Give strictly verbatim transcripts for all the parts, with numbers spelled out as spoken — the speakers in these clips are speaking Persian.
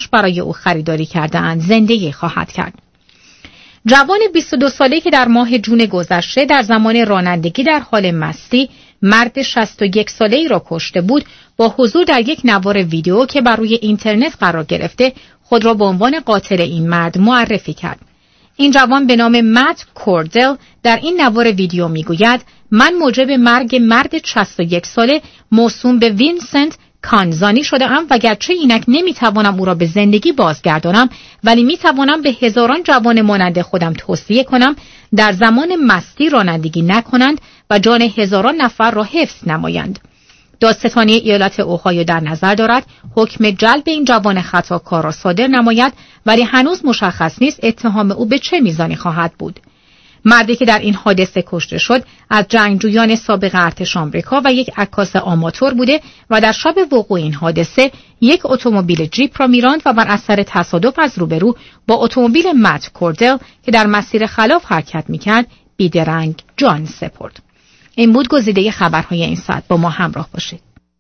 برای او خریداری کرده‌اند زندگی خواهد کرد. جوان بیست و دو ساله‌ای که در ماه جون گذشته در زمان رانندگی در حال مستی مرد شصت و یک ساله‌ای را کشته بود، با حضور در یک نوار ویدیو که بر روی اینترنت قرار گرفته خود را به عنوان قاتل این مرد معرفی کرد. این جوان به نام مت کوردل در این نوار ویدیو میگوید: من موجب مرگ مرد شصت و یک ساله موسوم به وینسنت کانزانی شده ام و گرچه اینک نمیتوانم او را به زندگی بازگردانم، ولی میتوانم به هزاران جوان مانند خودم توصیه کنم در زمان مستی رانندگی نکنند و جان هزاران نفر را حفظ نمایند. دادستانی ایالت اوهایو در نظر دارد حکم جلب این جوان خطاکار را صادر نماید، ولی هنوز مشخص نیست اتهام او به چه میزانی خواهد بود. مردی که در این حادثه کشته شد از جنگجویان سابق ارتش آمریکا و یک عکاس آماتور بوده و در شب وقوع این حادثه یک اتومبیل جیپ را میراند و بر اثر تصادف از روبرو با اتومبیل مت کوردل که در مسیر خلاف حرکت میکرد بیدرنگ جان سپرد. این بود گزیده خبرهای این ساعت. با ما همراه باشید.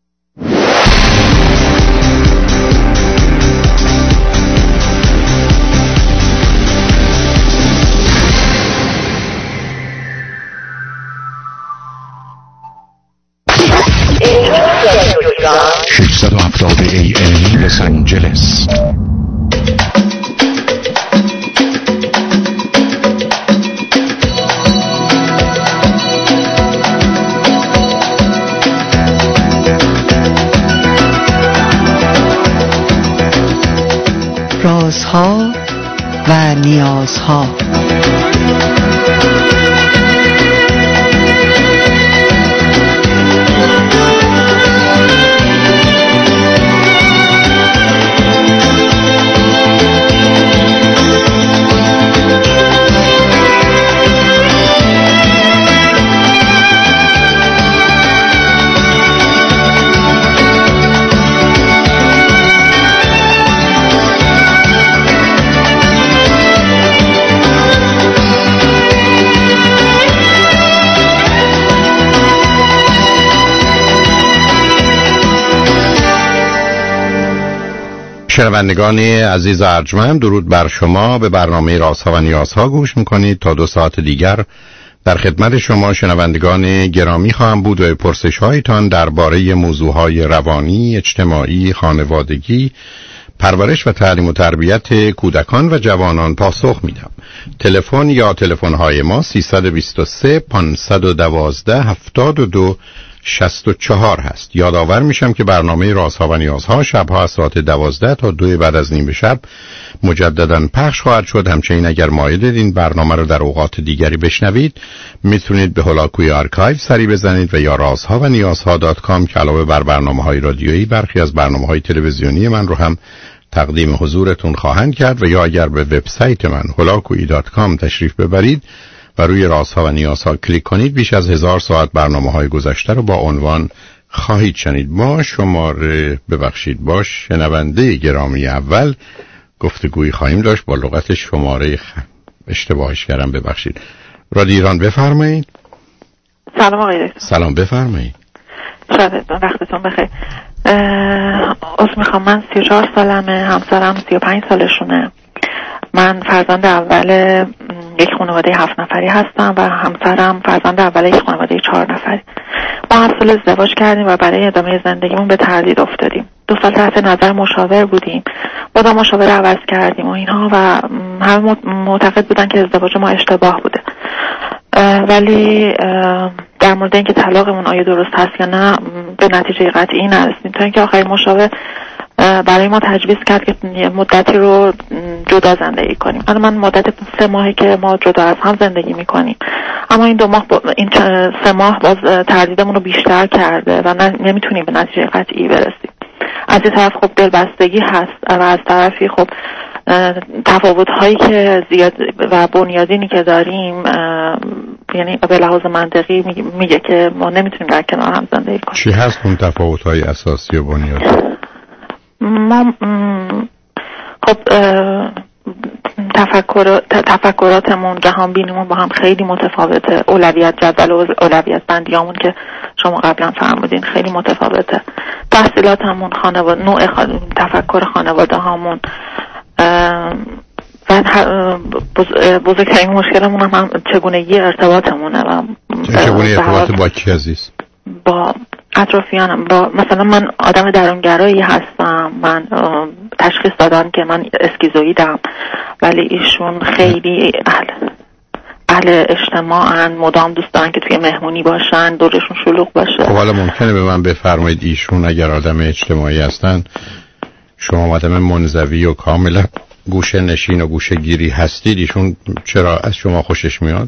ششصد و هفتاد ای ام لس آنجلس. رازها و نیازها. شنوندگان عزیز ارجمند، درود بر شما. به برنامه رازها و نیازها گوش میکنید. تا دو ساعت دیگر در خدمت شما شنوندگان گرامی خواهم بود و پرسش هایتان درباره موضوعهای روانی، اجتماعی، خانوادگی، پرورش و تعلیم و تربیت کودکان و جوانان پاسخ میدم. تلفن یا تلفن های ما سیصد و بیست و سه پانصد و دوازده هفتاد و دو شصت و چهار هست. یادآور میشم که برنامه رازها و نیازها شبها از ساعت دوازده تا دو بعد از نیم شب مجددا پخش خواهد شد. همچنین اگر مایل این برنامه رو در اوقات دیگری بشنوید میتونید به هولاکوی آرکایو سری بزنید و یا رازها و نیازها دات کام که علاوه بر برنامه‌های رادیویی برخی از برنامه‌های تلویزیونی من رو هم تقدیم حضورتون خواهند کرد، و یا اگر به وبسایت من هولاکوی دات کام تشریف ببرید و روی رازها و نیازها کلیک کنید بیش از هزار ساعت برنامه‌های گذشته رو با عنوان خواهید شنید. ما شماره ببخشید باش شنونده گرامی اول گفتگویی خواهیم داشت با لغت شماره خ... اشتباهش کردم ببخشید. رادیو ایران بفرمایید. سلام آقای دکتر. سلام بفرمایید. شبتون وقتتون بخیر. از میخوام من سی و چهار سالمه، همسرم سی و پنج سالشونه. من فرزند اول یک خانواده هفت نفری هستم و همسرم فرزند اول یک خانواده چهار نفری. ما از سال ازدواج کردیم و برای ادامه زندگیمون به تردید افتادیم. دو سال تحت نظر مشاور بودیم، بعد مشاور عوض کردیم و اینها و همه معتقد بودن که ازدواج ما اشتباه بوده، ولی در مورد اینکه طلاقمون آیا درست هست یا نه به نتیجه قطعی نرسیدیم تا اینکه آخرین مشاور برای ما تجویز کرد که مدتی رو جدا زندگی کنیم. الان من مدت سه ماهی که ما جدا از هم زندگی میکنیم، اما این دو ماه با این سه ماه باز تردیدمون رو بیشتر کرده و نمیتونیم به نتیجه قطعی برسیم. از این طرف خب دلبستگی هست و از طرفی خب تفاوت هایی که زیاد و بنیادینی که داریم، یعنی به لحاظ منطقی میگه که ما نمیتونیم در کنار هم زندگی کنیم. چی هست اون تفاوت های اساسی و بنیادی؟ ما خب تفکر تفکراتمون، جهان بینیمون با هم خیلی متفاوته. اولویت جدول و اولویت بندیامون که شما قبلا فرمودین خیلی متفاوته. تحصیلاتمون، خانواده، نوع تفکر خانواده هامون و بزرگترین مشکلمون هم, هم چگونگی ارتباطمونه. و چگونه ارتباط با کی عزیز؟ با اطرافیانم. با مثلا من آدم درونگرایی هستم، من تشخیص دادن که من اسکیزوئیدم، ولی ایشون خیلی اهل اهل اجتماعن، مدام دوست دارن که توی مهمونی باشن، دورشون شلوغ باشه. خب حالا ممکنه به من بفرمایید ایشون اگر آدم اجتماعی هستن، شما آدم منزوی و کاملا گوشه نشین و گوشه گیری هستید، ایشون چرا از شما خوشش میاد؟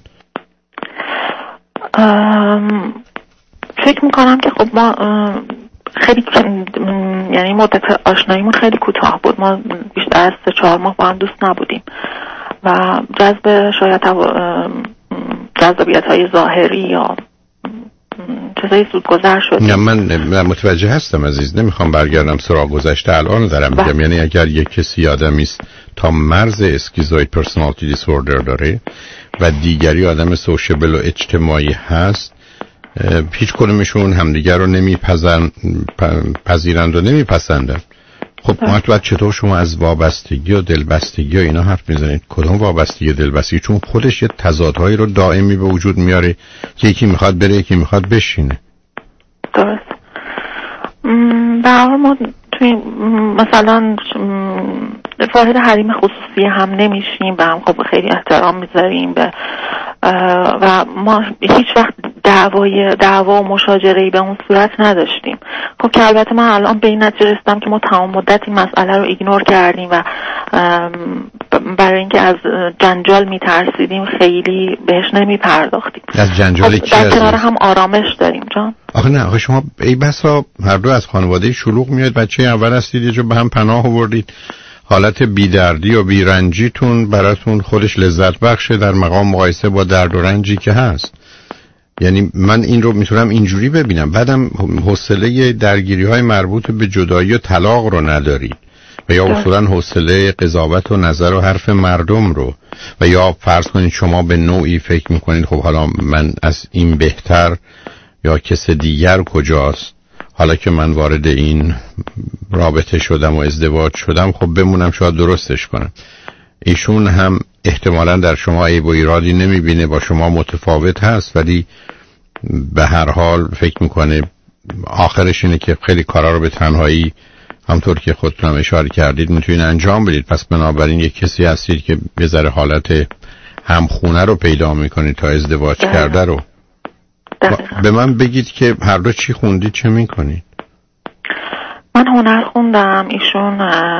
ام... فکر میکنم که خب ما خیلی یعنی مدت آشناییمون خیلی کوتاه بود، ما بیشتر از سه چهار ماه با هم دوست نبودیم و جذب شاید جذابیت های ظاهری یا چیزای زودگذر شد. نه من, من متوجه هستم عزیز، نمیخوام برگردم سراغ گذشته، الان دارم میگم یعنی اگر یک کسی آدمی است تا مرز اسکیزوئید پرسونالیتی دیسوردر داره و دیگری آدم سوشیبل و اجتماعی هست، هیچ کدومشون همدیگر رو نمیپذیرند پذیرند و نمیپسندن. خب ما چطور شما از وابستگی و دلبستگی و اینا حرف میزنید؟ کدوم وابستگی و دلبستگی؟ چون خودش یه تضادهایی رو دائمی به وجود میاره که یکی میخواد بره یکی میخواد بشینه. درست. به هر حال ما توی مثلا واحد حریم خصوصی هم نمیشیم و هم خب خیلی احترام میذاریم به و ما هیچ وقت دعوای دعوا و مشاجره‌ای به اون صورت نداشتیم. خب که البته من الان به این نتیجه رسیدم که ما تمام مدت این مسئله رو ایگنور کردیم و برای اینکه از جنجال میترسیدیم خیلی بهش نمیپرداختیم. از جنجال خب در کنار هم آرامش داریم جان. آخه نه آخه شما ای بسا هر دو از خانواده شلوغ میاد، بچه اول هستید، یه جا به هم پناه آوردید، حالت بیدردی و بیرنجیتون براتون خودش لذت بخشه در مقام مقایسه با درد و رنجی که هست. یعنی من این رو میتونم اینجوری ببینم. بعدم حوصله درگیری های مربوط به جدایی و طلاق رو ندارید و یا اصولا حوصله قضاوت و نظر و حرف مردم رو، و یا فرض کنید شما به نوعی فکر میکنید خب حالا من از این بهتر یا کس دیگر کجاست، حالا که من وارد این رابطه شدم و ازدواج شدم خب بمونم شاید درستش کنم. ایشون هم احتمالاً در شما عیب و ایرادی نمیبینه، با شما متفاوت هست، ولی به هر حال فکر میکنه آخرش اینه که خیلی کارا رو به تنهایی همطور که خودتون هم اشاره کردید میتونید انجام بدید. پس بنابراین یک کسی هستید که به ذره حالت همخونه رو پیدا میکنید تا ازدواج ده. کرده رو ده. به من بگید که هر دو چی خوندید، چه میکنید؟ من هنر خوندم، ایشون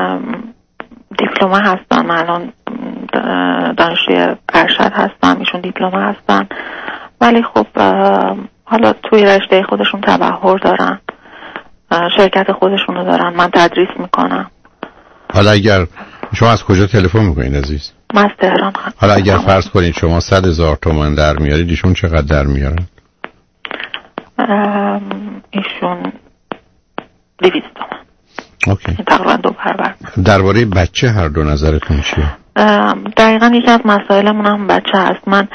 دیپلمه هستن، من الان دانشجوی ارشد هستم، ایشون دیپلمه هستن، ولی خب حالا توی رشته خودشون تبحر دارن، شرکت خودشون رو دارن، من تدریس میکنم. حالا اگر شما از کجا تلفن میکنید عزیز؟ من از تهران هستم. حالا اگر فرض کنید شما صد هزار تومان در میارید، ایشون چقدر در میارن؟ ایشون دویست تومان. اوکی. تقریبا دو برابر. درباره بچه هر دو نظرتون چیه؟ دقیقا یکی از مسائلمون هم بچه هست. من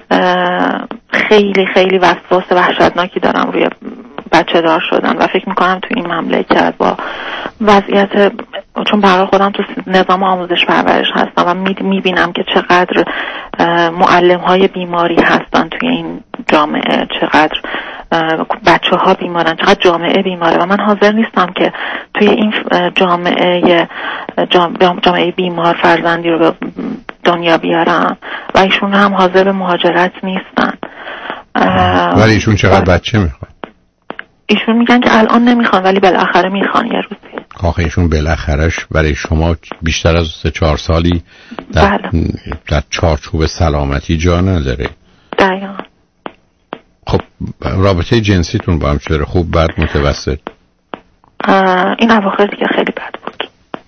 خیلی خیلی وسواس وحشتناکی دارم روی بچه دار شدن و فکر میکنم تو این مملکت با وضعیت، چون برای خودم تو نظام آموزش پرورش هستم و میبینم که چقدر معلم های بیماری هستن توی این جامعه، چقدر بچه ها بیمارن، چقدر جامعه بیماره و من حاضر نیستم که توی این جامعه جامعه بیمار فرزندی رو به دنیا بیارم و ایشون هم حاضر به مهاجرت نیستن. ولی ایشون چقدر بچه میخوان؟ ایشون میگن که الان نمیخوان ولی بالاخره میخوان یه روزی. آخه ایشون بالاخرهش برای شما بیشتر از سه چهار سالی در, در چارچوب سلامتی جا نداره. دقیقا. خب رابطه جنسیتون با هم چطوره؟ خوب، بد، متوسط؟ این اواخر دیگه خیلی بد بود.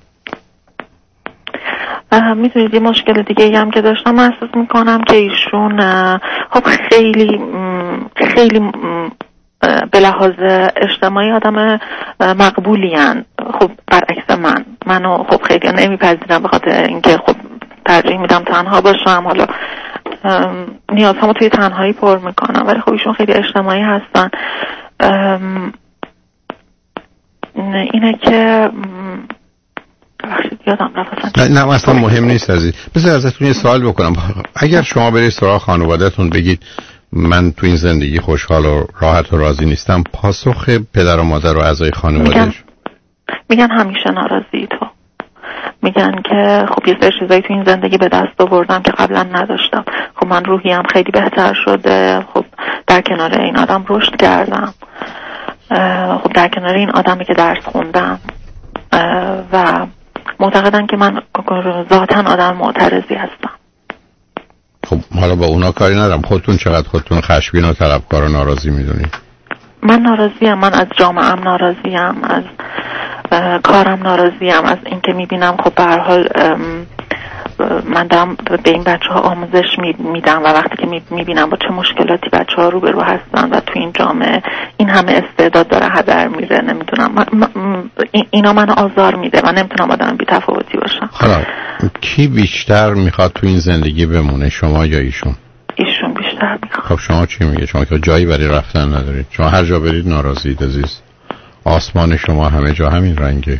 میدونید یه مشکل دیگه هم که داشتم، محسوس میکنم که ایشون خب خیلی خیلی به لحاظ اجتماعی آدم مقبولی هن. خب برعکس من منو خب خیلی نمیپذیرم به خاطر اینکه خب ترجیح میدم تنها باشم، حالا نیازهامو توی تنهایی پر میکنم. ولی خب ایشون خیلی اجتماعی هستن. اینه که بخشید یادم رفت. نه نه اصلا مهم نیست عزیز. بذار ازتون یه سوال بکنم. اگر شما برید سراغ خانواده‌تون بگید من تو این زندگی خوشحال و راحت و راضی نیستم، پاسخ پدر و مادر و اعضای خانواده‌اش میگن, میگن همیشه ناراضی تو. میگن که خب یه سری چیزایی تو این زندگی به دست آوردم که قبلا نداشتم. خب من روحیم خیلی بهتر شده. خب در کنار این آدم رشد کردم. خب در کنار این آدمی که درس خوندم و معتقدن که من ذاتاً آدم معترضی هستم. خب حالا با اونا کاری ندارم. خودتون چقدر خودتون خشمگین و طلبکار و ناراضی میدونید؟ من ناراضیم. من از جامعه‌ام ناراضیم، از کارم ناراضیم، از اینکه میبینم خب به هر حال من دارم به این بچه ها آموزش میدم و وقتی که میبینم با چه مشکلاتی بچه ها روبرو هستن و تو این جامعه این همه استعداد داره هدر میره، نمیدونم اینا منو آزار میده و نمیتونم آدم بی تفاوتی باشم. حالا کی بیشتر میخواد تو این زندگی بمونه، شما یا ایشون؟ ایشون بیشتر میخواد. خب شما چی میگه؟ شما که جایی برای رفتن ندارید، شما هر جا برید ناراضیید عزیز. آسمان شما همه جا همین رنگه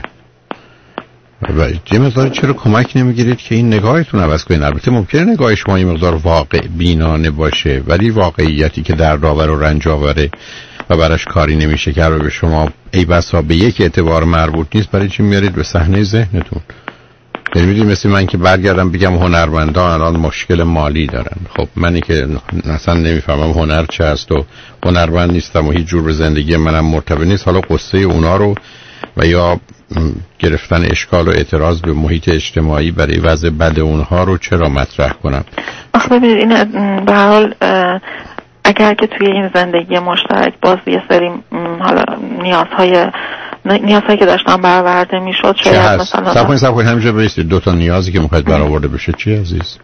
و یه مقدار چرا کمک نمیگیرید که این نگاهتون عوض کنید؟ البته ممکنه نگاه شما یه مقدار واقع بینانه باشه، ولی واقعیتی که در داور و رنج آوره و براش کاری نمیشه که به شما ای بسا به یک اعتبار مربوط نیست، برای چی میارید به صحنه ذهنتون؟ یعنی میدونید مثل من که برگردم بگم هنرمندان الان مشکل مالی دارن. خب منی که اصلا نمیفهمم هنر چه است و هنرمند نیستم و هیچ جور به زندگی منم مرتبط نیست، حالا قصه اونا رو و یا گرفتن اشکال و اعتراض به محیط اجتماعی برای وضع بد اونها رو چرا مطرح کنم؟ آخه ببینید این به هر حال اگر که توی این زندگی مشترک باز یه سری حالا نیازهای نیازهایی که داشتم برآورده میشد شاید مثلا صاحب این صاحب همینجا برسید دو تا نیازی که میخواید برآورده بشه چی عزیز؟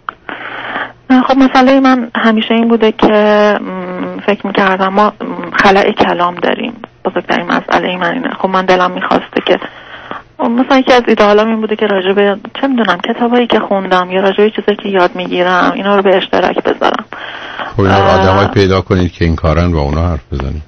خب مسئله من همیشه این بوده که فکر میکردم ما خلأ کلام داریم. بزرگترین مسئله من اینه. خب من دلم میخواسته که مثلا یکی از ایدئالام این بوده که راجبه چه میدونم کتابایی که خوندم یا راجبه چیزایی که یاد میگیرم اینا رو به اشتراک بذارم. خب اینا آدمای پیدا کنید که این کارن و اونا حرف بزنید.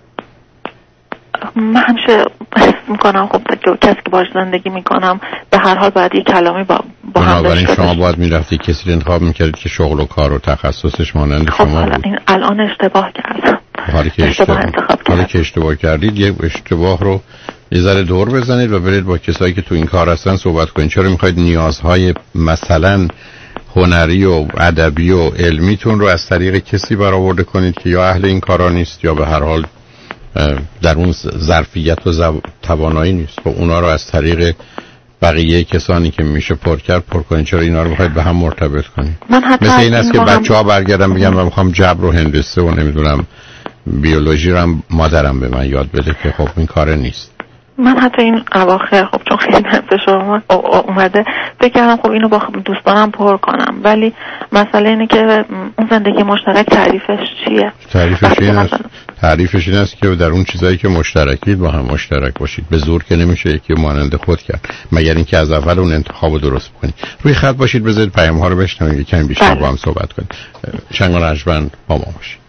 من همیشه حس میکنم خب کسی که باش زندگی میکنم به هر حال باید یه کلامی با با هم داشته باشه. شما باید میرفتی کسی رو انتخاب میکردید که شغل و کار و تخصصش مانند خب شما بود. این الان اشتباه کردم. حالی که اشتباه انتخاب حالی که اشتباه کردید یک اشتباه رو یه ذره دور بزنید و برید با کسایی که تو این کار هستن صحبت کنید. چرا میخواید نیازهای مثلا هنری و ادبی و علمیتون رو از طریق کسی برآورده کنید که یا اهل این کارا نیست یا به هر حال در اون ظرفیت و توانایی نیست؟ و اونا رو از طریق بقیه کسانی که میشه پر کرد پر کنید. چرا اینا رو میخواید به هم مرتبط کنید؟ مثل این است که بچه ها برگردن بگن من میخوام جبر و هندسه و نمیدونم بیولوژی رو هم مادرم به من یاد بده که خب این کار نیست. من حتی این اواخر خب چون خیلی نفسش اومده فکر کردم خب اینو با دوستانم پر کنم، ولی مسئله اینه که اون زندگی مشترک تعریفش چیه؟ تعریفش این است تعریفش این است که در اون چیزایی که مشترکید با هم مشترک باشید. به زور که نمیشه یکی مانند خود کرد مگر اینکه از اول اون انتخابو درست بکنید. روی خط باشید بذارید پیام ها رو بشنوید کمی بیشتر با هم صحبت کنید. شنگان رجبند با ما باشید.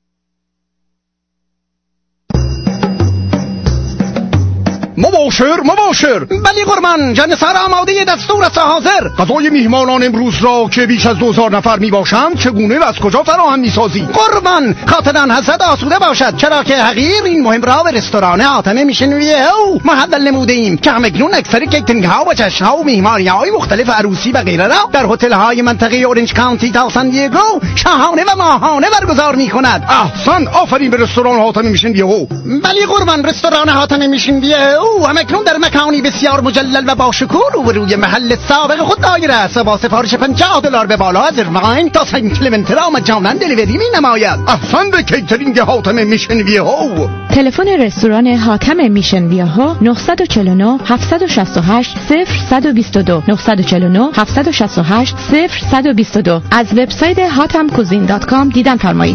مباشر مباشر. بلی قربان جان سر آماده دستور است حاضر. غذای میهمانان امروز را که بیش از دوزار نفر می باشند چگونه و از کجا فراهم می سازی؟ قربان خاطران حسد آسوده باشد، چرا که حقیر این مهم را به رستوران حاتم میشنویه او محول نموده ایم که همکنون اکثر کیترینگ ها و جشن ها و میهمانی های مختلف عروسی و غیره را در هتل های منطقه اورنج کانتی تا سان دیگو شاهانه و ماهانه برگزار می کند. احسن، آفرین به رستوران حاتم میشنویه او. بلی قربان رستوران حاتم میشنویه او همکنون در مکانی بسیار مجلل و با شکوه روبروی محل سابق خود دایر است و با سفارش پنجاه دلار به بالا از ایرواین تا سنت کلمنت را مجانا دلیوری می نماید. احسن به کیترینگ حاتم میشن ویهو. تلفن رستوران حاتم میشن ویهو نه چهار نه هفت شش هشت صفر یک دو دو نه چهار نه هفت شش هشت صفر یک دو دو. از وبسایت هاتم کوزین دات کام دیدن فرمایید.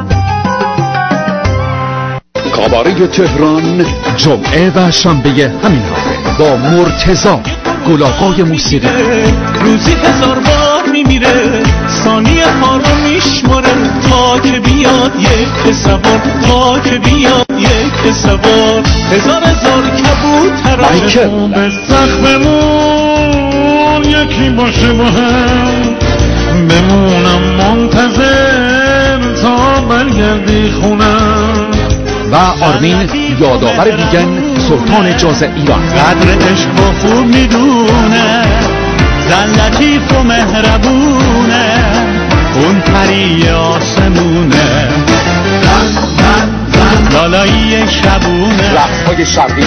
کاباره تهران جمعه و شنبه همین هفته با مرتضی گل آقای موسیقی. روزی هزار بار میره، ثانیه ها رو میشماره تا که بیاد یک سوار، تا که بیاد یک سوار. هزار هزار کبوتر به زخممون یکی باشه با هم، بمونم منتظر تا برگردی خونم. و آرمین یادآور ویگن سلطان جاز ایران. قدر عشق و خوب میدونه، زن لطیف و مهربونه، اون پری آسمونه، زن زن زن لالایی شبونه، رقص‌های شرقی.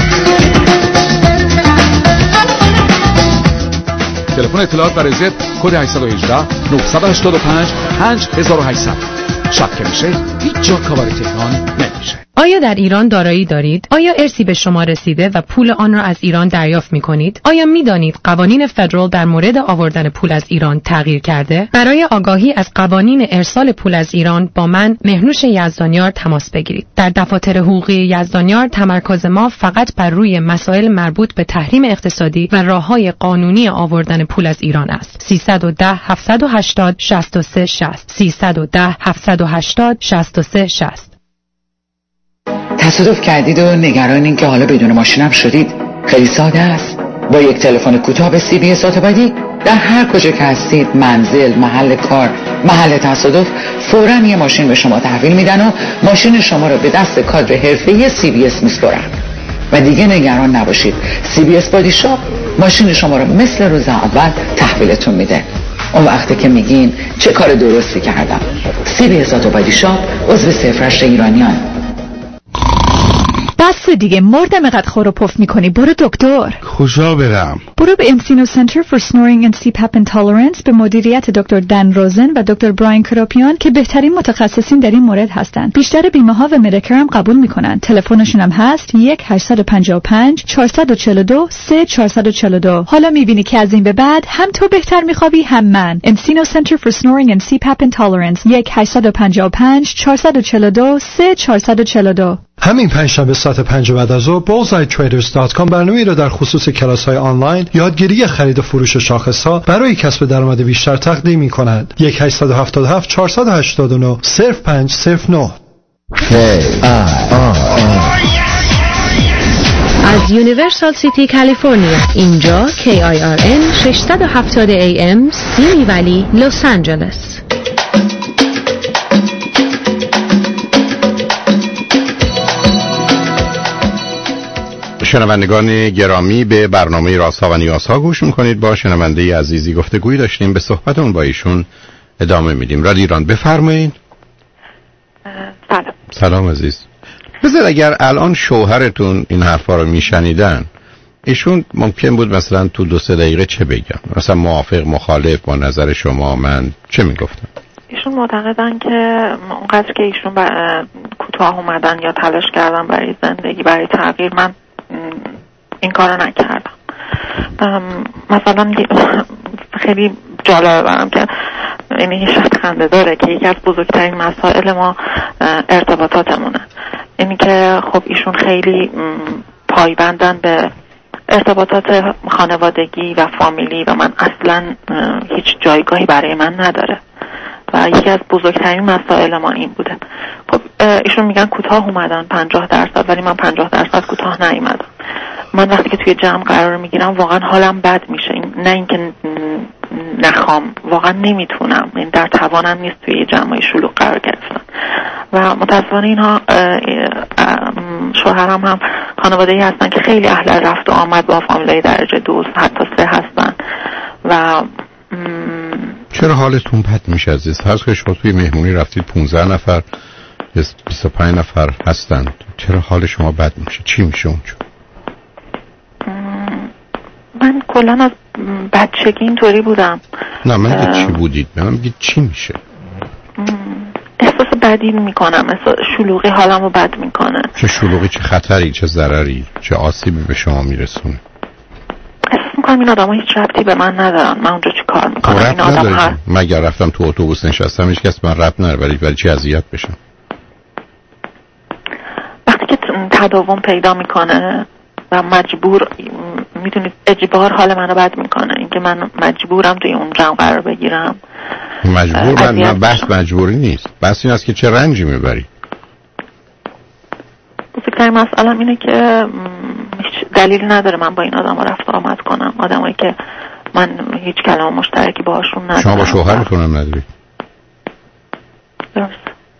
تلفن اطلاعات برای زد کد هشت یک هشت نه هشت پنج پنج هزار و هشتصد. شب که میشه هیچ جا کاور تهران نمیشه. آیا در ایران دارایی دارید؟ آیا ارثی به شما رسیده و پول آن را از ایران دریافت می‌کنید؟ آیا می‌دانید قوانین فدرال در مورد آوردن پول از ایران تغییر کرده؟ برای آگاهی از قوانین ارسال پول از ایران با من مهنوش یزدانیار تماس بگیرید. در دفاتر حقوقی یزدانیار تمرکز ما فقط بر روی مسائل مربوط به تحریم اقتصادی و راه‌های قانونی آوردن پول از ایران است. سیصد و ده هفتصد و هشتاد شصت و سه شصت سیصد و ده هفتصد و هشتاد شصت و سه شصت. تصادف کردید و نگرانین که حالا بدون ماشینم شدید؟ خیلی ساده است. با یک تلفن کوتاه به سی بی اس اتوبادی در هر کجا که هستید، منزل، محل کار، محل تصادف، فوراً یه ماشین به شما تحویل میدن و ماشین شما رو به دست کادر حرفه‌ای سی بی اس میسپارن. و دیگه نگران نباشید، سی بی اس بادی شاپ ماشین شما رو مثل روز اول تحویلتون میده. اون وقتی که میگین چه کار درستی کردم. سی بی اس اتوبادی شاپ عضو صفرش ایرانیان. بس دیگه، مردم قد خور و پف میکنی، برو دکتر. کجا برم؟ برو به امسینو سنتر فور سنورینگ اند سی پاپ اینتالرنس به مدیریت دکتر دن روزن و دکتر براین کراپیان که بهترین متخصصین در این مورد هستند. بیشتر بیمه ها و مدیکر هم قبول میکنن. تلفنشون هم هست یک هشت پنج پنج چهار چهار دو سه چهار چهار دو. حالا میبینی که از این به بعد هم تو بهتر میخوابی هم من. امسینو سنتر فور سنورینگ اند سی پاپ اینتالرنس یک هشت پنج پنج چهار چهار دو سه چهار چهار دو. همین پنجشنبه ساعت پنج بعد از ظهر بولزآی تریدرز دات کام برنامه‌ای را در خصوص کلاس‌های آنلاین یادگیری خرید و فروش شاخص‌ها برای کسب درآمد بیشتر تقدیم می‌کند. یک هشت هفت هفت چهار هشت نه صفر پنج صفر نه. از یونیورسال سیتی کالیفرنیا، اینجا کی آی آر ان ششصد و هفتاد ای ام سیمی ولی لس آنجلس. شنوندگان گرامی، به برنامه رازها و نیازها گوش میکنید. با شنونده عزیزی گفتگویی داشتیم، به صحبتمون با ایشون ادامه میدیم. رادیو ایران، بفرمایید. سلام. سلام عزیز. بذار اگر الان شوهرتون این حرفا رو میشنیدن، ایشون ممکن بود مثلا تو دو سه دقیقه چه بگم؟ مثلا موافق، مخالف با نظر شما، من چه میگفتم؟ ایشون معتقدن که اونقدر که ایشون کوتاه اومدن یا تلاش کردن برای زندگی، برای تغییر، من این کارو نکردم. مثلا خیلی جالبه برام که اینی شاید خنده داره که یکی از بزرگترین مسائل ما ارتباطاتمونه. اینی که خب ایشون خیلی پایبندن به ارتباطات خانوادگی و فامیلی و من اصلا هیچ جایگاهی برای من نداره و یکی از بزرگترین مسائل ما این بوده. خب ایشون میگن کوتاه اومدن پنجاه درصد، ولی من پنجاه درصد کوتاه نیومدم. من وقتی که توی جمع قرار میگیرم واقعا حالم بد میشه. نه اینکه نخوام، واقعا نمیتونم، این در توانم نیست توی جمعای شلوغ قرار گرفتن و متاسفانه اینها شوهرم هم خانواده‌ای هستن که خیلی اهل رفت و آمد با فامیلای درجه دو حتی سه هستن و چرا حالتون بد میشه عزیز؟ هر که شما توی مهمونی رفتید پانزده نفر بیست و پنج نفر هستن، چرا حال شما بد میشه؟ چی میشه اونجا؟ من کلا از بچگی اینطوری بودم. نه من میگه چی بودید؟ من میگه چی میشه؟ احساس بدی میکنم، احساس شلوغی حالمو بد میکنه. چه شلوغی؟ چه خطری؟ چه ضرری؟ چه آسیبی به شما میرسونه؟ احساس میکنم این آدم ها هیچ ربطی به من ندارن. من اونجا چی کار میکنم؟ این آدم ها مگر رفتم تو اتوبوس نشستم هیچ کس من ربط نداره، ولی برای چی اذیت بشم؟ وقتی که تداوم پیدا میکنه و مجبور، میدونید اجبار حال منو بد میکنه. اینکه من مجبورم توی اون جمع قرار بگیرم. مجبور من, من بحث مجبوری نیست، بحث این است که چه رنجی میبری. بزرگترین مسئله اینه که هیچ دلیل نداره من با این آدم ها رفت آمد کنم، آدمایی که من هیچ کلام مشترکی باهاشون ندارم. شما با شوهرتون هم نداری؟ درست.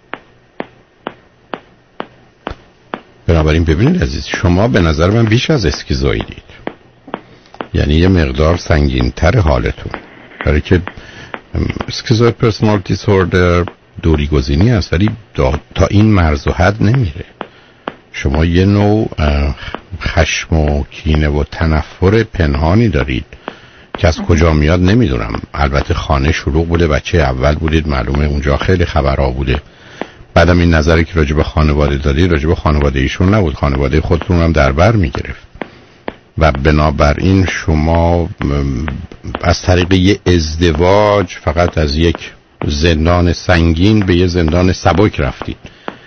بنابراین ببینید عزیز، شما به نظر من بیش از اسکیزوئیدید، یعنی یه مقدار سنگین‌تر حالتون، برای که اسکیزوئید پرسونالیتی دیسوردر دوری گزینی است ولی تا این مرز و حد نمیره. شما یه نوع خشم و کینه و تنفر پنهانی دارید که از کجا میاد نمیدونم. البته خانه شلوغ بوده، بچه اول بودید، معلومه اونجا خیلی خبرها بوده. بعدم این نظری که راجب خانواده دادی راجب خانواده ایشون نبود، خانواده خودتون هم در بر میگرفت و بنابراین شما از طریق یه ازدواج فقط از یک زندان سنگین به یه زندان سبک رفتید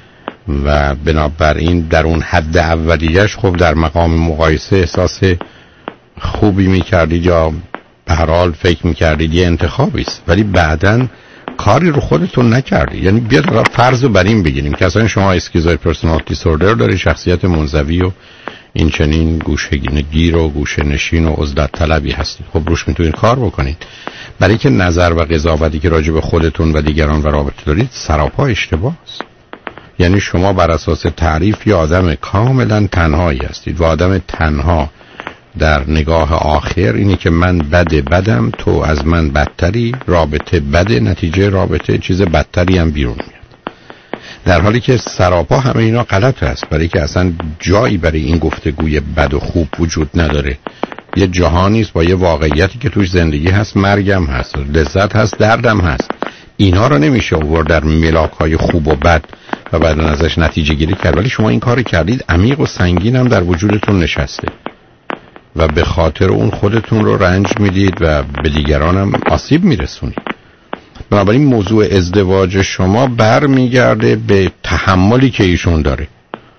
و بنابراین در اون حد اولیش خب در مقام مقایسه احساس خوبی میکردید یا به هر حال فکر میکردید یه انتخابی است، ولی بعداً کاری رو خودتون نکردی. یعنی بیاد حالا فرض رو بر این بگیریم که اصلا شما اسکیزوئید پرسونالیتی دیسوردر داری، شخصیت منزوی و این چنین گوشه‌گیر و گوشه‌نشین و عزلت طلبی هستید. خب روش میتونید کار بکنید، برای که نظر و قضاوتی که راجع به خودتون و دیگران و رابطه دارید سراپا اشتباه است. یعنی شما بر اساس تعریف یه آدم کاملا تنهایی هستید و آدم تنها در نگاه آخر اینه که من بده بدم، تو از من بدتری، رابطه بده، نتیجه رابطه چیز بدتری هم بیرون میاد. در حالی که سراپا همه اینا غلط است، برای که اصلا جایی برای این گفتگوی بد و خوب وجود نداره. یه جهانی است با یه واقعیتی که توش زندگی هست، مرگم هست، لذت هست، دردم هست. اینا رو نمیشه آورد در ملاک‌های خوب و بد و بعد ازش نتیجه گیری کرد، ولی شما این کارو کردید، عمیق و سنگین هم در وجودتون نشسته و به خاطر اون خودتون رو رنج میدید و به دیگران هم آسیب میرسونید. بنابراین موضوع ازدواج شما بر میگرده به تحملی که ایشون داره،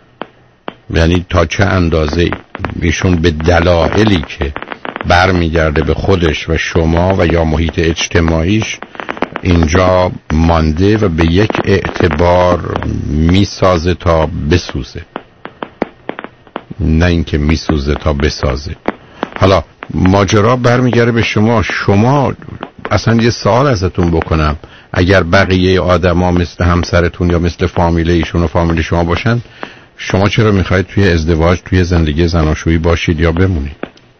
یعنی تا چه اندازه ایشون به دلایلی که بر میگرده به خودش و شما و یا محیط اجتماعیش اینجا مانده و به یک اعتبار میسازه تا بسوزه، نه اینکه میسوزه تا بسازه. حالا ماجرا برمیگره به شما. شما اصلا یه سوال ازتون بکنم، اگر بقیه آدما مثل همسرتون یا مثل فامیل ایشون و فامیل شما باشن، شما چرا میخواید توی ازدواج توی زندگی زناشویی باشید یا بمونید؟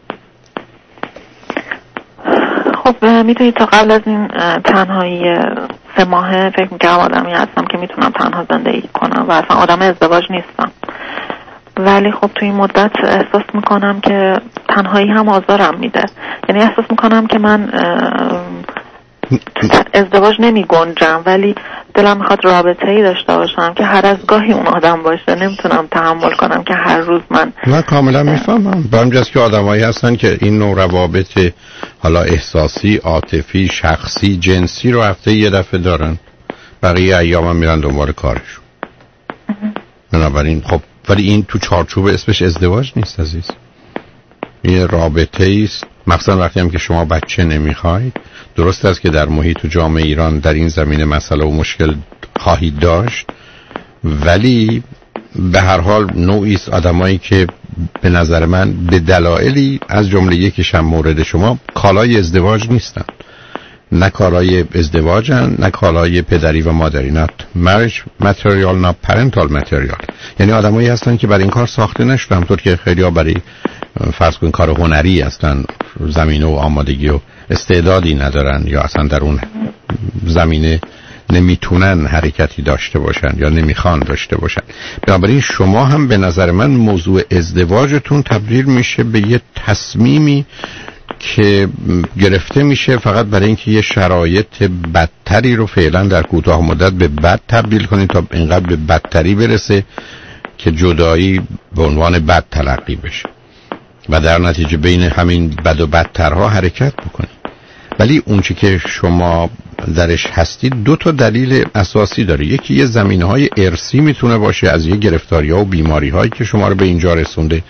خب میدونید تا قبل از این تنهایی سه ماهه فکر میکردم آدمی هستم که میتونم تنها زندگی کنم و اصلا آدم ازدواج نیستم، ولی خب توی این مدت احساس میکنم که تنهایی هم آزارم میده. یعنی احساس میکنم که من ازدواج نمی گنجم، ولی دلم میخواد رابطه‌ای داشته باشم که هر از گاهی اون آدم باشه. نمیتونم تحمل کنم که هر روز من نه کاملا میفهمم. برامجاست که آدمایی هستن که این نوع روابط حالا احساسی، عاطفی، شخصی، جنسی رو هفته یه دفعه دارن، بقیه ایام هم میرن دنبال کارشون. بنابراین خب ولی این تو چارچوب اسمش ازدواج نیست عزیز، یه رابطه است. مثلا وقتی هم که شما بچه نمیخواید، درست است که در محیط و جامعه ایران در این زمینه مسئله و مشکل خواهید داشت، ولی به هر حال نوعی است آدمایی که به نظر من به دلایلی از جمله یکیش هم مورد شما کالای ازدواج نیستن. نه کالای ازدواجن، نه کالای پدری و مادری، نه marriage material، نه parental material. یعنی آدمایی هستن که برای این کار ساخته نشدن، همونطور که خیلی ها برای فرض کن کار هنری هستن زمینه و آمادگی و استعدادی ندارن یا اصلا در اون زمینه نمیتونن حرکتی داشته باشن یا نمیخوان داشته باشن. بنابراین شما هم به نظر من موضوع ازدواجتون تبدیل میشه به یه تصمیمی که گرفته میشه فقط برای اینکه یه شرایط بدتری رو فعلا در کوتاه مدت به بد تبدیل کنید تا اینقدر به بدتری برسه که جدایی به عنوان بد تلقی بشه و در نتیجه بین همین بد و بدترها حرکت بکنید. ولی اون چی که شما درش هستید دو تا دلیل اساسی داره. یکی یه زمینه‌های ارثی میتونه باشه از یه گرفتاری‌ها و بیماری‌هایی که شما رو به اینجا رسونده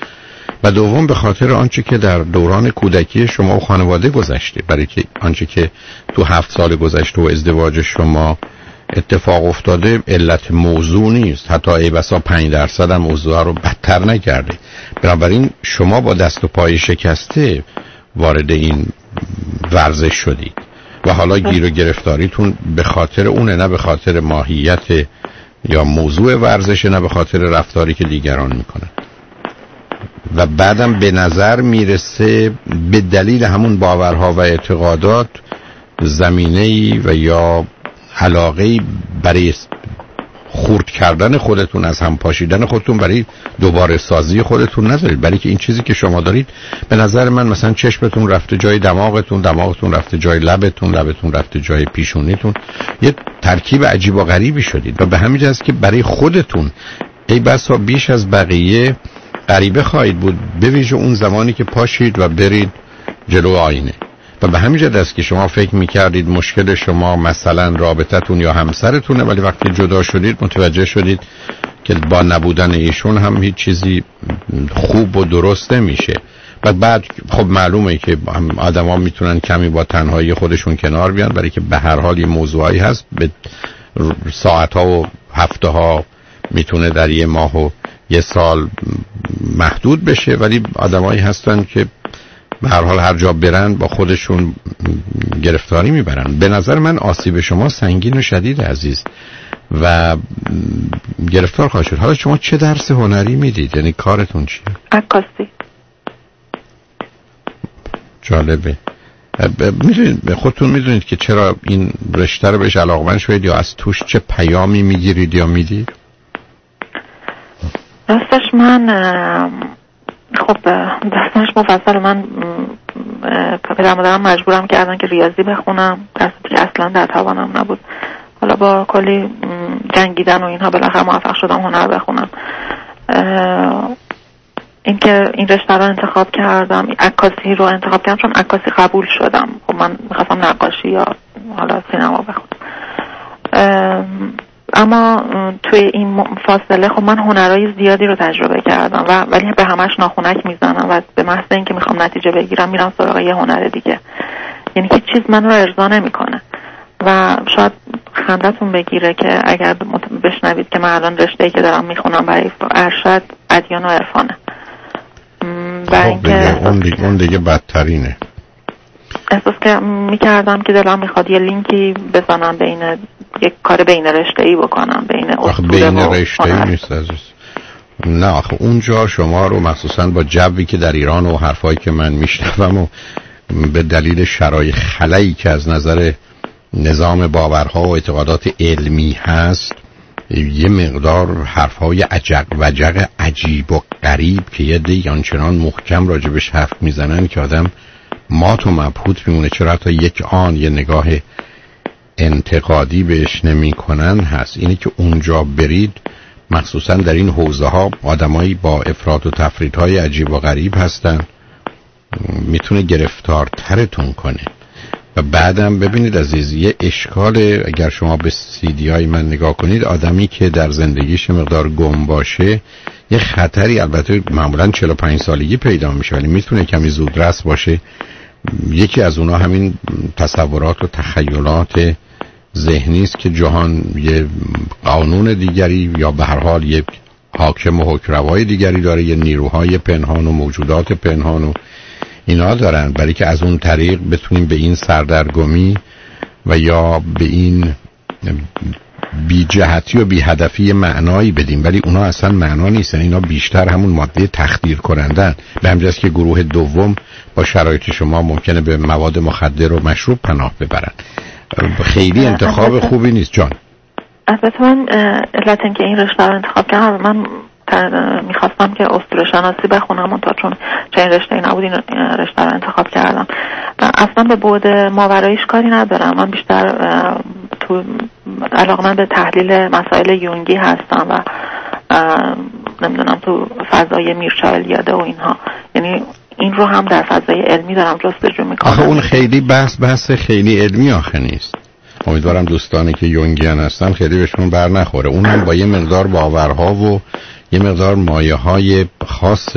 و دوم به خاطر آنچه که در دوران کودکی شما و خانواده گذشته، برای که آنچه که تو هفت سال گذشته و ازدواج شما اتفاق افتاده علت موضوع نیست، حتی ای بسا پنج درصد هم موضوع رو بدتر نکرده. بنابراین شما با دست و پای شکسته وارد این ورزش شدید و حالا گیر و گرفتاریتون به خاطر اونه، نه به خاطر ماهیت یا موضوع ورزش، نه به خاطر رفتاری که دیگران میکنن. و بعدم به نظر میرسه به دلیل همون باورها و اعتقادات زمینه‌ای و یا علاقه‌ای برای خورد کردن خودتون، از هم پاشیدن خودتون، برای دوباره سازی خودتون ندارید. برای که این چیزی که شما دارید به نظر من مثلا چشمتون رفته جای دماغتون، دماغتون رفته جای لبتون، لبتون رفته جای پیشونیتون، یه ترکیب عجیب و غریبی شدید و به همین جاست که برای خودتون ای بسا بیش از بقیه غریبه خواهید بود، به ویژه اون زمانی که پاشید و برید جلو آینه. و به همین جهت است که شما فکر می‌کردید مشکل شما مثلا رابطتون یا همسرتونه، ولی وقتی جدا شدید متوجه شدید که با نبودن ایشون هم هیچ چیزی خوب و درست نمیشه. و بعد خب معلومه که آدم‌ها میتونن کمی با تنهایی خودشون کنار بیان، برای که به هر حال این موضوعی هست به ساعت‌ها و هفته‌ها میتونه در یه ماه و یه سال محدود بشه، ولی آدمایی هستن که به هر حال هر جا برن با خودشون گرفتاری میبرن. به نظر من آسیب شما سنگین و شدید عزیز و گرفتار خواهد شد. حالا شما چه درس هنری میدید؟ یعنی کارتون چیه؟ عکاسی. جالبه. میدونید خودتون میدونید که چرا این رشته رو بهش علاقمند شدید یا از توش چه پیامی میگیرید یا میدید؟ راستش من خب دستانش مفصل من پدر مادرم مجبورم کردن که ریاضی بخونم، در صورتی که اصلا در توانم نبود. حالا با کلی جنگیدن و اینها بالاخره موفق شدم هنر بخونم. این که این رشته رو انتخاب کردم، عکاسی رو انتخاب کردم چون عکاسی قبول شدم. خب من میخواستم نقاشی یا حالا سینما بخونم، اما توی این فاصله خب من هنرهای زیادی رو تجربه کردم و ولی به همش ناخونک میزنم و به محض اینکه میخوام نتیجه بگیرم میرم سراغ یه هنر دیگه. یعنی هیچ چیز من رو ارضا نمیکنه و شاید خندتون بگیره که اگر بشنوید که من الان رشته‌ای که دارم میخونم برای ارشد ادیان و عرفانه. خب دیگه اون دیگه, اون دیگه بدترینه. احساس که میکردم که دلم میخواد یه لینکی بزنم بین یک کار بین رشته‌ای بکنم، بین اسطوره بین رشته‌ای نیست عزیز. نه آخه اونجا شما رو مخصوصا با جوی که در ایران و حرفایی که من میشنوم و به دلیل شرایط خلایی که از نظر نظام باورها و اعتقادات علمی هست، یه مقدار حرفهای عجق وجق عجیب و غریب که یه دیگه آنچنان محکم راجبش حرف میزنن که آدم مات و مبهوت میمونه. چرا حتی یک آن یه نگاه انتقادی بهش نمی کنن هست. اینه که اونجا برید مخصوصا در این حوزه ها آدمایی با افراط و تفریط های عجیب و غریب هستن، میتونه گرفتارترتون کنه. و بعدم ببینید عزیز یه اشکال، اگر شما به سیدی های من نگاه کنید، آدمی که در زندگیش مقدار گم باشه یه خطری البته معمولا چهل و پنج سالگی پیدا میشه، ولی میتونه کمی زودرس باشه. یکی از اونا همین تصورات و تخیلات ذهنی است که جهان یه قانون دیگری یا به هر حال یه حاکم و حکمروای دیگری داره، یه نیروهای پنهان و موجودات پنهان و اینا دارن، برای که از اون طریق بتونیم به این سردرگمی و یا به این بی جهتی و بی هدفی معنایی بدیم، ولی اونا اصلا معنا نیستن. اینا بیشتر همون ماده تخدیر کنندن. به همین جاست که گروه دوم با شرایط شما ممکنه به مواد مخدر و مشروب پناه ببرن. خیلی انتخاب خوبی نیست جان. البته من علت اینکه این رشته رو انتخاب کردم، من میخواستم که اسطوره شناسی بخونم تا چون چه این رشته ای نبود این رشته رو انتخاب کردم. اصلا به بعد ماوراییش کاری ندارم، من بیشتر تو علاقمند به تحلیل مسائل یونگی هستم و نمیدونم تو فضای میرچا الیاده و اینها، یعنی این رو هم در فضای علمی دارم جستجو میکنم. آخه اون خیلی بحث بحث خیلی علمی آخه نیست. امیدوارم دوستانی که یونگیان هستن خیلی بهشون بر نخوره. اون هم با یه مقدار باورها و یه مقدار مایه های خاص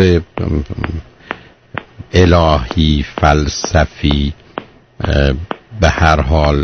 الهی فلسفی به هر حال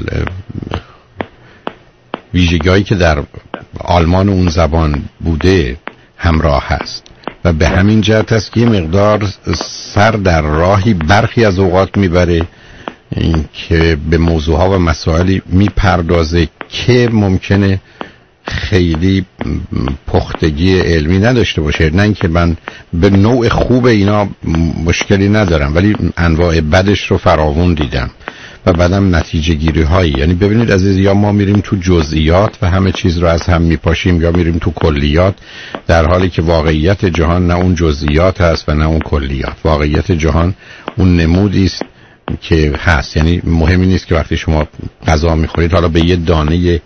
ویژگی‌هایی که در آلمان اون زبان بوده همراه هست و به همین جهت است که یه مقدار سر در راهی برخی از اوقات میبره این که به موضوعها و مسائلی میپردازه که ممکنه خیلی پختگی علمی نداشته باشه. نه اینکه من به نوع خوب اینا مشکلی ندارم، ولی انواع بدش رو فراوون دیدم و بعدم نتیجه گیری هایی. یعنی ببینید عزیز، یا ما میریم تو جزئیات و همه چیز رو از هم میپاشیم، یا میریم تو کلیات، در حالی که واقعیت جهان نه اون جزئیات هست و نه اون کلیات. واقعیت جهان اون نمودی است که هست. یعنی مهمی نیست که وقتی شما غذا میخورید حالا به یه دانه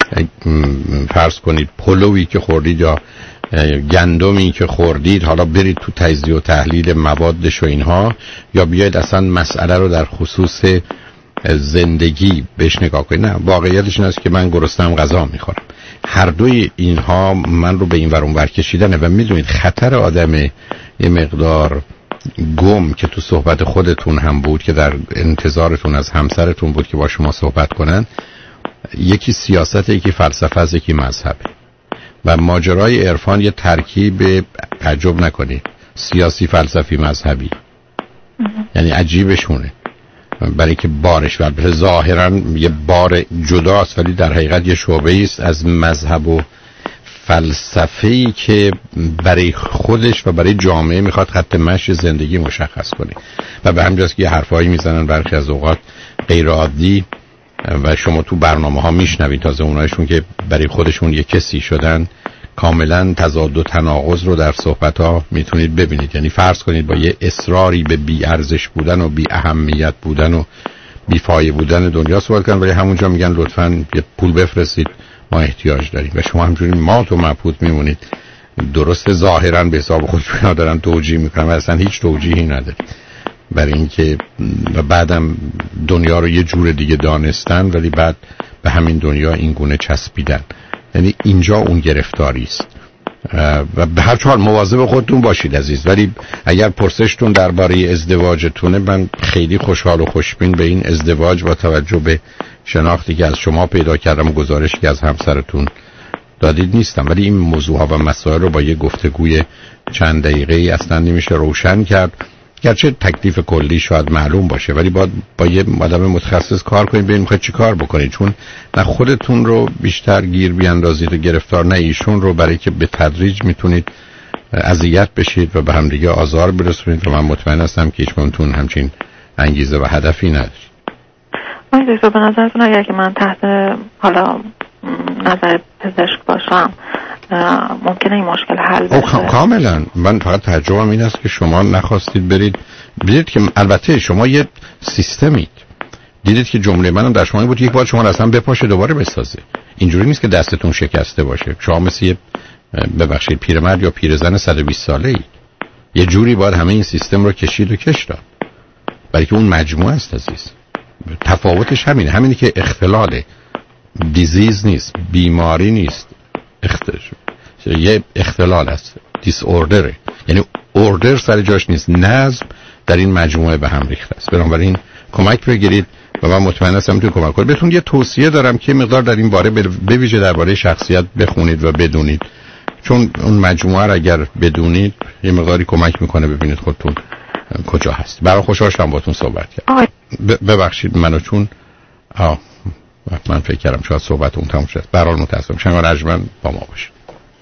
فرض کنید پلویی که خوردید یا گندمی که خوردید حالا برید تو تجزیه و تحلیل موادش و اینها، یا بیاید اصلا مسئله رو در خصوص زندگی بهش نگاه کنید. نه، واقعیتش این است که من گرسنه‌ام غذا میخورم. هر دوی اینها من رو به این ور اون ور کشیدنه و میدونید خطر آدم یه مقدار گم که تو صحبت خودتون هم بود که در انتظارتون از همسرتون بود که با شما صحبت کنن، یکی سیاست، یکی فلسفه است، یکی مذهبه. و ماجرای عرفان یه ترکیب تعجب نکنید سیاسی فلسفی مذهبی، یعنی عجیبشونه، برای که بارش و ظاهرا یه بار جداست ولی در حقیقت یه شعبه است از مذهب و فلسفه‌ای که برای خودش و برای جامعه میخواد خط مشی زندگی مشخص کنه و به همین جاست که یه حرفایی میزنن برخی از اوقات غیر عادی و شما تو برنامه ها میشنوید، تازه اونایشون که برای خودشون یه کسی شدن کاملا تضاد و تناقض رو در صحبت ها میتونید ببینید. یعنی فرض کنید با یه اصراری به بی ارزش بودن و بی اهمیت بودن و بی فایده بودن دنیا صحبت کنن، ولی همونجا میگن لطفاً یه پول بفرستید ما احتیاج داریم و شما همجوری مات و مبهوت میمونید. درست ظاهرا به حساب خودشون دارن توجیه میکنن و اصلا هیچ توجیهی نداره، برای اینکه بعدم دنیا رو یه جور دیگه دانستن ولی بعد به همین دنیا این گونه چسبیدن. یعنی اینجا اون گرفتاری است و به هر حال مواظب خودتون باشید عزیز. ولی اگر پرسشتون درباره ازدواجتونه، من خیلی خوشحال و خوشبین به این ازدواج با توجه به شناختی که از شما پیدا کردم و گزارشی که از همسرتون دادید نیستم، ولی این موضوعها و مسائل رو با یه گفتگوی چند دقیقه‌ای اصلا نمیشه روشن کرد. گرچه تکلیف کلی شاید معلوم باشه ولی باید با یه آدم متخصص کار کنید، ببینید میخواید چی کار بکنید، چون نه خودتون رو بیشتر گیر بیاندازید و گرفتار، نه ایشون رو، برای که به تدریج میتونید اذیت بشید و به هم دیگه آزار برسونید و من مطمئن هستم که هیچ کنتون همچین انگیزه و هدفی ندارید. آقای دکتر، به نظرتون اگر که من تحت حالا نظر پزشک باشم ممکنه این مشکل حل بشه؟ کاملا. من فقط تعجبم این است که شما نخواستید برید دیدید که البته شما یه سیستمید، دیدید که جمله منم در شما بود یک بار شما رو اصلا بپاشه دوباره بسازه. اینجوری نیست که دستتون شکسته باشه. شما مثل یه ببخشید پیرمرد یا پیرزن صد و بیست ساله ای، یه جوری باید همه این سیستم رو کشید و کش داد، برای که اون مجموعه است عزیز. تفاوتش همینه، همینی که اختلاله، دیزیز نیست، بیماری نیست، اختلاف یه اختلال است، دیس اوردره. یعنی اوردر سر جاش نیست، نظم در این مجموعه به هم ریخته است. بنابراین کمک بگیرید و من مطمئن هستم تو کمک کنید. بهتون یه توصیه دارم که مقدار در این باره به ویژه درباره شخصیت بخونید و بدونید، چون اون مجموعه رو اگر بدونید یه مقداری کمک میکنه ببینید خودتون کجا هست. برای خوشحال شدم باهاتون صحبت کردم. ببخشید منو چون آه من فکر کردم شاید صحبت اون تموم شد. برحال متاسفم. شما رجمن با ما باشید.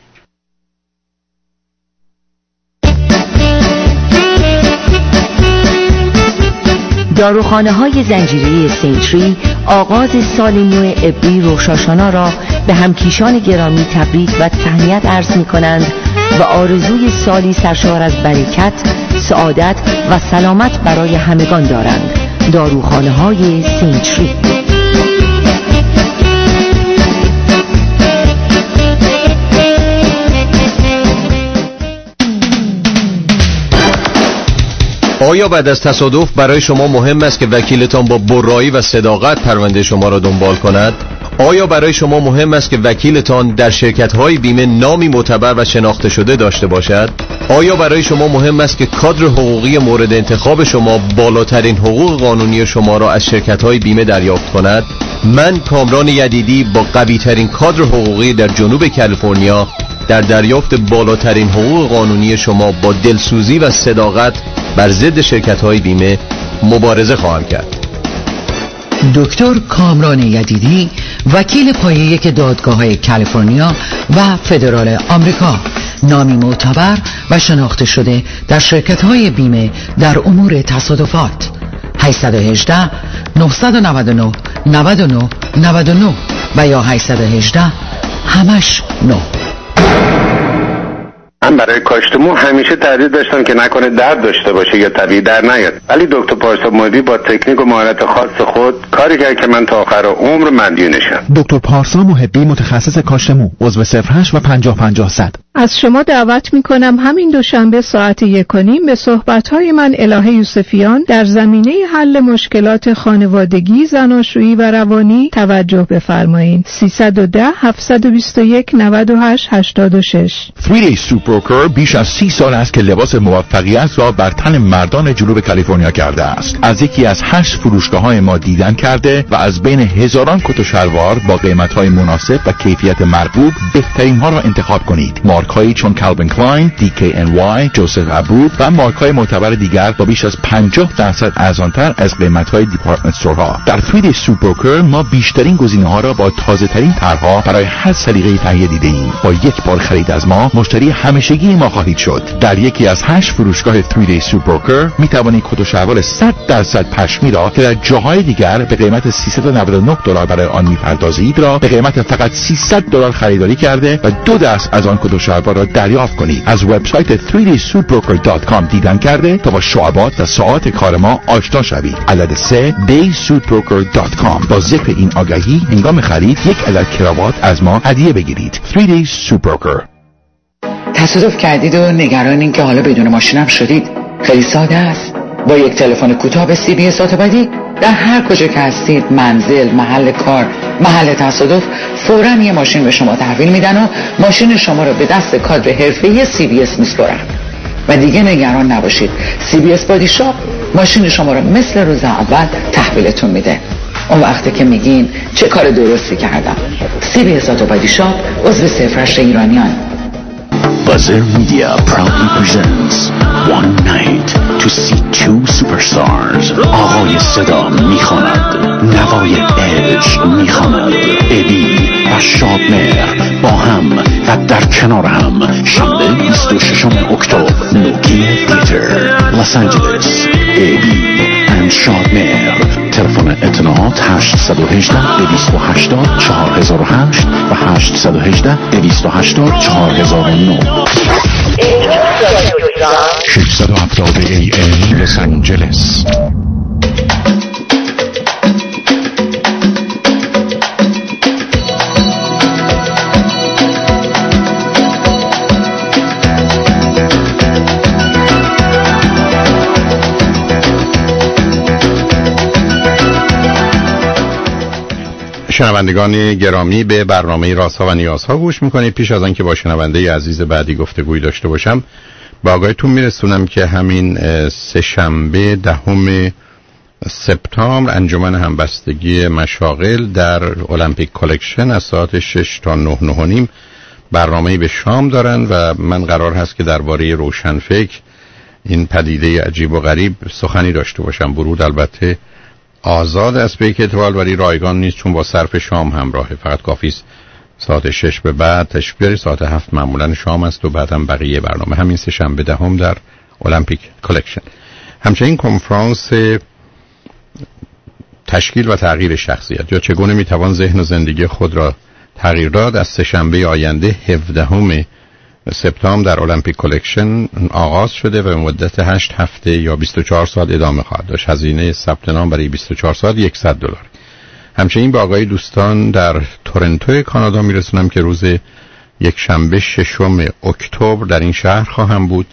داروخانه های زنجیره سینتری آغاز سال نو عبری روشاشانا را به همکیشان گرامی تبریک و تهنیت عرض می کنند و آرزوی سالی سرشار از برکت، سعادت و سلامت برای همگان دارند. داروخانه های سینتری. آیا بعد از تصادف برای شما مهم است که وکیلتان با برایی و صداقت پرونده شما را دنبال کند؟ آیا برای شما مهم است که وکیلتان در شرکت‌های بیمه نامی معتبر و شناخته شده داشته باشد؟ آیا برای شما مهم است که کادر حقوقی مورد انتخاب شما بالاترین حقوق قانونی شما را از شرکت‌های بیمه دریافت کند؟ من کامران یدیدی با قوی‌ترین کادر حقوقی در جنوب کالیفرنیا در دریافت بالاترین حقوق قانونی شما با دلسوزی و صداقت بر ضد شرکت‌های بیمه مبارزه خواهم کرد. دکتر کامران یدیدی، وکیل پایه یک دادگاه‌های کالیفرنیا و فدرال آمریکا، نامی معتبر و شناخته شده در شرکت‌های بیمه در امور تصادفات. هشت یک هشت نه نه نه نه نه نه نه و یا هشت یک هشت همش نه. من برای کاشت مو همیشه تردید داشتم که نکنه درد داشته باشه یا طبیعی در نیاد، ولی دکتر پارسا محبی با تکنیک و مهارت خاص خود کاری کرد که من تا آخر عمر مدیونشم. دکتر پارسا محبی، متخصص کاشت مو، عضو صفر هشت و پنجاه پنجاه صد. از شما دعوت می کنم همین دوشنبه ساعت یک و نیم به صحبت‌های من الهه یوسفیان در زمینه حل مشکلات خانوادگی، زناشویی و روانی توجه بفرمایید. سیصد و ده هفتصد و بیست و یک نود و هشت هشتاد و شش. تری دی سوت بروکر بیش از سی سال است که لباس موفقیت را بر تن مردان جنوب کالیفرنیا کرده است. از یکی از هشت فروشگاه‌های ما دیدن کرده و از بین هزاران کت و شلوار با قیمت‌های مناسب و کیفیت مرغوب بهترین‌ها را انتخاب کنید. مارک‌هایی چون کالوین کلاین، دی کی ان وای، جوزف ابرود و مارک‌های معتبر دیگر با بیش از پنجاه درصد ارزان‌تر از قیمت‌های دیپارتمنت استورها. در تری دی سوت بروکر ما بیشترین گزینه‌ها را با تازه‌ترین طرح‌ها برای هر سلیقه‌ای تهیه دیده‌ایم. با یک بار خرید از ما مشتری همیشگی ما خواهید شد. در یکی از هشت فروشگاه تری دی سوت بروکر می توانید کت و شلوار صد درصد پشمی را که در جاهای دیگر به قیمت سیصد و نود و نه دلار برای آن می‌پردازید را به قیمت فقط سیصد دلار خریداری کرده و دو دست از آن کت و شلوار را دریافت کنید. از وبسایت تری دی سوت بروکر دات کام دیدن کرده تا با شعبات و ساعات کار ما آشنا شوید. عدد سه دی سوت بروکر دات کام. با ذکر این آگهی هنگام خرید یک عدد کراوات از ما هدیه بگیرید. تری دی سوت بروکر. تصادف کردید و نگرانین که حالا بدون ماشینم شدید؟ خیلی ساده است. با یک تلفن کوتاه به سی بی اس اتوبادی در هر کجا که هستید، منزل، محل کار، محل تصادف، فوراً یه ماشین به شما تحویل میدن و ماشین شما رو به دست کادر حرفه‌ای سی بی اس میسپارن. و دیگه نگران نباشید، سی بی اس بادی شاپ ماشین شما رو مثل روز اول تحویلتون میده. اون وقته که میگین چه کار درستی کردم. سی بی اس اتوبادی شاپ عضو صفر هشت ایرانیان. Buzzer Media proudly presents One Night to See Two Superstars. آقای صدا میخواند، نوای عشق میخواند. ابی و شادمهر با هم و در کنار هم. شنبه بیست و ششم اکتبر، نوکیه تیتر، لس آنجلس. ابی و شادمهر. تلفن اطلاعات هشت یک هشت دویست و هشتاد چهار هزار و هشت و هشت یک هشت دویست و هشتاد چهار هزار و نه. ششصد و هفتاد ای ام لس آنجلس. شنوندگان گرامی، به برنامه رازها و نیازها گوش میکنید. پیش از آن که با شنونده عزیز بعدی گفتگویی داشته باشم، با آگاهیتون میرسونم که همین سه شنبه دهم سپتامبر انجمن همبستگی مشاغل در المپیک کالکشن از ساعت شش تا نه نه و نیم برنامه‌ای به شام دارن و من قرار هست که درباره روشنفکر، این پدیده عجیب و غریب، سخنی داشته باشم. ورود البته آزاد است به یک احتمال، ولی رایگان نیست چون با صرف شام همراهه. فقط کافی است ساعت شش به بعد تشریف بیاری، ساعت هفت معمولا شام است و بعدم بقیه برنامه. همین سه شنبه دهم در المپیک کالکشن. همچنین کنفرانس تشکیل و تغییر شخصیت یا چگونه میتوان ذهن و زندگی خود را تغییر داد از سه شنبه آینده هفدهم سپتامبر در المپیک کالکشن آغاز شده و به مدت هشت هفته یا بیست و چهار ساعت ادامه خواهد داشت. هزینه ثبت نام برای بیست و چهار ساعت صد دلار. همچنین به آقای دوستان در تورنتو کانادا میرسونم که روز یک شنبه ششم اکتبر در این شهر خواهم بود.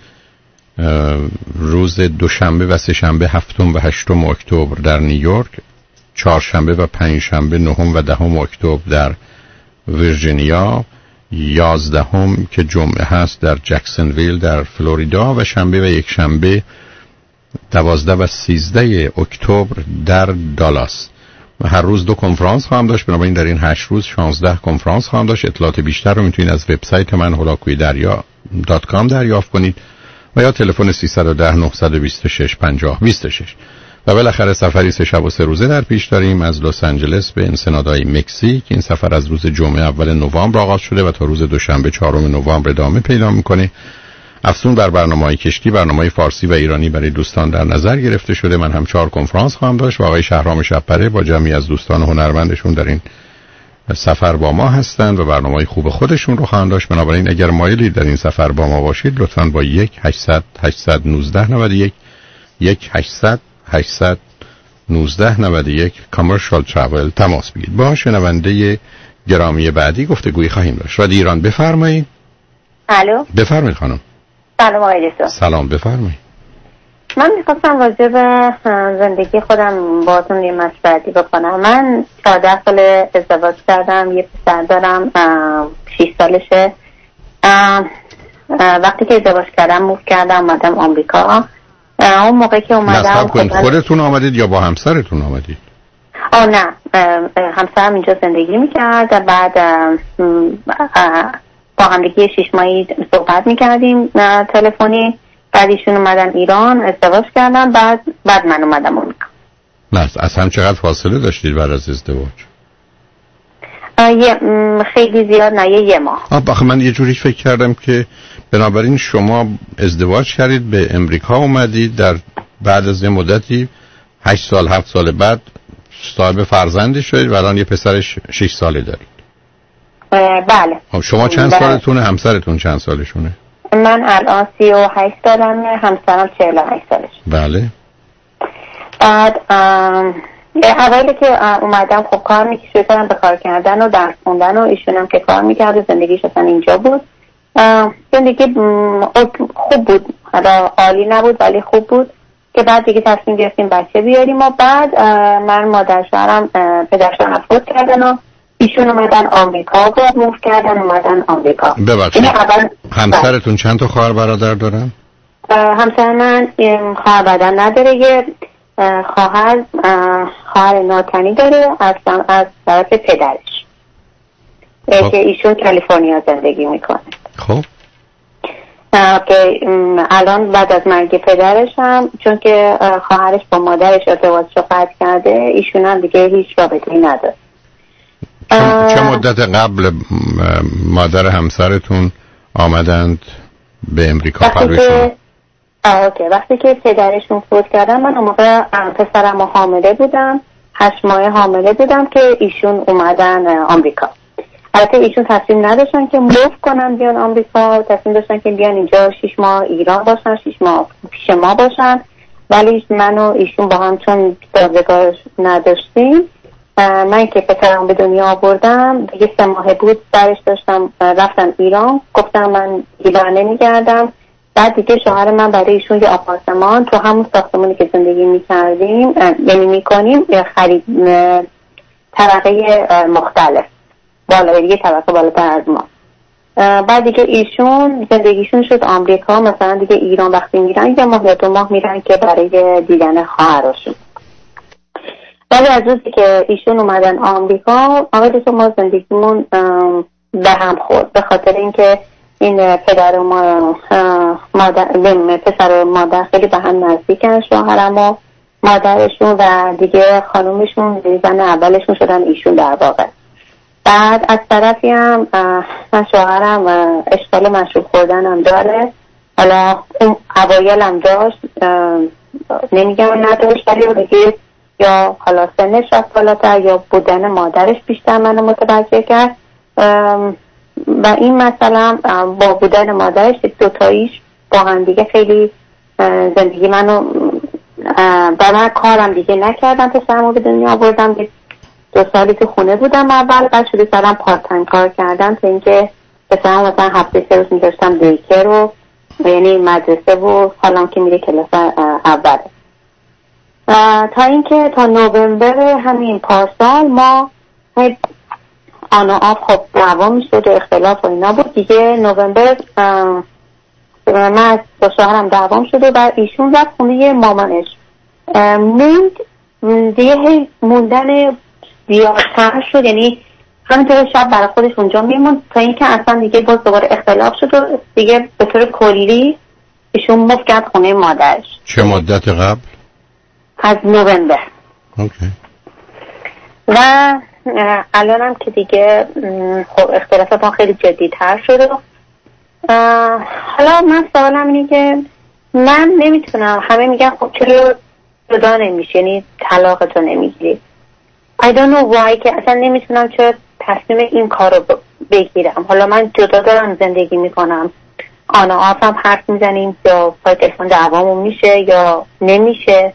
روز دوشنبه و سه شنبه هفتم و هشتم اکتبر در نیویورک، چهارشنبه و پنجشنبه نهم و دهم اکتبر در ویرجینیا، یازدهم که جمعه هست در جکسونویل در فلوریدا و شنبه و یک شنبه دوازده و سیزده اکتبر در دالاس. و هر روز دو کنفرانس خواهم داشت، بنابراین در این هشت روز شانزده کنفرانس خواهم داشت. اطلاعات بیشتر رو میتونید از وبسایت من هولاکویی دریا دات کام دریافت کنید و یا تلفن سیصد و ده نهصد و بیست و شش پنجاه بیست و شش. و بالاخره سفری سه شب و سه روزه در پیش داریم از لس آنجلس به انسنادای مکزیک. این سفر از روز جمعه اول نوامبر آغاز شده و تا روز دوشنبه چهارم نوامبر ادامه پیدا میکنه. افزون بر برنامه‌های کشتی، برنامه‌های فارسی و ایرانی برای دوستان در نظر گرفته شده. من هم چهار کنفرانس خواهم داشت و آقای شهرام شب‌پره با جمعی از دوستان هنرمندشون در این سفر با ما هستند و برنامه‌های خوب خودشون رو خواهند داشت. بنابراین اگر مایلید در این سفر با ما باشید، لطفاً با یک هشتصد هشتصد و نوزده نود و یک یک هشتصد هشتصد و نوزده نود و یک کامرشال ترافل تماس بگیرید. با شنونده گرامی بعدی گفتگویی خواهیم داشت. رادیو ایران بفرمایید. الو. بفرمایید خانم. سلام آقای دکتر. سلام بفرمایید. من میخواستم راجع به زندگی خودم باهاتون یه مشورتی بکنم. من چهارده سال ازدواج کردم، یه پسر دارم شش سالشه. وقتی که ازدواج کردم موو کردم اومدم آمریکا. اون موقع که اومدم خودتون خودتون آمدید یا با همسرتون آمدید؟ آه نه، همسرم اینجا زندگی میکرد و بعد با همدیگه شش ماهی صحبت میکردیم تلفنی. بعد ایشون اومدن ایران، ازدواج کردن، بعد بعد من اومدم آمریکا. نه اصلا چقدر فاصله داشتید بعد از ازدواج؟ یه خیلی زیاد نه، یه, یه ماه. آه بخه من یه جوری فکر کردم که بنابراین شما ازدواج کردید به امریکا اومدید، در بعد از یه مدتی هشت سال هفت سال بعد صاحب فرزندی شدید و الان یه پسرش شش ساله دارید. بله. شما چند بله. سالتونه؟ همسرتون چند سالشونه؟ من الان سی و هشت سالمه، همسرم چهل و هشت سالش. بله. بعد اولی که اومدم خب کار میکشید کردم به کار کردن و درس خوندن و ایشونم که کار میکرد و زندگیش اصلا اینجا بود. زندگی خوب بود، حالا عالی نبود ولی خوب بود که بعد دیگه تصمیم گرفتیم بچه بیاریم و بعد من مادر شوهرم پدر شوهرم فوت کردن و ایشون اومدن آمریکا و موو کردن اومدن آمریکا. ببخشید اول... همسرتون چند تا خواهر برادر دارن؟ همسر من خواهر برادر نداره، یه خواهر خواهر ناتنی داره از از طرف پدرش خب. که ایشون کالیفرنیا زندگی میکنه. خب که الان بعد از مرگ پدرش هم چون که خواهرش با مادرش ازدواجش قطع کرده، ایشون هم دیگه هیچ رابطه‌ای نداره. چه, چه مدت قبل مادر همسرتون آمدند به امریکا پرویشون؟ اوکی، وقتی که پدرشون فوت کردن من اون موقع پسرم حامله بودم، هشت ماه حامله بودم که ایشون اومدن آمریکا. البته ایشون تصمیم نداشتن که موو کنن بیان آمریکا، تصمیم داشتن که بیان اینجا شش ماه ایران باشن، شش ماه پیش ما باشن، ولی من و ایشون با هم چون سازگار نداشتیم، من که پسرم به دنیا آوردم دیگه سه ماه بود درش داشتم رفتم ایران، گفتم من ایران نمیگردم. بعد دیگه شوهر من برای ایشون یه آپارتمان تو همون ساختمانی که زندگی میکردیم یعنی میکنیم خرید طبقه مختلف بالا، یه طبقه بالاتر از ما. بعد دیگه ایشون زندگیشون شد آمریکا، مثلا دیگه ایران وقتی میرن یه ماه یا دو ماه میرن که برای دیدن خواهرشون. ولی از روزی که ایشون اومدن آمریکا آقای ما زندگیمون به هم خورد، به خاطر اینکه این پدر و مادر پسر و مادر خیلی به هم نزدیکن، شوهرم و مادرشون و دیگه خانومشون زن اولشون شدن ایشون در واقع. بعد از طرفی هم من شوهرم اشکال مشروب خوردن هم داره، حالا اون اوایل هم داشت، نمیگم نداشت ولی دیگه یا حالا سنش رفت بالاتر یا بودن مادرش بیشتر منو متوجه کرد و این مثلا با بودن مادرش دوتاییش با هم دیگه خیلی زندگی منو و من کارم دیگه نکردم، پسرمو به دنیا آوردم، دو سالی تو خونه بودم اول، بعد شروع کردم پارت تایم کار کردم تا اینکه پسرم مثلا هفته سه روز می‌داشتم دیکر رو یعنی مدرسه و حالا که میره کلاس اوله. تا اینکه تا نوامبر همین پارسال ما آن و آف خب دعوا میشد و اختلاف و اینا بود دیگه. نوامبر من با شوهرم دعوام شده و ایشون رفت خونه مامانش موند دیگه. هی موندن زیادتر شد، یعنی همینطور شب برای خودش اونجا میموند تا اینکه اصلا دیگه باز دوباره اختلاف شد و دیگه به طور کلی ایشون مفت کرد خونه مادرش. چه مدت قبل؟ از نوامبر. اوکی. و الانم که دیگه خب اختلاف ما خیلی جدی‌تر شده. حالا من سوالم اینه که من نمیتونم، همه میگن خب چرا جدا نمیشه، یعنی طلاقتو نمیگیری. I don't know why که اصلا نمیتونم چرا تصمیم این کارو بگیرم. حالا من جدا دارم زندگی میکنم، آنا آفم حرف میزنیم یا پای تلفن دعوامون میشه یا نمیشه.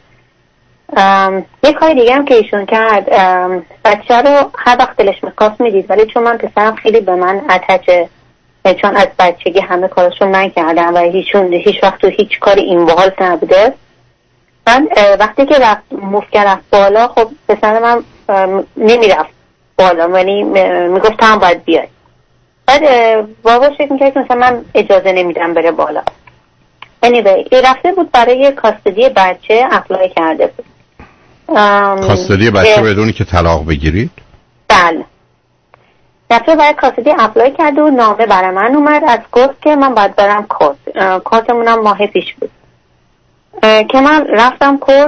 یه کاری دیگه هم که ایشون کرد، بچه رو هر وقت دلش میخواست میدید، ولی چون من پسرم خیلی به من اتچه، چون از بچگی همه کارشون من کردم و هیچون هیچ وقت تو هیچ کاری این بحال نبوده. من وقتی که رفت مفکر رفت بالا، خب پسر من نمیرفت بالا، یعنی میگفت تا هم باید بیای. بعد بابا شکل میکرد مثلا من اجازه نمیدم بره بالا. anyway رفته بود برای کاستدی بچه اپلای کرده بود. کاستدی بچه بدونی که طلاق بگیرید؟ بله. رفته برای کاستدی اپلای کرده و نامه برای من اومد از کورت که من باید برم کورت. کورتمونم ماه پیش بود که من رفتم کورت.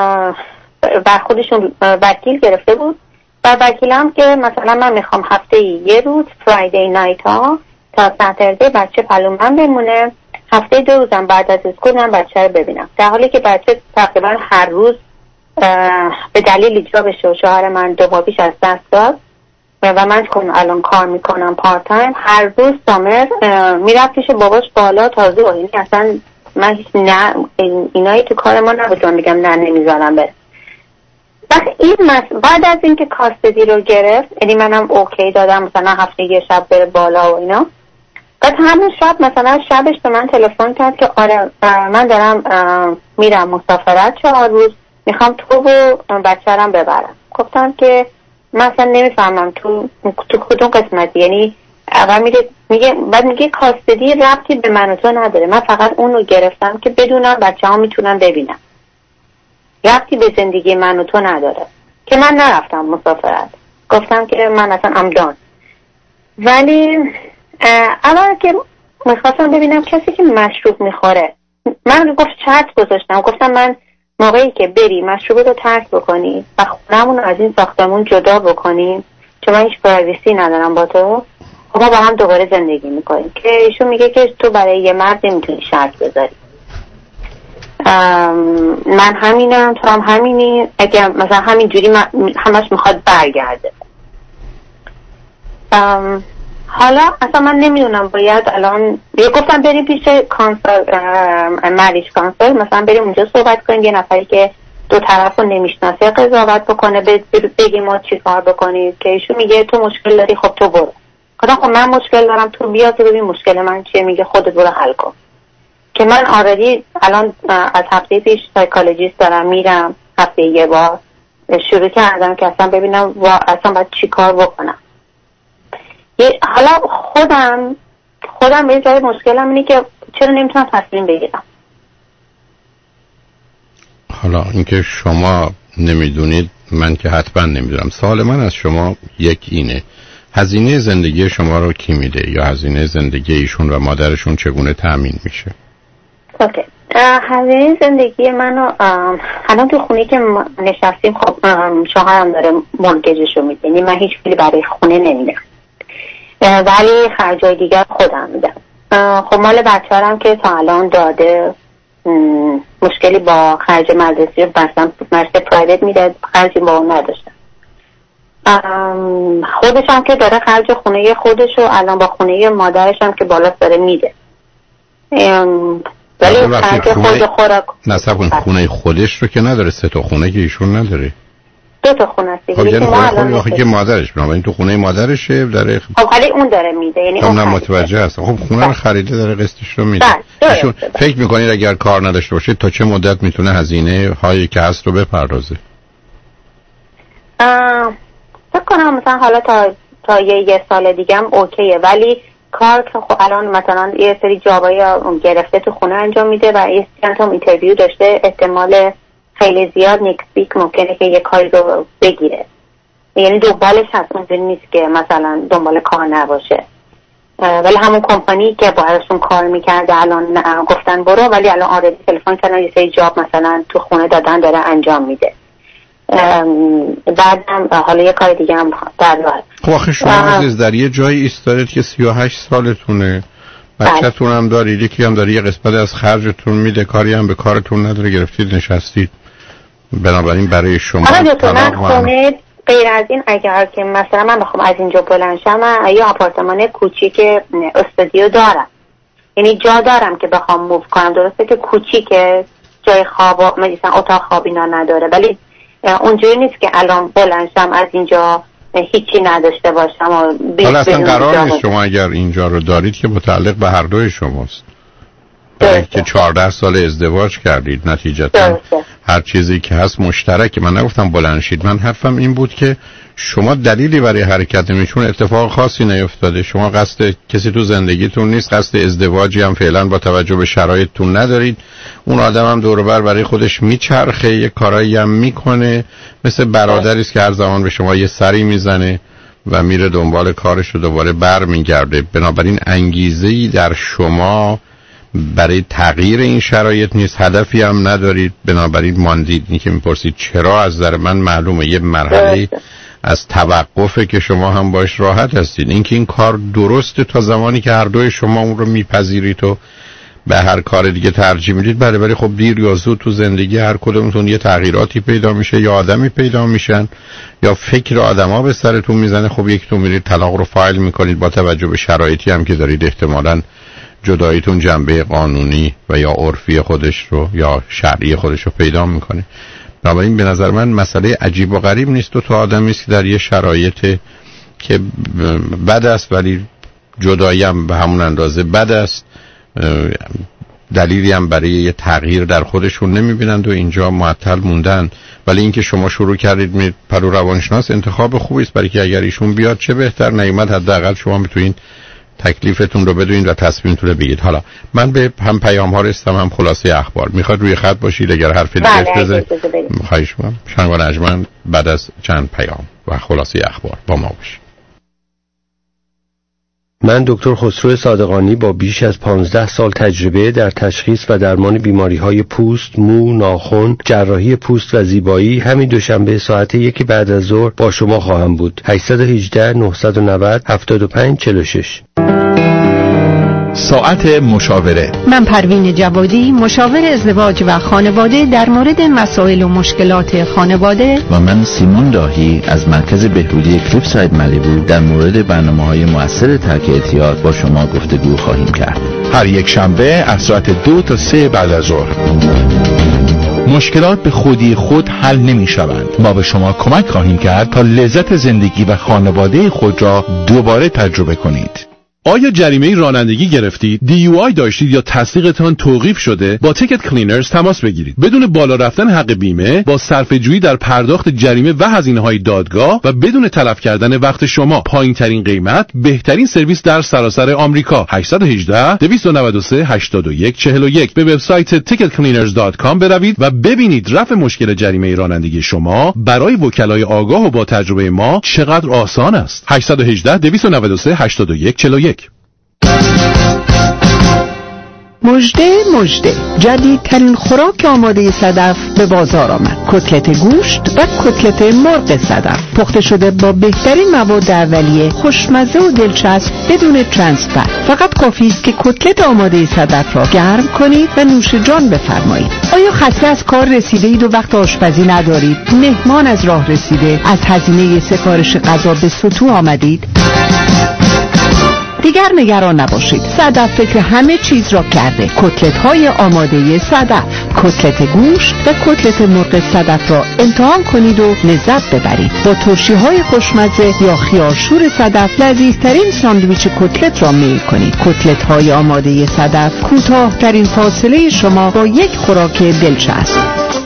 بر خودشون وکیل گرفته بود و وکیلم که مثلا من میخوام هفته یه روز فرایدی نایت ها تا ساتردی بچه پلو من بمونه، هفته دو روزم بعد از اسکول من بچه رو ببینم، در حالی که بچه تقریبا هر روز به دلیل جابش و شوهر من دو ماه پیش از دست داد و من کنم الان کار میکنم پارت تایم، هر روز سامر میرفت پیش باباش بالا تازه و یعنی اصلا من هیچ نه اینایی تو کار ما نبود من میگم نه نمیذارم بره. وقتی این مس... بعد از اینکه کاستدی رو گرفت، یعنی منم اوکی دادم مثلا هفته یه شب بره بالا و اینا، بعد همون شب مثلا شبش به من تلفن کرد که آره من دارم میرم مسافرت چهار روز، میخوام تو و بچه‌رم ببرم. گفتم که مثلا نمیفهمم تو تو کدوم قسمتی، یعنی اول میگه میگه بعد میگه کاستدی ربطی به من و تو نداره، من فقط اون رو گرفتم که بدونم بچه‌ها میتونن ببینم، ربطی به زندگی من و تو نداره. که من نرفتم مسافرت، گفتم که من اصلا امدان. ولی اول که میخواستم ببینم کسی که مشروب میخوره، من گفت شرط گذاشتم، گفتم من موقعی که بری مشروب رو ترک بکنی و خونمون رو از این ساختمون جدا بکنیم چون من هیچ پرایوسی ندارم با تو، ما با هم دوباره زندگی میکنیم. که ایشون میگه که تو برای یه مرد نمیتونی شرط بذاری، من همینم تو هم همینی، اگه مثلا همینجوری همش میخواد برگرده. حالا اصلا من نمیدونم باید الان یه گفتم بریم پیش کانسل مریج کانسل، مثلا بریم اونجا صحبت کنیم، یه نفری که دو طرف رو نمیشناسه قضاوت بکنه، بگیم ما چی کار بکنیم. که ایشون میگه تو مشکل داری، خب تو برو. خدا خب من مشکل دارم، تو بیا تو ببین مشکل من چیه. میگه خودت برو حل کن. که من آردی الان از هفته پیش سایکولوژیست دارم میرم، هفته یه بار شروع کردم که اصلا ببینم و اصلا باید چی کار بکنم. حالا خودم خودم یه جای مشکلم اینه که چرا نمیتونم تصمیم بگیرم. حالا اینکه شما نمیدونید من که حتما نمیدونم. سوال من از شما یک اینه، هزینه زندگی شما رو کی میده یا هزینه زندگی ایشون و مادرشون چگونه تأمین میشه؟ اوکی. هزینه زندگی منو الان تو خونه که نشستیم خب شوهرم داره مورگیجشو میده، یعنی من هیچ پولی برای خونه نمیدم ولی خرجای دیگر خودم میدم. خب مال بچه‌ام که تا الان داده مشکلی با خرج مدرسه مثلا مدرسه پرایوت میده، خرجی با اون نداشتم. خودش هم که داره خرج خونه خودشو الان با خونه مادرش هم که بالا داره میده، ولی خرج خود خوراک نصب کن. خونه خودش رو که نداره، سه تا خونه که ایشون نداره. دو تا خونه است دیگه. خب یکی ما الان آخه که مادرش بنابراین تو خونه مادرشه داره. خب ولی اون داره میده، یعنی اون متوجه است. خب خونه رو خریده داره قسطش رو میده. ایشون فکر میکنید اگر کار نداشته باشه تا چه مدت میتونه هزینه هایی که هست رو بپردازه؟ فکر کنم مثلا حالا تا تا یه, یه سال دیگه هم اوکیه، ولی کار که خب الان مثلا یه سری جابایی گرفته تو خونه انجام میده و یه چند تا اینترویو داشته، احتمال خیلی زیاد نیکست ویک ممکنه که یه کاری رو بگیره، یعنی دنبالش هست، اونجوری نیست که مثلا دنبال کار نباشه. ولی همون کمپانی که باهاشون کار میکرده الان گفتن برو، ولی الان آردی تلفن کردن یه سری جاب مثلا تو خونه دادن داره انجام میده. بعدم حالا یه کار دیگه هم در راه. خب آخه شما عزیز در یه جایی ایستادید که سی و هشت سالتونه، بچه‌تون هم دارید، یکی هم داره یه قسمت از خرجتون میده، کاری هم به کارتون نداره، گرفتید نشستید. بنابراین برای شما طلاق کنید. غیر از این اگر که مثلا من بخوام از اینجا بلند شم، یه آپارتمان کوچیک استودیو دارم، یعنی جا دارم که بخوام موو کنم. درسته که کوچیکه، جای خواب مثلا اتاق خواب اینا نداره، ولی اونجوری نیست که الان بلند شم از اینجا هیچی نداشته باشم. حالا اصلا قرار نیست شما اگر اینجا رو دارید که متعلق به هر دوی شماست، برای که چهارده سال ازدواج کردید، نتیجتا هر چیزی که هست مشترک. من نگفتم بلند شید، من حرفم این بود که شما دلیلی برای حرکت میشون اتفاق خاصی نیفتاده، شما قصد کسی تو زندگیتون نیست، قصد ازدواجی هم فعلا با توجه به شرایطتون ندارید، اون آدم هم دور و بر برای خودش میچرخه، یه کارایی هم میکنه، مثل برادری است که هر زمان به شما یه سری میزنه و میره دنبال کارش رو دوباره بر میگرده. بنابراین انگیزه‌ای در شما برای تغییر این شرایط نیست، هدفی هم ندارید، بنابراین ماندید. این که میپرسید چرا، از نظر من معلومه یه مرحله از توقفه که شما هم باش راحت هستید. اینکه این کار درسته تا زمانی که هر دوی شما اون رو میپذیرید و به هر کار دیگه ترجیح میدید. بله ولی خب دیر یا زود تو زندگی هر کدومتون یه تغییراتی پیدا میشه، یا آدمی پیدا میشن، یا فکر آدما به سرتون میزنه. خب یکتون میرید طلاق رو فایل میکنید با توجه به شرایطی هم که دارید، احتمالاً جداییتون جنبه قانونی و یا عرفی خودش رو یا شرعی خودش رو پیدا میکنه. بنابراین به نظر من مسئله عجیب و غریب نیست. دو تا آدمی است که در یه شرایط که بد است ولی جدایی هم به همون اندازه بد است، دلیلی هم برای یه تغییر در خودشون نمیبینند و اینجا معطل موندن. ولی اینکه شما شروع کردید می پرو روانشناس انتخاب خوبی است، برای که اگر ایشون بیاد چه بهتر، نیومد حداقل شما میتونید تکلیفتون رو بدونید و تصمیمتون رو بگید. حالا من به هم پیام ها رسیدم هم خلاصه اخبار. میخواد روی خط باشید اگر حرف دیگه بزنید خواهش می‌کنم. شنوان اجمن بعد از چند پیام و خلاصه اخبار با ما باشید. من دکتر خسرو صادقانی با بیش از پانزده سال تجربه در تشخیص و درمان بیماری‌های پوست، مو، ناخن، جراحی پوست و زیبایی همین دوشنبه ساعت یک بعد از ظهر با شما خواهم بود. هشت یک هشت نه نه صفر هفت پنج چهار شش. ساعت مشاوره. من پروین جوادی، مشاور ازدواج و خانواده در مورد مسائل و مشکلات خانواده. و من سیمون داهی از مرکز بهبودی کلیفساید ملیبو در مورد برنامه‌های مؤثر ترک اعتیاد با شما گفتگو خواهیم کرد. هر یک شنبه از ساعت دو تا سه بعد از ظهر. مشکلات به خودی خود حل نمی شوند. ما به شما کمک خواهیم کرد تا لذت زندگی و خانواده خود را دوباره تجربه کنید. آیا جریمه رانندگی گرفتید، دی یو آی داشتید یا تصدیقتان توقیف شده؟ با تیکت کلینرز تماس بگیرید. بدون بالا رفتن حق بیمه، با صرفه‌جویی در پرداخت جریمه و هزینه‌های دادگاه و بدون تلف کردن وقت شما، پایین‌ترین قیمت، بهترین سرویس در سراسر آمریکا. هشت یک هشت دو نه سه هشت یک چهار یک. به وبسایت تیکت کلینرز دات کام بروید و ببینید رفع مشکل جریمه رانندگی شما برای وکلای آگاه و با تجربه ما چقدر آسان است. هشت یک هشت دو نه سه هشت یک چهار یک. مژده مژده، جدیدترین خوراک آماده صدف به بازار آمد. کتلت گوشت و کتلت مرغ صدف، پخته شده با بهترین مواد اولیه، خوشمزه و دلچسب بدون ترانس فت. فقط کافی است که کتلت آماده صدف را گرم کنید و نوش جان بفرمایید. آیا خسته از کار رسیده اید و وقت آشپزی ندارید؟ مهمان از راه رسیده، از هزینه سفارش غذا به سطوح آمدید؟ دیگر نگران نباشید. صدف فکر همه چیز را کرده. کتلت های آماده صدف، کتلت گوشت و کتلت مرغ صدف را امتحان کنید و لذت ببرید. با ترشی های خوشمزه یا خیارشور صدف لذیذترین ساندویچ کتلت را میل کنید. کتلت های آماده صدف، کوتاه ترین فاصله شما با یک خوراک دلچسب.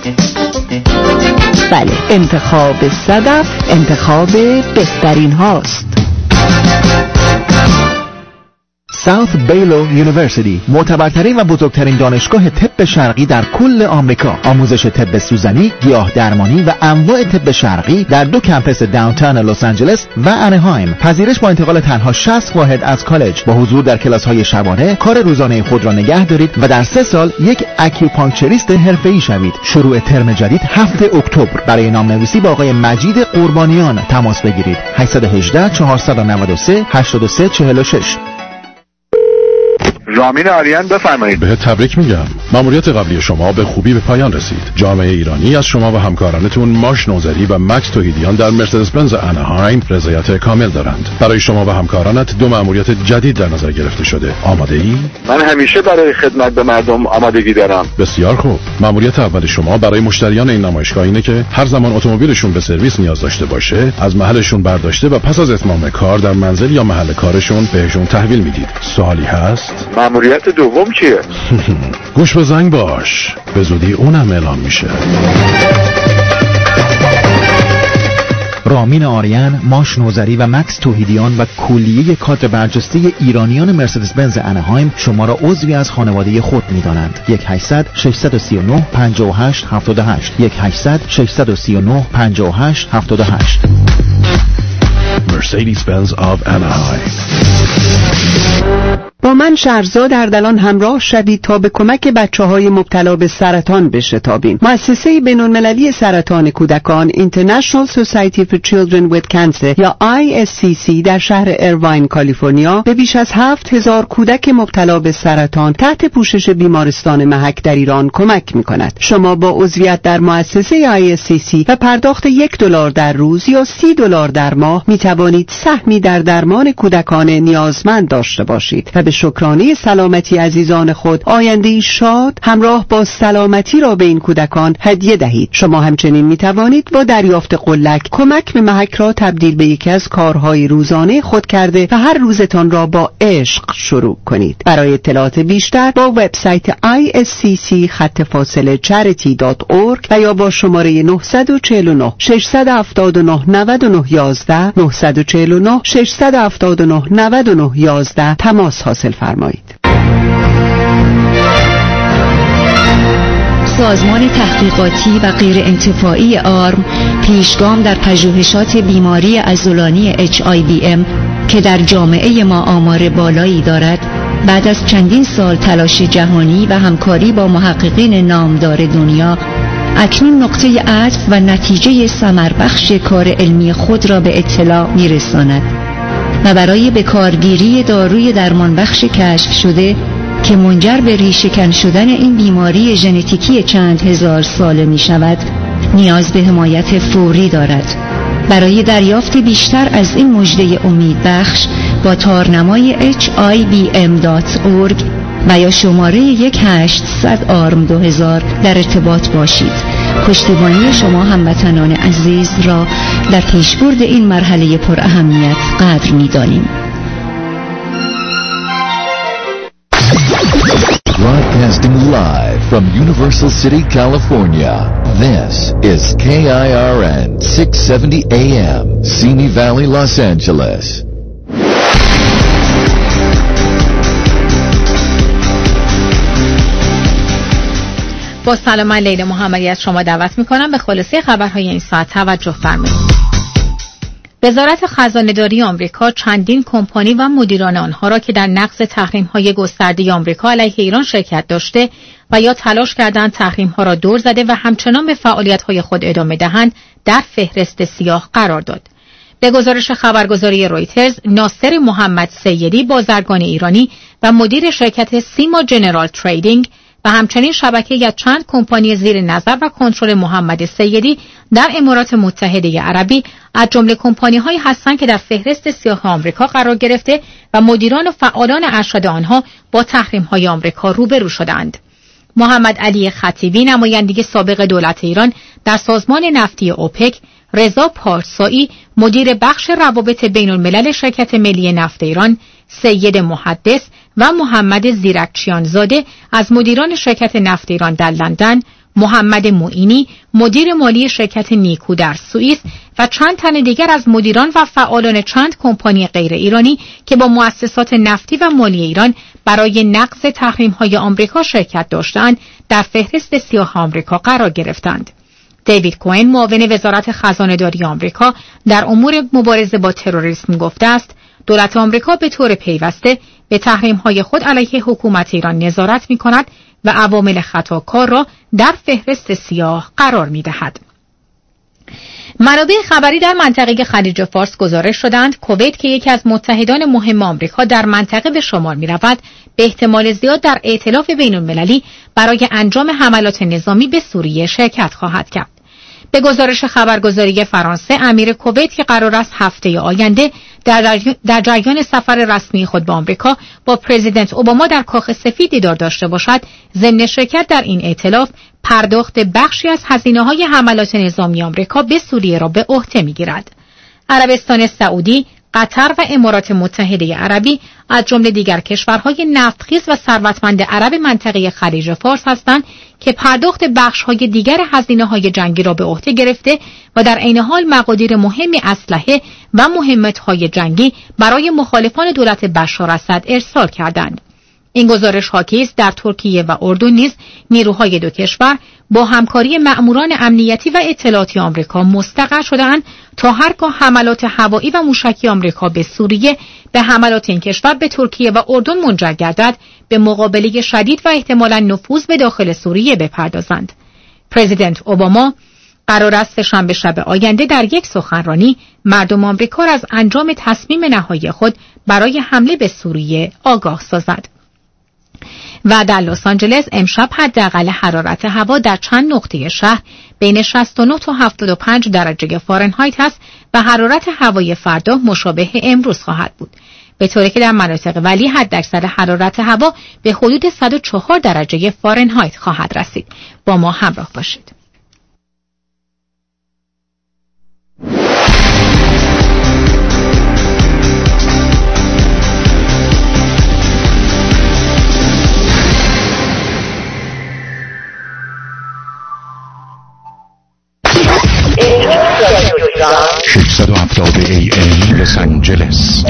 بله، انتخاب صدف انتخاب بهترین هاست. ساوت بیلو یونیورسیتی، معتبرترین و بزرگترین دانشگاه طب شرقی در کل آمریکا. آموزش طب سوزنی، گیاه درمانی و انواع طب شرقی در دو کمپس داونتاون لس آنجلس و انهایم. پذیرش با انتقال تنها شصت واحد از کالج، با حضور در کلاس‌های شبانه. کار روزانه خود را نگه دارید و در سه سال یک اکیوپانکچریست حرفه‌ای شوید. شروع ترم جدید هفتم اکتبر. برای نام‌نویسی با آقای مجید قربانیان تماس بگیرید. هشت یک هشت چهار نه سه هشت سه چهار شش. رامین آریان بفرمایید. به تبریک میگم. مأموریت قبلی شما به خوبی به پایان رسید. جامعه ایرانی از شما و همکارانتون ماش نوذری و مکس توحیدیان در مرسدس بنز انهایم رضایت کامل دارند. برای شما و همکارانت دو مأموریت جدید در نظر گرفته شده. آماده ای؟ من همیشه برای خدمت به مردم آمادگی دارم. بسیار خوب. مأموریت اول شما برای مشتریان این نمایشگاه اینه که هر زمان اتومبیلشون به سرویس نیاز داشته باشه، از محلشون برداشته و پس از اتمام کار در منزل یا محل کارشون بهشون تحویل میدید. سوالی هست؟ مأموریت دوم چیه؟ گوش به زنگ باش، به زودی اونم اعلام میشه. رامین آریان، ماش نوذری و مکس توحیدیان و کلیه کادر برجسته ایرانیان مرسدس بنز انهایم شما را عضوی از خانواده خود می‌دانند. یک هشتصد ششصد و سی و نه پنجاه و هشت هفتاد و هشت یک هشتصد ششصد و سی و نه پنجاه و هشت هفتاد و هشت. Mercedes-Benz of Anaheim. با من شهرزاد اردلان همراه شوید تا به کمک بچه‌های مبتلا به سرطان بشتابیم. مؤسسه بین‌المللی سرطان کودکان International Society for Children with Cancer یا آی اس سی سی در شهر ایرواین کالیفرنیا به بیش از هفت هزار کودک مبتلا به سرطان تحت پوشش بیمارستان محک در ایران کمک می‌کند. شما با عضویت در مؤسسه آی اس سی سی و پرداخت یک دلار در روز یا سی دلار در ماه می‌توانید سهمی در درمان کودکان نیازمند داشته باشید و به شکرانه سلامتی عزیزان خود آینده‌ای شاد همراه با سلامتی را به این کودکان هدیه دهید. شما همچنین می توانید با دریافت قلک کمک به محک را تبدیل به یکی از کارهای روزانه خود کرده و هر روزتان را با عشق شروع کنید. برای اطلاعات بیشتر با وبسایت آی اس سی سی خط فاصله چریتی دات اورگ و یا با شماره نه چهار نه شش هفت نه نه نه یازده نه چهار نه شش هفت نه نه نه یازده تماس حاصل فرمایید. سازمان تحقیقاتی و غیر انتفاعی آرم پیشگام در پژوهشات بیماری عضلانی اچ آی وی ام که در جامعه ما آمار بالایی دارد، بعد از چندین سال تلاش جهانی و همکاری با محققین نامدار دنیا اکنون نقطه عطف و نتیجه ثمربخش کار علمی خود را به اطلاع می‌رساند و برای بکارگیری داروی درمانبخش کشف شده که منجر به ریشه‌کن شدن این بیماری ژنتیکی چند هزار ساله می شود نیاز به حمایت فوری دارد. برای دریافت بیشتر از این مژده امیدبخش با تارنمای اچ آی وی ام دات اورگ و یا شماره یک هشتصد آرم دو هزار در ارتباط باشید. پشتیبانی شما هموطنان عزیز را در پیشبرد این مرحله پر اهمیت قدر می‌دانیم. Broadcasting live from Universal City, California. This is K I R N six seventy A M, Simi Valley, Los Angeles. با سلام، من لیلا محمدی از شما دعوت میکنم به خلاصه خبرهای این ساعت توجه فرمایید. وزارت خزانه‌داری آمریکا چندین کمپانی و مدیران آنها را که در نقض تحریم‌های گسترده آمریکا علیه ایران شرکت داشته و یا تلاش کردند تحریم‌ها را دور زده و همچنان به فعالیت‌های خود ادامه دهند در فهرست سیاه قرار داد. به گزارش خبرگزاری رویترز، ناصر محمد سیدی بازرگان ایرانی و مدیر شرکت سیما جنرال تریدینگ و همچنین شبکه از چند کمپانی زیر نظر و کنترل محمد سیدی در امارات متحده عربی از جمله کمپانی‌هایی هستند که در فهرست سیاه آمریکا قرار گرفته و مدیران و فعالان ارشد آنها با تحریم‌های آمریکا روبرو شدند. محمد علی خطیبی نماینده سابق دولت ایران در سازمان نفتی اوپک، رضا پارسایی مدیر بخش روابط بین الملل شرکت ملی نفت ایران، سید محدث و محمد زیرکچیانزاده از مدیران شرکت نفت ایران در لندن، محمد معینی مدیر مالی شرکت نیکو در سوئیس و چند تن دیگر از مدیران و فعالان چند کمپانی غیر ایرانی که با مؤسسات نفتی و مالی ایران برای نقض تحریم‌های آمریکا شرکت داشتند در فهرست سیاه آمریکا قرار گرفتند. دیوید کوئن معاون وزارت خزانه‌داری آمریکا در امور مبارزه با تروریسم گفته است دولت آمریکا به طور پیوسته به تحریم‌های خود علیه حکومت ایران نظارت می‌کند و عوامل خطاکار را در فهرست سیاه قرار می‌دهد. منابع خبری در منطقه خلیج فارس گزارش شدند کویت که یکی از متحدان مهم آمریکا در منطقه به شمار می‌رود، به احتمال زیاد در ائتلاف بین‌المللی برای انجام حملات نظامی به سوریه شرکت خواهد کرد. به گزارش خبرگزاری فرانسه، امیر کویت که قرار است هفته آینده در در جریان سفر رسمی خود به آمریکا با پرزیدنت اوباما در کاخ سفید دیدار داشته باشد، ضمن شرکت در این ائتلاف پرداخت بخشی از هزینه‌های حملات نظامی آمریکا به سوریه را به عهده می‌گیرد. عربستان سعودی، قطر و امارات متحده عربی از جمله دیگر کشورهای نفتخیز و ثروتمند عرب منطقه خلیج فارس هستند که پرداخت بخش‌های دیگر هزینه‌های جنگی را به عهده گرفته و در عین حال مقادیر مهمی اسلحه و مهمت‌های جنگی برای مخالفان دولت بشار اسد ارسال کردند. این گزارش حاکی است در ترکیه و اردن نیز نیروهای دو کشور با همکاری مأموران امنیتی و اطلاعاتی آمریکا مستقر شده‌اند تا هرگاه حملات هوایی و موشکی آمریکا به سوریه به حملات این کشور به ترکیه و اردن منجر گردد به مقابله شدید و احتمالاً نفوذ به داخل سوریه بپردازند. پرزیدنت اوباما قرار است شنبه شب آینده در یک سخنرانی مردم آمریکا را از انجام تصمیم نهایی خود برای حمله به سوریه آگاه سازد. و در لس آنجلس امشب حداقل حرارت هوا در چند نقطه شهر بین شصت و نه تا هفتاد و پنج درجه فارنهایت است و حرارت هوای فردا مشابه امروز خواهد بود، به طوری که در مناطق ولی حداکثر حرارت هوا به حدود صد و چهار درجه فارنهایت خواهد رسید. با ما همراه باشید. ششصد و هفتاد ای ام لس آنجلس.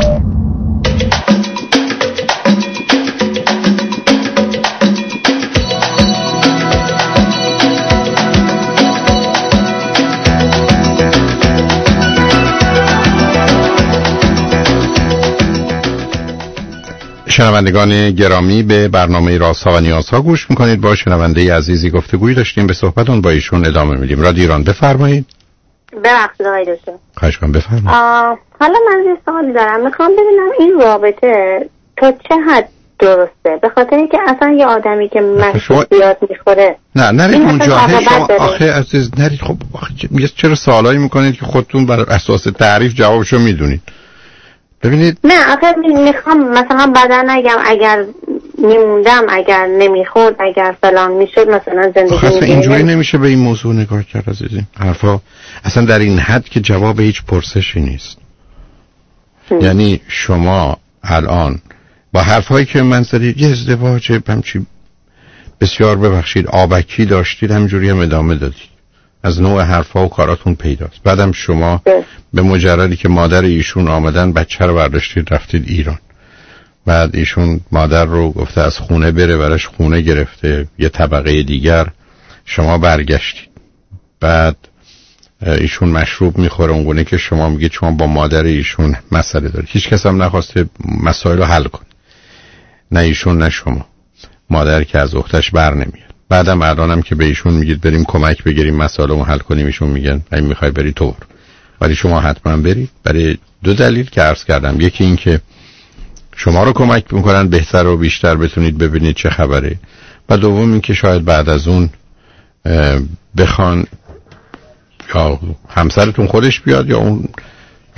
شنوندگان گرامی، به برنامه رازها و نیازها گوش میکنید. با شنونده عزیزی گفتگویی داشتیم، به صحبتون با ایشون ادامه میدیم. رادیو ایران، بفرمایید. ببخشید آقای دکتر. خواهش کنم بفرمایید. حالا من یه سوالی دارم، میخوام ببینم این رابطه تا چه حد درسته، به خاطر اینکه اصلا یه آدمی که مشروب زیاد میخوره نه نرید اونجا. شما آخه عزیز نرید. خب چرا سوالایی میکنید که خودتون بر اساس تعریف جوابشو میدونید؟ ببینید، نه آخه میخوام مثلا بعدا نگم اگر میموندم، اگر نمیخورد، اگر فلان میشد، مثلا زندگی خاصه اینجوری نمیشه به این موضوع نگاه کرد عزیزی. حرفا اصلا در این حد که جواب هیچ پرسشی نیست. هم. یعنی شما الان با حرفایی که من زدید یه ازدواج همچی بسیار ببخشید آبکی داشتید، همجوری هم ادامه دادید. از نوع حرفا و کاراتون پیداست. بعدم شما ده. به مجردی که مادر ایشون آمدن بچه رو برداشتید رفتید ایران. بعد ایشون مادر رو گفته از خونه بره، براش خونه گرفته، یه طبقه دیگر. شما برگشتید. بعد ایشون مشروب میخوره اونگونه که شما میگید شما با مادر ایشون مسئله دارید. هیچ کس هم نخواسته مسائل رو حل کنه، نه ایشون نه شما. مادر که از اختش بر نمیاد. بعدم الانم که به ایشون میگید بریم کمک بگیریم مسائل رو حل کنیم، ایشون میگن اگه میخوای بری تو برو. ولی شما حتما برید، برای دو دلیل که عرض کردم. یکی این که شما رو کمک میکنن بهتر و بیشتر بتونید ببینید چه خبره، و دوم این که شاید بعد از اون بخوان یا همسرتون خودش بیاد یا اون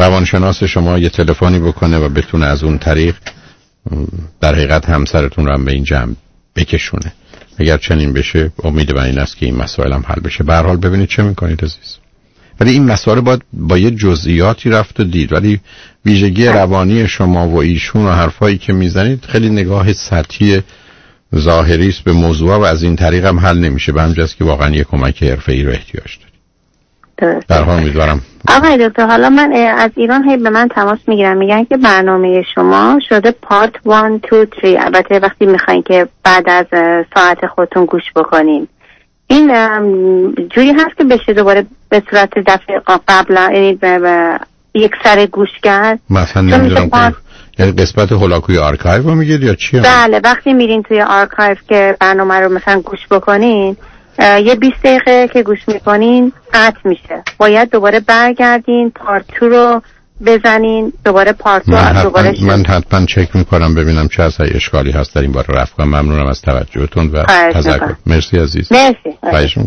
روانشناس شما یه تلفنی بکنه و بتونه از اون طریق در حقیقت همسرتون رو هم به این جمع بکشونه. اگر چنین بشه امید من این است که این مسائل هم حل بشه. به هر حال ببینید چه میکنید عزیز. ولی این مسائل باید با یه جزئیاتی رفت و دید، ولی ویژگی روانی شما و ایشون و حرفایی که میزنید خیلی نگاه سطحی ظاهری است به موضوع و از این طریق هم حل نمیشه، به همجاست که واقعا یه کمک حرفه‌ای رو احتیاج دارید. در حال امیدوارم. آقای دکتر حالا من از ایران هی به من تماس میگیرن، میگن که برنامه شما شده پارت وان تو تری، البته وقتی میخواین که بعد از ساعت خودتون گوش بکنین این جوری هست که بشه دوباره به صورت دفعه قبلا یعنی یک سر گوش کرد؟ مثلا نمیدونم که یعنی قسمت هولاکوی آرکایو رو میگید یا چی؟ بله وقتی میرین توی آرکایو که برنامه رو مثلا گوش بکنین یه بیست دقیقه که گوش میکنین قطع میشه، باید دوباره برگردین پارت تو رو بزنین دوباره پارت تو من دوباره حتما, من حتما چک میکنم ببینم چه از اشکالی هست در این باره رفت کنم. ممنونم از توجهتون و تذکر. مرسی عزیز. مرسی.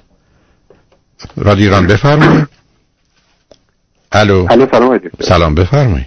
رادیو ایران بفرمایید. الو. الو سلام علیکم. سلام بفرمایید.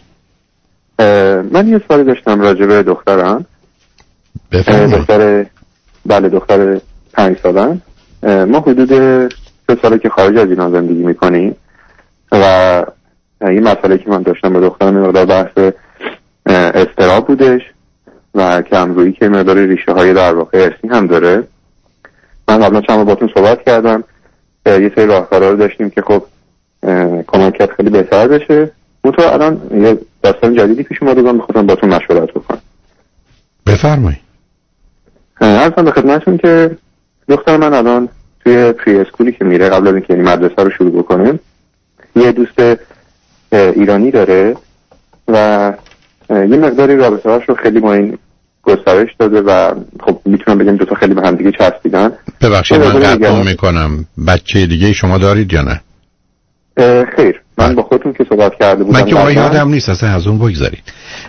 من یه سوالی داشتم راجع به دخترم. بفرمایید. دختر بله دختر پنج سالن. ما حدود سه ساله که خارج از ایران زندگی میکنیم و این مسئله که من داشتم با دخترم این مقدار بحث اضطراب بودش و کمزوری که مقدار ریشه های در واقع ارثی هم داره. من قبلا چند بار باهاتون صحبت کردم، یه سری راهکارا رو داشتیم که خب کمکت خیلی بهتر بشه. منتها الان یه داستان جدیدی پیش اومده و می‌خواستم باهاتون مشورت بکنم. بفرمایید. عرضم به خدمتتون که دختر من الان توی پری اسکولی که میره قبل از اینکه یعنی مدرسه رو شروع بکنه یه دوست ایرانی داره و یه مقداری رابطه هاش رو خیلی با این گسترش داده و خب میتونم بگم دو تا خیلی به هم دیگه چسبیدن. ببخشید من قطع میکنم، بچه دیگه شما دارید یا نه؟ خیر من با خودتون که صحبت کرده بودم. من که ما یادم نیست اصلا از اون بگذارید.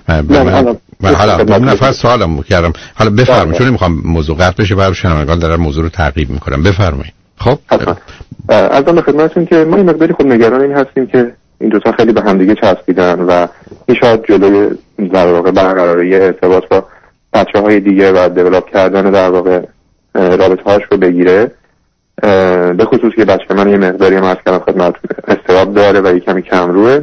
من حالا دو نفر سوالم کردم. حالا بفرمایید چون نمیخوام موضوع قطع بشه، برای شنوندگان دارم موضوع رو تعقیب میکنم. بفرمایید. خب عرضم به خدمتتون که ما این مقداری خود نگران این هستیم که این دو تا خیلی به هم دیگه چسبیدن و این شاید جلوی در واقع برقراری ارتباط با بچه‌های دیگه و دیولپ کردن در واقع رابطه‌هاش رو بگیره. به خصوص که بچه من یه مقداری هم از کردم خدمتتون استراب داره و یه کمی کم روه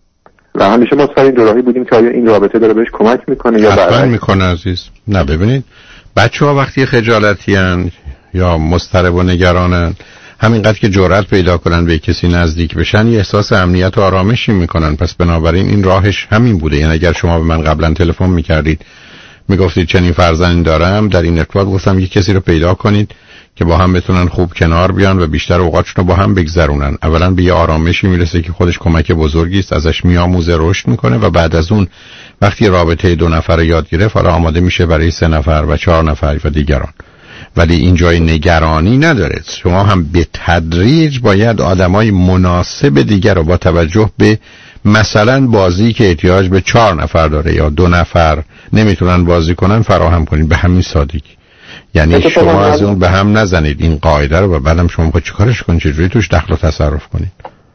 و همیشه ما سر این دوراهی بودیم که آیا این رابطه داره بهش کمک میکنه یا برعکس. حتما میکنه عزیز. نه ببینید بچه‌ها وقتی خجالتی ان یا مضطرب و نگرانن همینقدر که جرأت پیدا کنن به کسی نزدیک بشن یه احساس امنیت و آرامشی میکنن. پس بنابراین این راهش همین بوده. یعنی اگر شما به من قبلا تلفن میکردید میگفتید چنین فرزندی دارم، در این ارتباط گفتم یه کسی رو پیدا کنید که با هم بتونن خوب کنار بیان و بیشتر اوقاتشون رو با هم بگذرونن. اولا به یه آرامشی میرسه که خودش کمک بزرگی است، ازش میآموزه، رشد میکنه و بعد از اون وقتی رابطه دو نفر یاد گرفت حالا آماده میشه برای سه نفر و چهار نفر و دیگران. ولی این جای نگرانی نداره. شما هم به تدریج باید آدمای مناسب دیگر رو با توجه به مثلا بازی که احتیاج به چهار نفر داره یا دو نفر نمیتونن بازی کنن فراهم کنید. به همین سادگی. یعنی شما از اون به هم نزنید این قاعده رو و بعدم شما باید چیکارش کنید، چجوری توش دخل و تصرف کنید.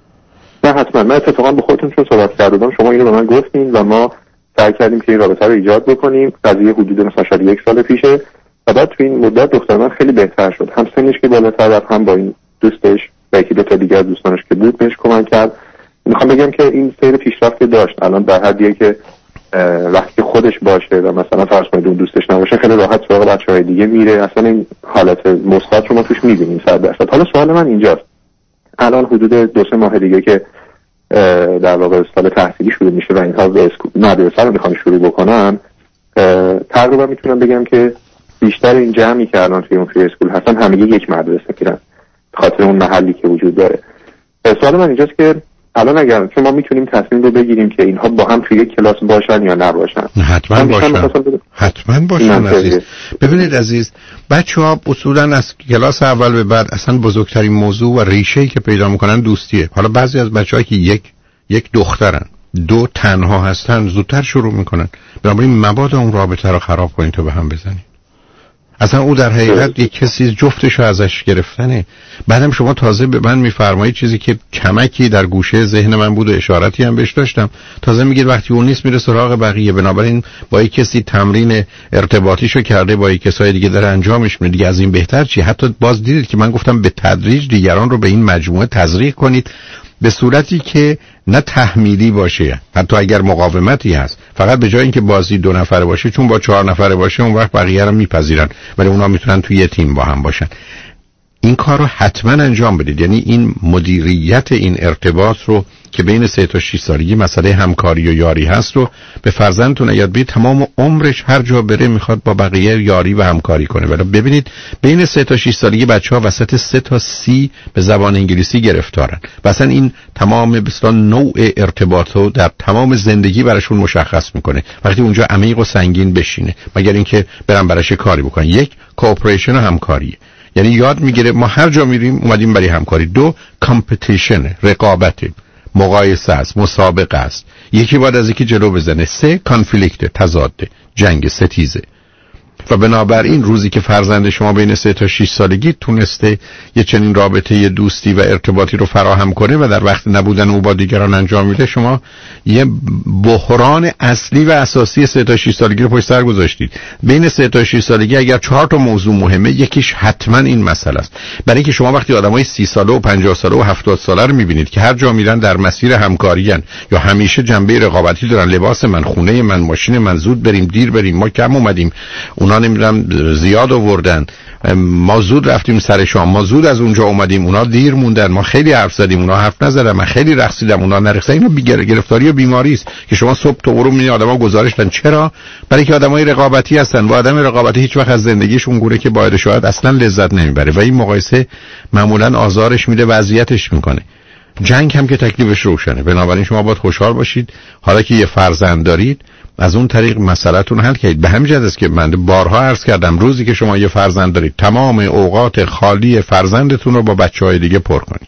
نه حتما. من اتفاقا با خودتون چون صحبت کردم شما اینو به من گفتین و ما سعی کردیم که این رابطه رو ایجاد بکنیم. قضیه حدود مثلا شاید یک سال پیشه و بعد تو این مدت دختر من خیلی بهتر شد. هم سنش که بالاتر رفت، هم با این دوستش و یکی دو تا دیگه از دوستانش که بود بهش کمک کرد. میخوام بگم که این سیر پیشرفت داشت. الان در حدیه که وقتی خودش باشه و مثلا فرض کنید اون دوستش نباشه خیلی راحت سراغ بچه‌های دیگه میره. اصلا این حالت مثبت رو ما توش می‌بینیم صد درصد. حالا سوال من اینجاست، الان حدود دو سه ماه دیگه که در واقع سال تحصیلی شروع میشه و اینها مدرسه رو میخوام شروع بکنم، تقریبا میتونم بگم که بیشتر این جمعی که الان توی اون فری اسکول هستن همگی یک مدرسه میرن خاطر اون محلی که وجود داره. سوال من اینجاست که الان اگر چون ما میتونیم تصمیم رو بگیریم که اینها با هم توی یک کلاس باشن یا نباشن. حتما باشن. حتما باشن عزیز. ببینید عزیز، بچه‌ها اصولا از کلاس اول به بعد اصلا بزرگترین موضوع و ریشه‌ای که پیدا میکنن دوستیه. حالا بعضی از بچه‌ها که یک یک دخترن، دو تنها هستن، زودتر شروع میکنن. بنابراین مبادا اون رابطه رو خراب کنید تا به هم بزنید. اصلا او در حقیقت یک کسی جفتشو ازش گرفتنه. بعدم شما تازه به من میفرمایید چیزی که کمکی در گوشه ذهن من بود و اشارتی هم بهش داشتم، تازه میگید وقتی اون نیست میره سراغ بقیه. بنابراین با یک کسی تمرین ارتباطیشو کرده، با یک کسای دیگه داره انجامش میده، دیگه از این بهتر چی؟ حتی باز دیدید که من گفتم به تدریج دیگران رو به این مجموعه تزریق کنید به صورتی که نه تحمیلی باشه، حتی اگر مقاومتی هست، فقط به جای اینکه بازی دو نفره باشه، چون با چهار نفره باشه اون وقت بقیه رو میپذیرن، ولی اونا میتونن توی یه تیم با هم باشن. این کار رو حتما انجام بدید. یعنی این مدیریت این ارتباط رو که بین سه تا شش سالگی مسئله همکاری و یاری هست رو به فرزندتون یاد بدید. تمام عمرش هر جا بره میخواد با بقیه یاری و همکاری کنه. ولی ببینید بین سه تا شش سالگی بچه‌ها وسط سه تا سی به زبان انگلیسی گرفتارن. مثلا این تمام بسیار نوع ارتباط رو در تمام زندگی براشون مشخص میکنه وقتی اونجا عمیق و سنگین بشینه، مگر اینکه برن براش کاری بکنن. یک، کوآپریشن و همکاریه، یعنی یاد میگیره ما هر جا میریم اومدیم برای همکاری. دو، کامپتیشن، رقابت، مقایسه است، مسابقه است، یکی باید از یکی جلو بزنه. سه، کانفلیکت، تضاد، جنگ، ستیزه. و بنابراین روزی که فرزند شما بین سه تا شش سالگی تونسته یه چنین رابطه یه دوستی و ارتباطی رو فراهم کنه و در وقت نبودن او با دیگران انجام میده، شما یه بحران اصلی و اساسی سه تا شش سالگی رو پشت سر گذاشتید. بین سه تا شش سالگی اگر چهار تا موضوع مهمه، یکیش حتما این مسئله است. برای اینکه شما وقتی آدمای سی ساله و پنجاه ساله و هفتاد ساله رو میبینید که هر جا میرن در مسیر همکاری ان یا همیشه جنبه رقابتی دارن، لباس من، خونه من، ماشین من، زود بریم دیر بریم، ما کم اومدیم، اونا نمیدونم زیاد آوردن، ما زود رفتیم سر شام، ما زود از اونجا اومدیم، اونا دیر موندن، ما خیلی حرف زدیم، اونا حرف نزدن، من خیلی رقصیدم، اونا نرقصیدن. اینا بی‌گر گرفتاری و بیماری است که شما صبح تا غروب میبینید آدما گزارش دادن. چرا؟ برای که آدمای رقابتی هستن. با آدم رقابتی هیچ وقت از زندگیشون گوره که باید شاید اصلا لذت نمیبره و این مقایسه معمولا آزارش میده، وضعیتش میکنه. جنگ هم که تکلیفش روشنه. بنابراین شما باید خوشحال باشید حالا که یه فرزند دارید، از اون طریق مسئله‌تون حل کنید. به همین جهت است که من بارها عرض کردم روزی که شما یه فرزند دارید تمام اوقات خالی فرزندتون رو با بچه‌های دیگه پر کنید.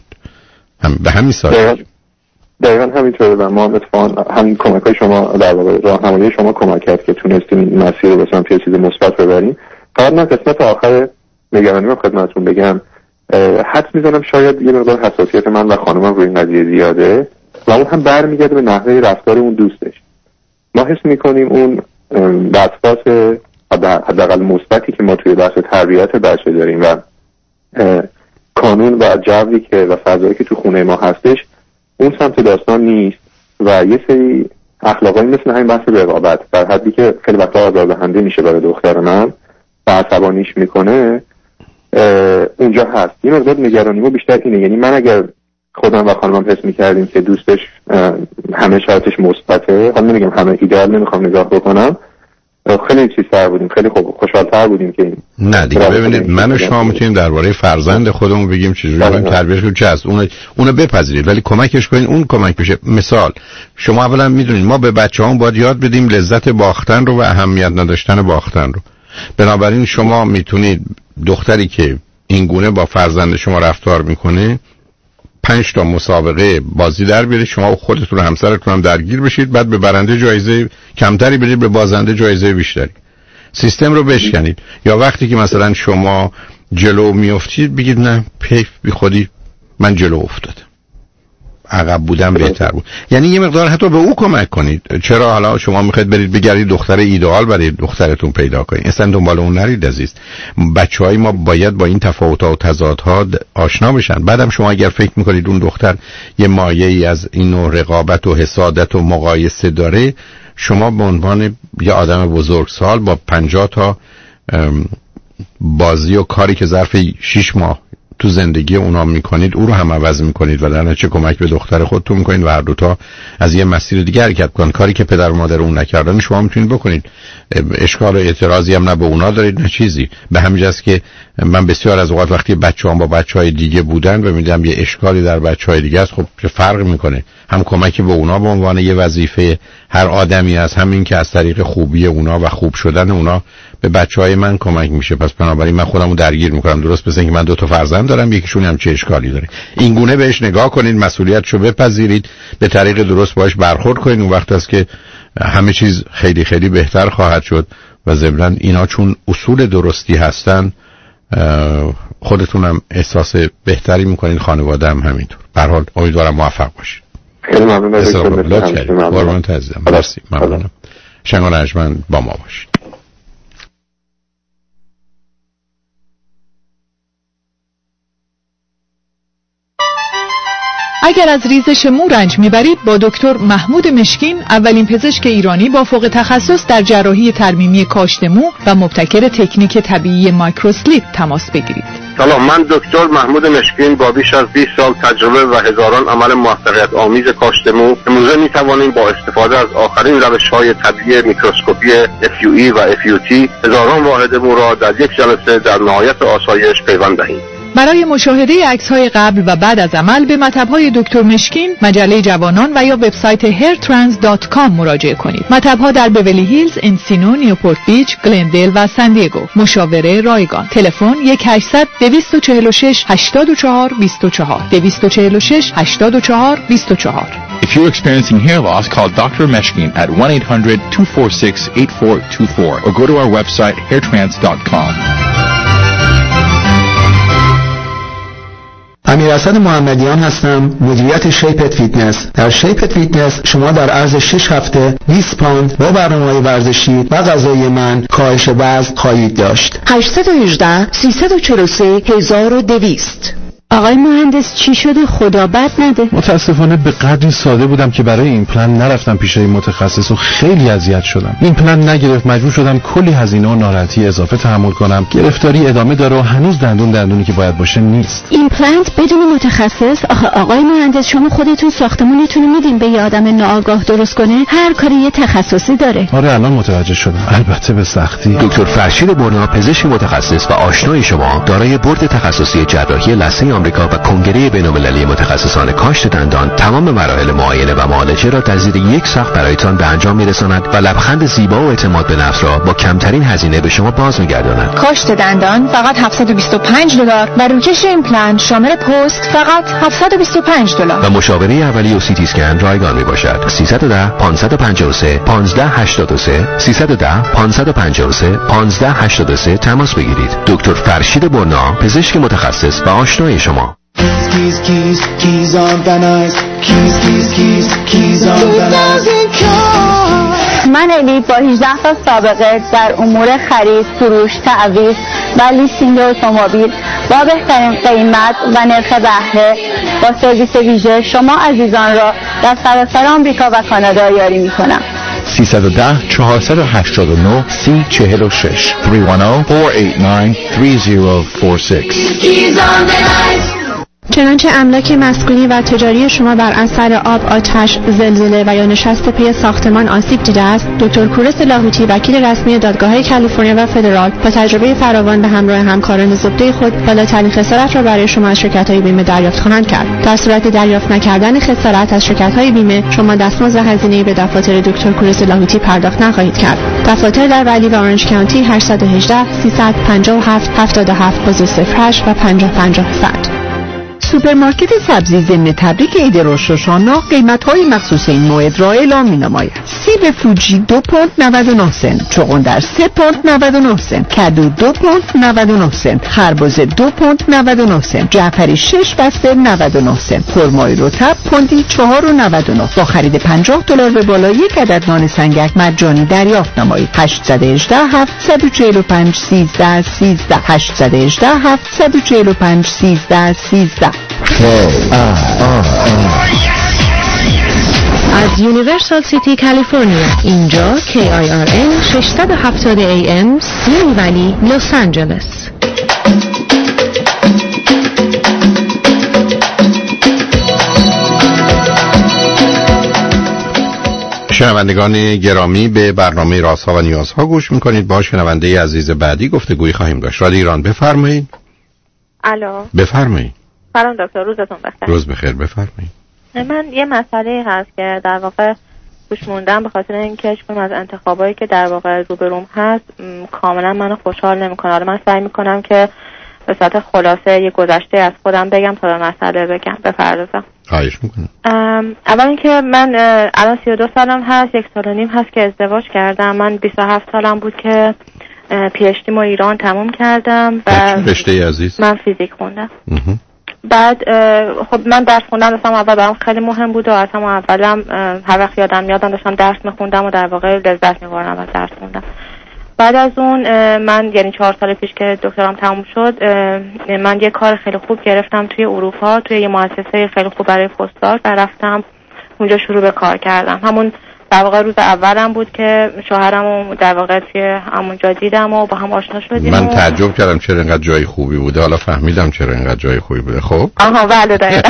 هم به همین سادگی. دقیقاً همینطوره و ما اتفاقاً همین کمک‌های شما در واقع راهنمایی شما کمک کرد که تونستیم این مسیر رو به سمت یه چیز مثبت ببریم. فقط من قسمت آخر نگرانی رو خدمتتون بگم. حد می‌زنم شاید یه مقدار حساسیت من و خانمم روی این قضیه زیاده و اون هم برمیگرده به نحوه رفتار اون دوستش. ما حس میکنیم اون وسواس حداقل مثبتی که ما توی بحث تربیت بچه داریم و کانون و جوی که و فضایی که تو خونه ما هستش اون سمت داستان نیست و یه سری اخلاقایی مثل همین بحث رقابت در حدی که خیلی وقتا آزاردهنده میشه برای دختر من و عصبانیش میکنه اونجا هست. یه مقدار نگرانیمو بیشتر اینه، یعنی من اگر خودم و خانمم حس می‌کردیم که دوستش همه شرطش مثبته، حالا نمیگم همه ایدئال نمیخوام نگاه بکنم، خیلی چیزتر بودیم، خیلی خوب خوشحال‌تر بودیم که این نه دیگه. ببینید من و شما میتونیم درباره فرزند خودمون بگیم چجوری باید تربیتش کنیم، چه است اون اونو بپذیرید ولی کمکش کنین اون کمک بشه. مثال شما اولا میدونید ما به بچه‌هامون باید یاد بدیم لذت باختن رو و اهمیت نداشتن باختن رو. بنابراین شما میتونید دختری که این گونه با فرزند شما رفتار میکنه پنج تا مسابقه بازی در بیارید، شما خودتون و همسرتون هم درگیر بشید، بعد به برنده جایزه کمتری بدید، به بازنده جایزه بیشتری. سیستم رو بشکنید. یا وقتی که مثلا شما جلو میافتید بگید نه پیف بی خودی من جلو افتادم، عقب بودم بهتر بود. یعنی یه مقدار حتی به او کمک کنید. چرا حالا شما میخواید برید بگردید دختر ایدئال برای دخترتون پیدا کنید؟ اصلا دنبال اون نرید عزیز. بچهای ما باید با این تفاوت‌ها و تضادها آشنا بشن. بعدم شما اگر فکر میکنید اون دختر یه مایه‌ای از این نوع رقابت و حسادت و مقایسه داره، شما به عنوان یه آدم بزرگسال با پنجاه تا بازی و کاری که ظرف شش ماه تو زندگی اونا میکنید او رو هم عوض میکنید و در نتیجه کمک به دختر خودتون میکنید و هر دوتا از یه مسیر دیگه حرکت کنن. کاری که پدر و مادر اون نکردن شما میتونید بکنید. اشکال و اعتراضی هم نه به اونا دارید نه چیزی. به همین جاست که من بسیار از اوقات وقتی بچه‌ام با بچهای دیگه بودن و میدیدم یه اشکالی در بچهای دیگه است، خب چه فرق میکنه؟ هم کمکی به اونا به عنوان یه وظیفه هر آدمی است، همین که از طریق خوبی اونا و خوب شدن اونا به بچهای من کمک میشه. پس بنابراین من خودمو درگیر میکنم. درست مثل اینکه من دو تا فرزند دارم، یکیشون هم چه اشکالی داره. این گونه بهش نگاه کنید، مسئولیتشو بپذیرید، به طریق درست باهاش برخورد کنید. اون وقت است که همه چیز خیلی خیلی بهتر خواهد شد و ضمناً اینا چون اصول درستی هستن خودتونم احساس بهتری میکنین، خانواده هم همینطور. به هر حال امیدوارم موفق باشید. خیلی ممنون. لطف کردید. قربانت عزیزم. مرسی. ممنونم. شنگ و نجمن با ما باشید. اگر از ریزش مو رنج میبرید با دکتر محمود مشکین، اولین پزشک ایرانی با فوق تخصص در جراحی ترمیمی کاشت مو و مبتکر تکنیک طبیعی مایکروسلیپ تماس بگیرید. سلام، من دکتر محمود مشکین با بیش از بیست سال تجربه و هزاران عمل موفقیت آمیز کاشت مو امروزه می توانیم با استفاده از آخرین روش‌های طبیعی میکروسکوپی اف یو ای و اف یو تی هزاران واحد مو را در یک جلسه در نهایت آسایش پیوند دهیم. برای مشاهده عکس‌های قبل و بعد از عمل به مطب‌های دکتر مشکین، مجله جوانان و یا وبسایت هیر ترانس دات کام مراجعه کنید. مطب‌ها در بیولی هیلز، انسینو، نیوپورت بیچ، گلندل و سان دیگو. مشاوره رایگان. تلفن یک هشتصد دویست و چهل و شش هشتاد و چهار بیست و چهار دویست و چهل و شش هشتاد و چهار بیست و چهار. If you're experiencing hair loss, call doctor Meshkin at one eight hundred two four six eight four two four or go to our website hair trans dot com. امیرحسن محمدیان هستم، مدیریت شیپت فیتنس. در شیپت فیتنس شما در عرض شش هفته بیست پوند با برنامه‌های ورزشی و غذایی من کاهش وزن خواهید داشت. هشت یک هشت سه چهار سه هزار و دویست. آقای مهندس چی شده؟ خدا بد نده. متاسفانه به قدری ساده بودم که برای این پلن نرفتم پیش متخصص و خیلی اذیت شدم. این پلن نگرفت، مجبور شدم کلی هزینه و ناراحتی اضافه تحمل کنم. گرفتاری ادامه داره و هنوز دندون دندونی که باید باشه نیست. این پلن بدون متخصص؟ آخه آقای مهندس شما خودتون ساختمونتون رو میدین به یه آدم ناآگاه درست کنه؟ هر کاری یه تخصصی داره. آره الان متوجه شدم، البته به سختی. دکتر فرشید برنا، پزشک متخصص و آشنای شما، دارای بورد تخصصی جراحی لثه آمریکا و کنگره بین‌المللی متخصصان کاشت دندان، تمام مراحل معاینه و معالجه را در زیر یک سقف برایتان به انجام می‌رساند و لبخند زیبا و اعتماد به نفس را با کمترین هزینه به شما باز می‌گرداند. کاشت دندان فقط هفتصد و بیست و پنج دلار و روکش این پلن شامل پست فقط هفتصد و بیست و پنج دلار و مشاوره اولیه و سی تی اسکن رایگان میباشد. سیصد و ده پانصد و پنجاه و سه پانزده هشتاد و سه سیصد و ده پانصد و پنجاه و سه پانزده هشتاد و سه تماس بگیرید. دکتر فرشید برنا، پزشک متخصص و آشنای شما. Keys, keys, keys on the nice. Keys, keys, keys, keys on the nice. من الی با هجده سال سابقه در امور خرید، فروش، تعویض و لیسینگ اتومبیل با بهترین قیمت و نرخ بهره با سرویس ویژه شما عزیزان را در سراسر آمریکا و کانادا یاری می‌کنم. سیصد و ده چهارصد و هشتاد و نه سی چهل و شش سه یک صفر چهار هشت نه سه صفر چهار شش. چنانچه املاک مسکونی و تجاری شما بر اثر آب، آتش، زلزله و یا نشست پی ساختمان آسیب دیده است، دکتر کورس لاهوتی، وکیل رسمی دادگاه‌های کالیفرنیا و فدرال، با تجربه فراوان به همراه همکاران زبده خود بالاترین خسارت را برای شما از شرکت‌های بیمه دریافت خواهند کرد. در صورت دریافت نکردن خسارت از شرکت‌های بیمه، شما دستمزد و هزینه به دفاتر دکتر کورس لاهوتی پرداخت نخواهید کرد. دفاتر در ولی و اورنج کانتی هشت یک هشت سیصد و پنجاه و هفت هفتاد و هفت صفر هشت و پنجاه پنجاه صد. سوپرمارکت سبزی ضمن تبریک عید روش هاشانا قیمت‌های مخصوص این موعد را اعلام می‌نماید. سیب فوجی دو پوند نود و نه سنت، چغندر سه پوند نود و نه سنت، کدو دو پوند نود و نه سنت، خربزه دو پوند نود و نه سنت، جعفری شش بسته نود و نه سنت، خرمای رطب پوندی چهار و نود و نه. با خرید پنجاه دلار به بالا یک عدد نان سنگک مجانی دریافت نمایید. هشت یک هشت هفت چهار پنج سیزده سیزده هشت یک هشت هفت چهار پنج سیزده سیزده. از یونیورسال سیتی کالیفرنیا، اینجا کی آی آر ان ششصد و هفتاد ای ام سیمی ولی لس آنجلس. شنوندگان گرامی، به برنامه رازها و نیازها گوش میکنید. با شنونده عزیز بعدی گفتگویی خواهیم داشت. رادیو ایران، بفرمایید. الو، بفرمایید. سلام دکتر، روزتون بخیر. روز بخیر، بفرمایید. من یه مسئله هست که در واقع توش موندم به خاطر اینکه هیچ کدوم از انتخابایی که در واقع روبروم هست کاملا منو خوشحال نمیکنه. من سعی میکنم که به صورت خلاصه یه گذشته از خودم بگم تا به مسئله بگم بپردازم. خواهش میکنم. اول اینکه من الان سی و دو سالم هست، یک سال و نیم هست که ازدواج کردم. من بیست و هفت سالم بود که پی اچ دی ما ایران تموم کردم و رشته عزیز من فیزیک خوندم. بعد خب من درس خوندم اصلا اول برام خیلی مهم بود و اصلا اولم هر وقت یادم میادم داشتم درس میخوندم و در واقع لذت میبردم از درس خوندن. بعد از اون من یعنی چهار سال پیش که دکترام تموم شد من یه کار خیلی خوب گرفتم توی اروپا، توی یه مؤسسه خیلی خوب برای پستاک و رفتم اونجا شروع به کار کردم. همون در واقع روز اولم بود که شوهرمو در واقع توی همونجا دیدم و با هم آشنا شدیم. من تعجب کردم چرا اینقدر جای خوبی بوده، حالا فهمیدم چرا اینقدر جای خوبی بوده. خب آها بله دقیقاً.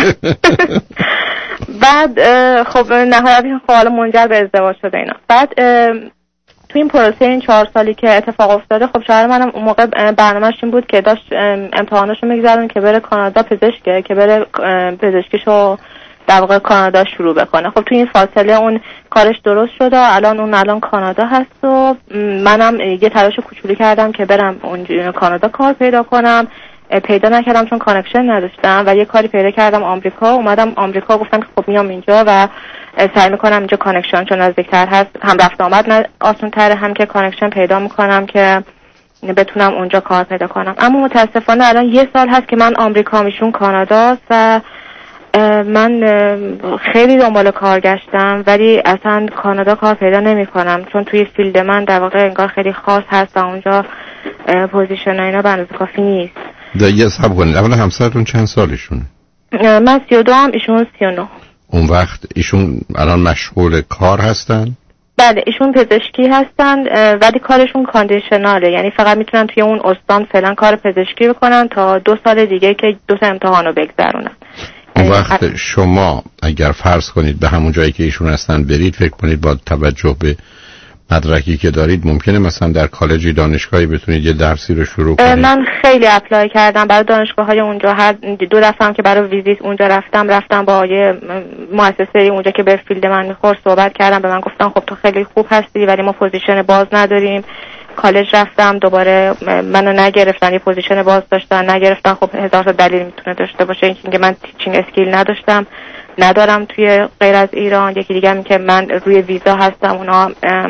بعد خب نهایتا خب حالا منجر به ازدواج شده اینا. بعد تو این پروسه این چهار سالی که اتفاق افتاده خب شوهر منم اون موقع برنامه‌اش این بود که داشت امتحاناشو میگذرون که بره کانادا پزشکه که بره پزشکیشو در واقع کانادا شروع بکنه. خب تو این فاصله اون کارش درست شد و الان اون الان کانادا هست و منم یه تلاش کوچولی کردم که برم اون کانادا کار پیدا کنم. پیدا نکردم چون کانکشن نداشتم و یه کاری پیدا کردم آمریکا. اومدم آمریکا گفتم که خب میام اینجا و سعی میکنم اینجا کانکشن چون نزدیکتر هست، هم رفت آمد آسان تره، هم که کانکشن پیدا میکنم که بتونم اونجا کار پیدا کنم. اما متاسفانه الان یه سال هست که من آمریکا میشون کاناداست و من خیلی دنبال کار گشتم ولی اصلا کانادا کار پیدا نمی کنم چون توی فیلد من در واقع انگار خیلی خاص هست و اونجا پوزیشن اینا به اندازه کافی نیست. دیگه حساب کنید اولا همسرتون چند سالشونه؟ من سی و دو هم ایشون سی و نه. اون وقت ایشون الان مشغول کار هستن؟ بله ایشون پزشکی هستن ولی کارشون کاندیشناله، یعنی فقط میتونن توی اون استان فعلا کار پزشکی بکنن تا دو سال دیگه که دو تا امتحانو بگذرونن. اون وقت شما اگر فرض کنید به همون جایی که ایشون هستن برید، فکر کنید با توجه به مدرکی که دارید ممکنه مثلا در کالجی دانشگاهی بتونید یه درسی رو شروع کنید؟ من خیلی اپلای کردم برای دانشگاه‌های اونجا، هر دو دفعه هم که برای ویزیت اونجا رفتم رفتم با یه مؤسسه اونجا که به فیلد من میخورد صحبت کردم، به من گفتن خب تو خیلی خوب هستی ولی ما پوزیشن باز نداریم. کالج رفتم دوباره منو نگرفتن، یه پوزیشن باز داشتن نگرفتن. خب هزار تا دلیل میتونه داشته باشه، اینکه من تیچینگ اسکیل نداشتم ندارم توی غیر از ایران، یکی دیگه هم که من روی ویزا هستم اونا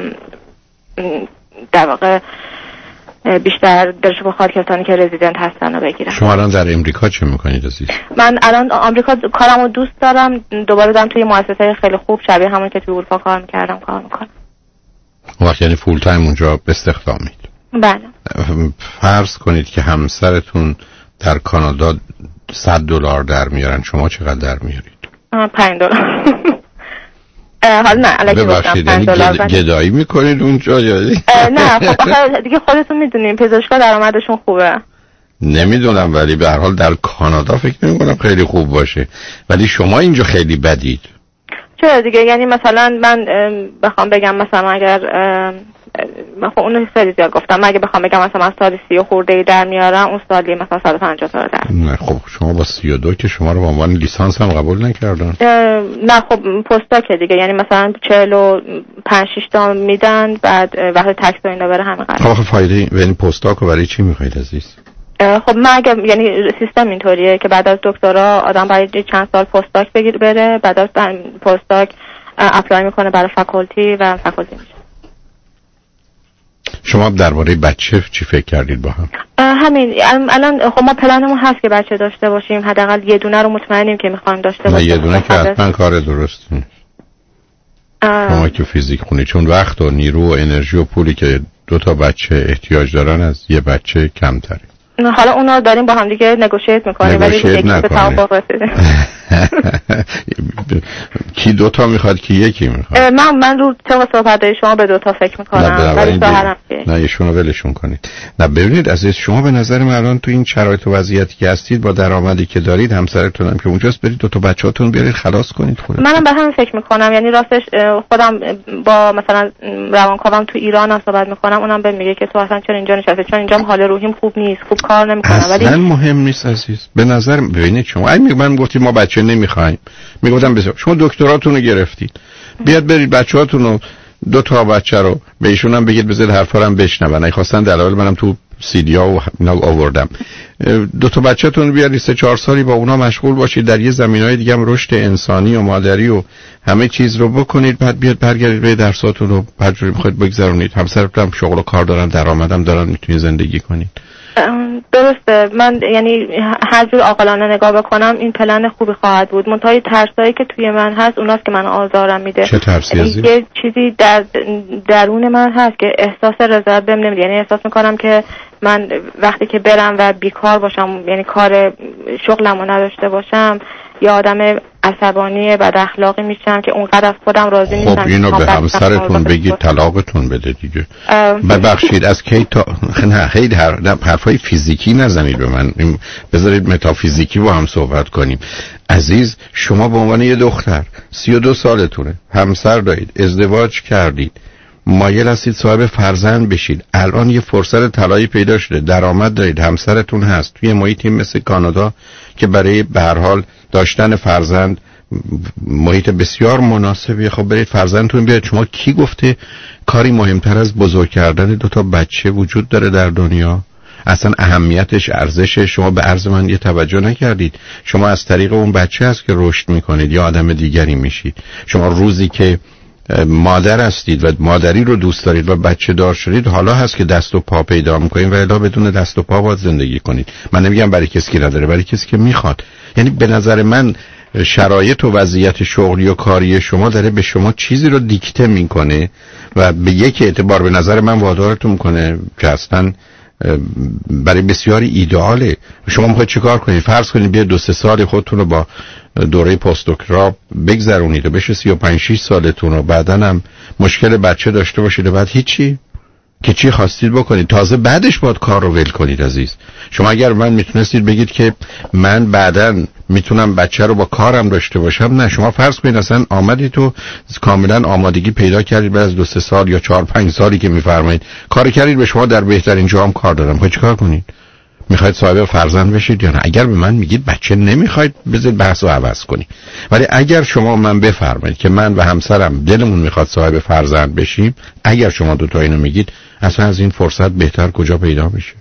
در واقع بیشتر دلشو بخواد کسانی که رزیدنت هستن رو بگیرن. شما الان در امریکا چه میکنید عزیز؟ من الان آمریکا کارمو دوست دارم، دوباره دارم توی مؤسسه خیلی خوب شبیه همون که توی اروپا کار میکردم کار میکنم. وقت یعنی فول تایم اونجا استخدامید؟ بله. فرض کنید که همسرتون در کانادا صد دلار در میارن، شما چقدر در میارید؟ پنج دلار. حالا نه الکی ببخشید یعنی گد... گدایی میکنید اونجا یا نه؟ خب آخه دیگه خودتون میدونین پزشکا درآمدشون خوبه. نمیدونم ولی به هر حال در کانادا فکر نمیکنم خیلی خوب باشه، ولی شما اینجا خیلی بدید. چرا دیگه؟ یعنی مثلا من بخوام بگم مثلا اگر خب اونو خیلی زیاد گفتم، من اگه بخوام بگم مثلا من سالی سی و خورده در میارم اون سالی مثلا صد و پنجاه تا در. نه خب شما با سی و دو که شما رو به عنوان لیسانس هم قبول نکردن. نه خب پستاکه دیگه، یعنی مثلا چهل و پنج شش تا میدن بعد وقتی تکس و اینا بره همه قرار. آخه فایده یعنی پستاک رو برای چی میخواید عزیز؟ خب من اگه یعنی سیستم اینطوریه که بعد از دکترا آدم برای چند سال پستاک بگیر بره، بعد از پستاک اپلای میکنه برای فاکولتی و فاکولتی میشه. شما درباره بچه چی فکر کردید با هم؟ همین الان خب ما پلنمون هست که بچه داشته باشیم، حداقل یه دونه رو مطمئنیم که میخوایم داشته باشیم. یه دونه که حتما کار درست نیست. شما که فیزیک خونی، چون وقت و نیرو و انرژی و پولی که دو تا بچه احتیاج دارن از یه بچه کمتره. حالا اونا داریم با هم دیگه نگوشیت میکنیم ولی یکی به توافق رسیدیم. کی دو تا میخواد کی یکی میخواد؟ من من رو طبق صحبت شما به دو تا فکر میکنم ولی شوهرم که نه ایشونو ولشون کنید. نه ببینید عزیز شما به نظر من الان تو این شرایط و وضعیتی که هستید با درآمدی که دارید همسرتون هم که اونجاست برید دو تا بچه‌هاتون بیارید خلاص کنید خودتون. منم به همین فکر میکنم، یعنی راستش خودم با مثلا روانکاوم تو ایران هم صحبت میکنم، اونم بهم میگه که تو اصلا چرا اینجا نشستی، چون اینجا حال روحیم خوب نیست، خوب کار نمیکنم. ولی اصلا مهم نیست عزیز. به نظر ببینید شما اگه من گفتید ما بچه نمیخوایم، میگفتم بذار شما دکتراتون رو گرفتید بیاد برید بچه‌هاتون رو دو تا بچه رو به ایشون هم بگید بذار حرفا رو هم بشنون. اگه خواستن دلایل منم تو سیدیا و اینا آوردم. دو تا بچه‌تون بیارید سه چهار سالی با اونا مشغول باشید، در یه زمینهای دیگه هم رشد انسانی و مادری و همه چیز رو بکنید، بعد بیاد برگردید به درساتون رو هر جوری می‌خواید بگذرونید. همسرتون هم شغل و کار دارن، درآمدم دارن، میتونید زندگی کنید. درسته. من یعنی هر جور عاقلانه نگاه بکنم این پلن خوبی خواهد بود. منتهای ترسایی که توی من هست اوناست که من آزارم میده. چه ترسی ازی؟ یه چیزی در درون من هست که احساس رضایت بهم نمیده. یعنی احساس میکنم که من وقتی که برم و بیکار باشم، یعنی کار شغلمو نداشته باشم، یه آدم عصبانی بد اخلاقی میشم که اونقدر از خودم راضی نیستم. خب اینو به همسرتون بگید طلاقتون بده دیگه. ببخشید از کی تا نه خیلی هر حرفای فیزیکی نزنید به من، بذارید متافیزیکی با هم صحبت کنیم. عزیز، شما به عنوان یه دختر سی و دو سالتونه، همسر دارید، ازدواج کردید، مایل هستید صاحب فرزند بشید، الان یه فرصت طلایی پیدا شده، درآمد دارید، همسرتون هست توی محیطی مثل کانادا که برای به هر حال داشتن فرزند محیط بسیار مناسبیه. خب برید فرزندتون بیارید. شما کی گفته کاری مهمتر از بزرگ کردن دو تا بچه وجود داره در دنیا؟ اصلا اهمیتش، ارزشش، شما به عرض من یه توجه نکردید. شما از طریق اون بچه هست که رشد میکنید یا آدم دیگری میشید. شما روزی که مادر هستید و مادری رو دوست دارید و بچه دار شدید، حالا هست که دست و پا پیدا میکنید و الا بدون دست و پا باید زندگی کنید. من نمیگم برای کسی که نداره، برای کسی که میخواد. یعنی به نظر من شرایط و وضعیت شغلی و کاری شما داره به شما چیزی رو دیکته میکنه و به یک اعتبار به نظر من وادارتون میکنه که اصلا برای بسیاری ایدئاله. شما میخواید چیکار کنید؟ فرض کنید بیا دو سه سال خودتون رو با دوره پست دکترا بگذرونید و بشه سی و پنج شش سالتون و بعداً هم مشکل بچه داشته باشید و بعد هیچی که چی خواستید بکنید. تازه بعدش باید کار رو ول کنید. عزیز، شما اگر من میتونستید بگید که من بعداً میتونم بچه رو با کارم داشته باشم، نه، شما فرض کنید اصلا آمدید تو کاملا آمادگی پیدا کردید بعد از دو سه سال یا چهار پنج سالی که میفرمایید کار کردید، به شما در بهترین جا هم کار دارم. خب چیکار کنید؟ میخواید صاحب فرزند بشید یا نه؟ اگر به من میگید بچه نمیخواید، بذارید بحث رو عوض کنید. ولی اگر شما من بفرمایید که من و همسرم دلمون میخواد صاحب فرزند بشیم، اگر شما دو تا اینو میگید، اصلا از این فرصت بهتر کجا پیدا میشه؟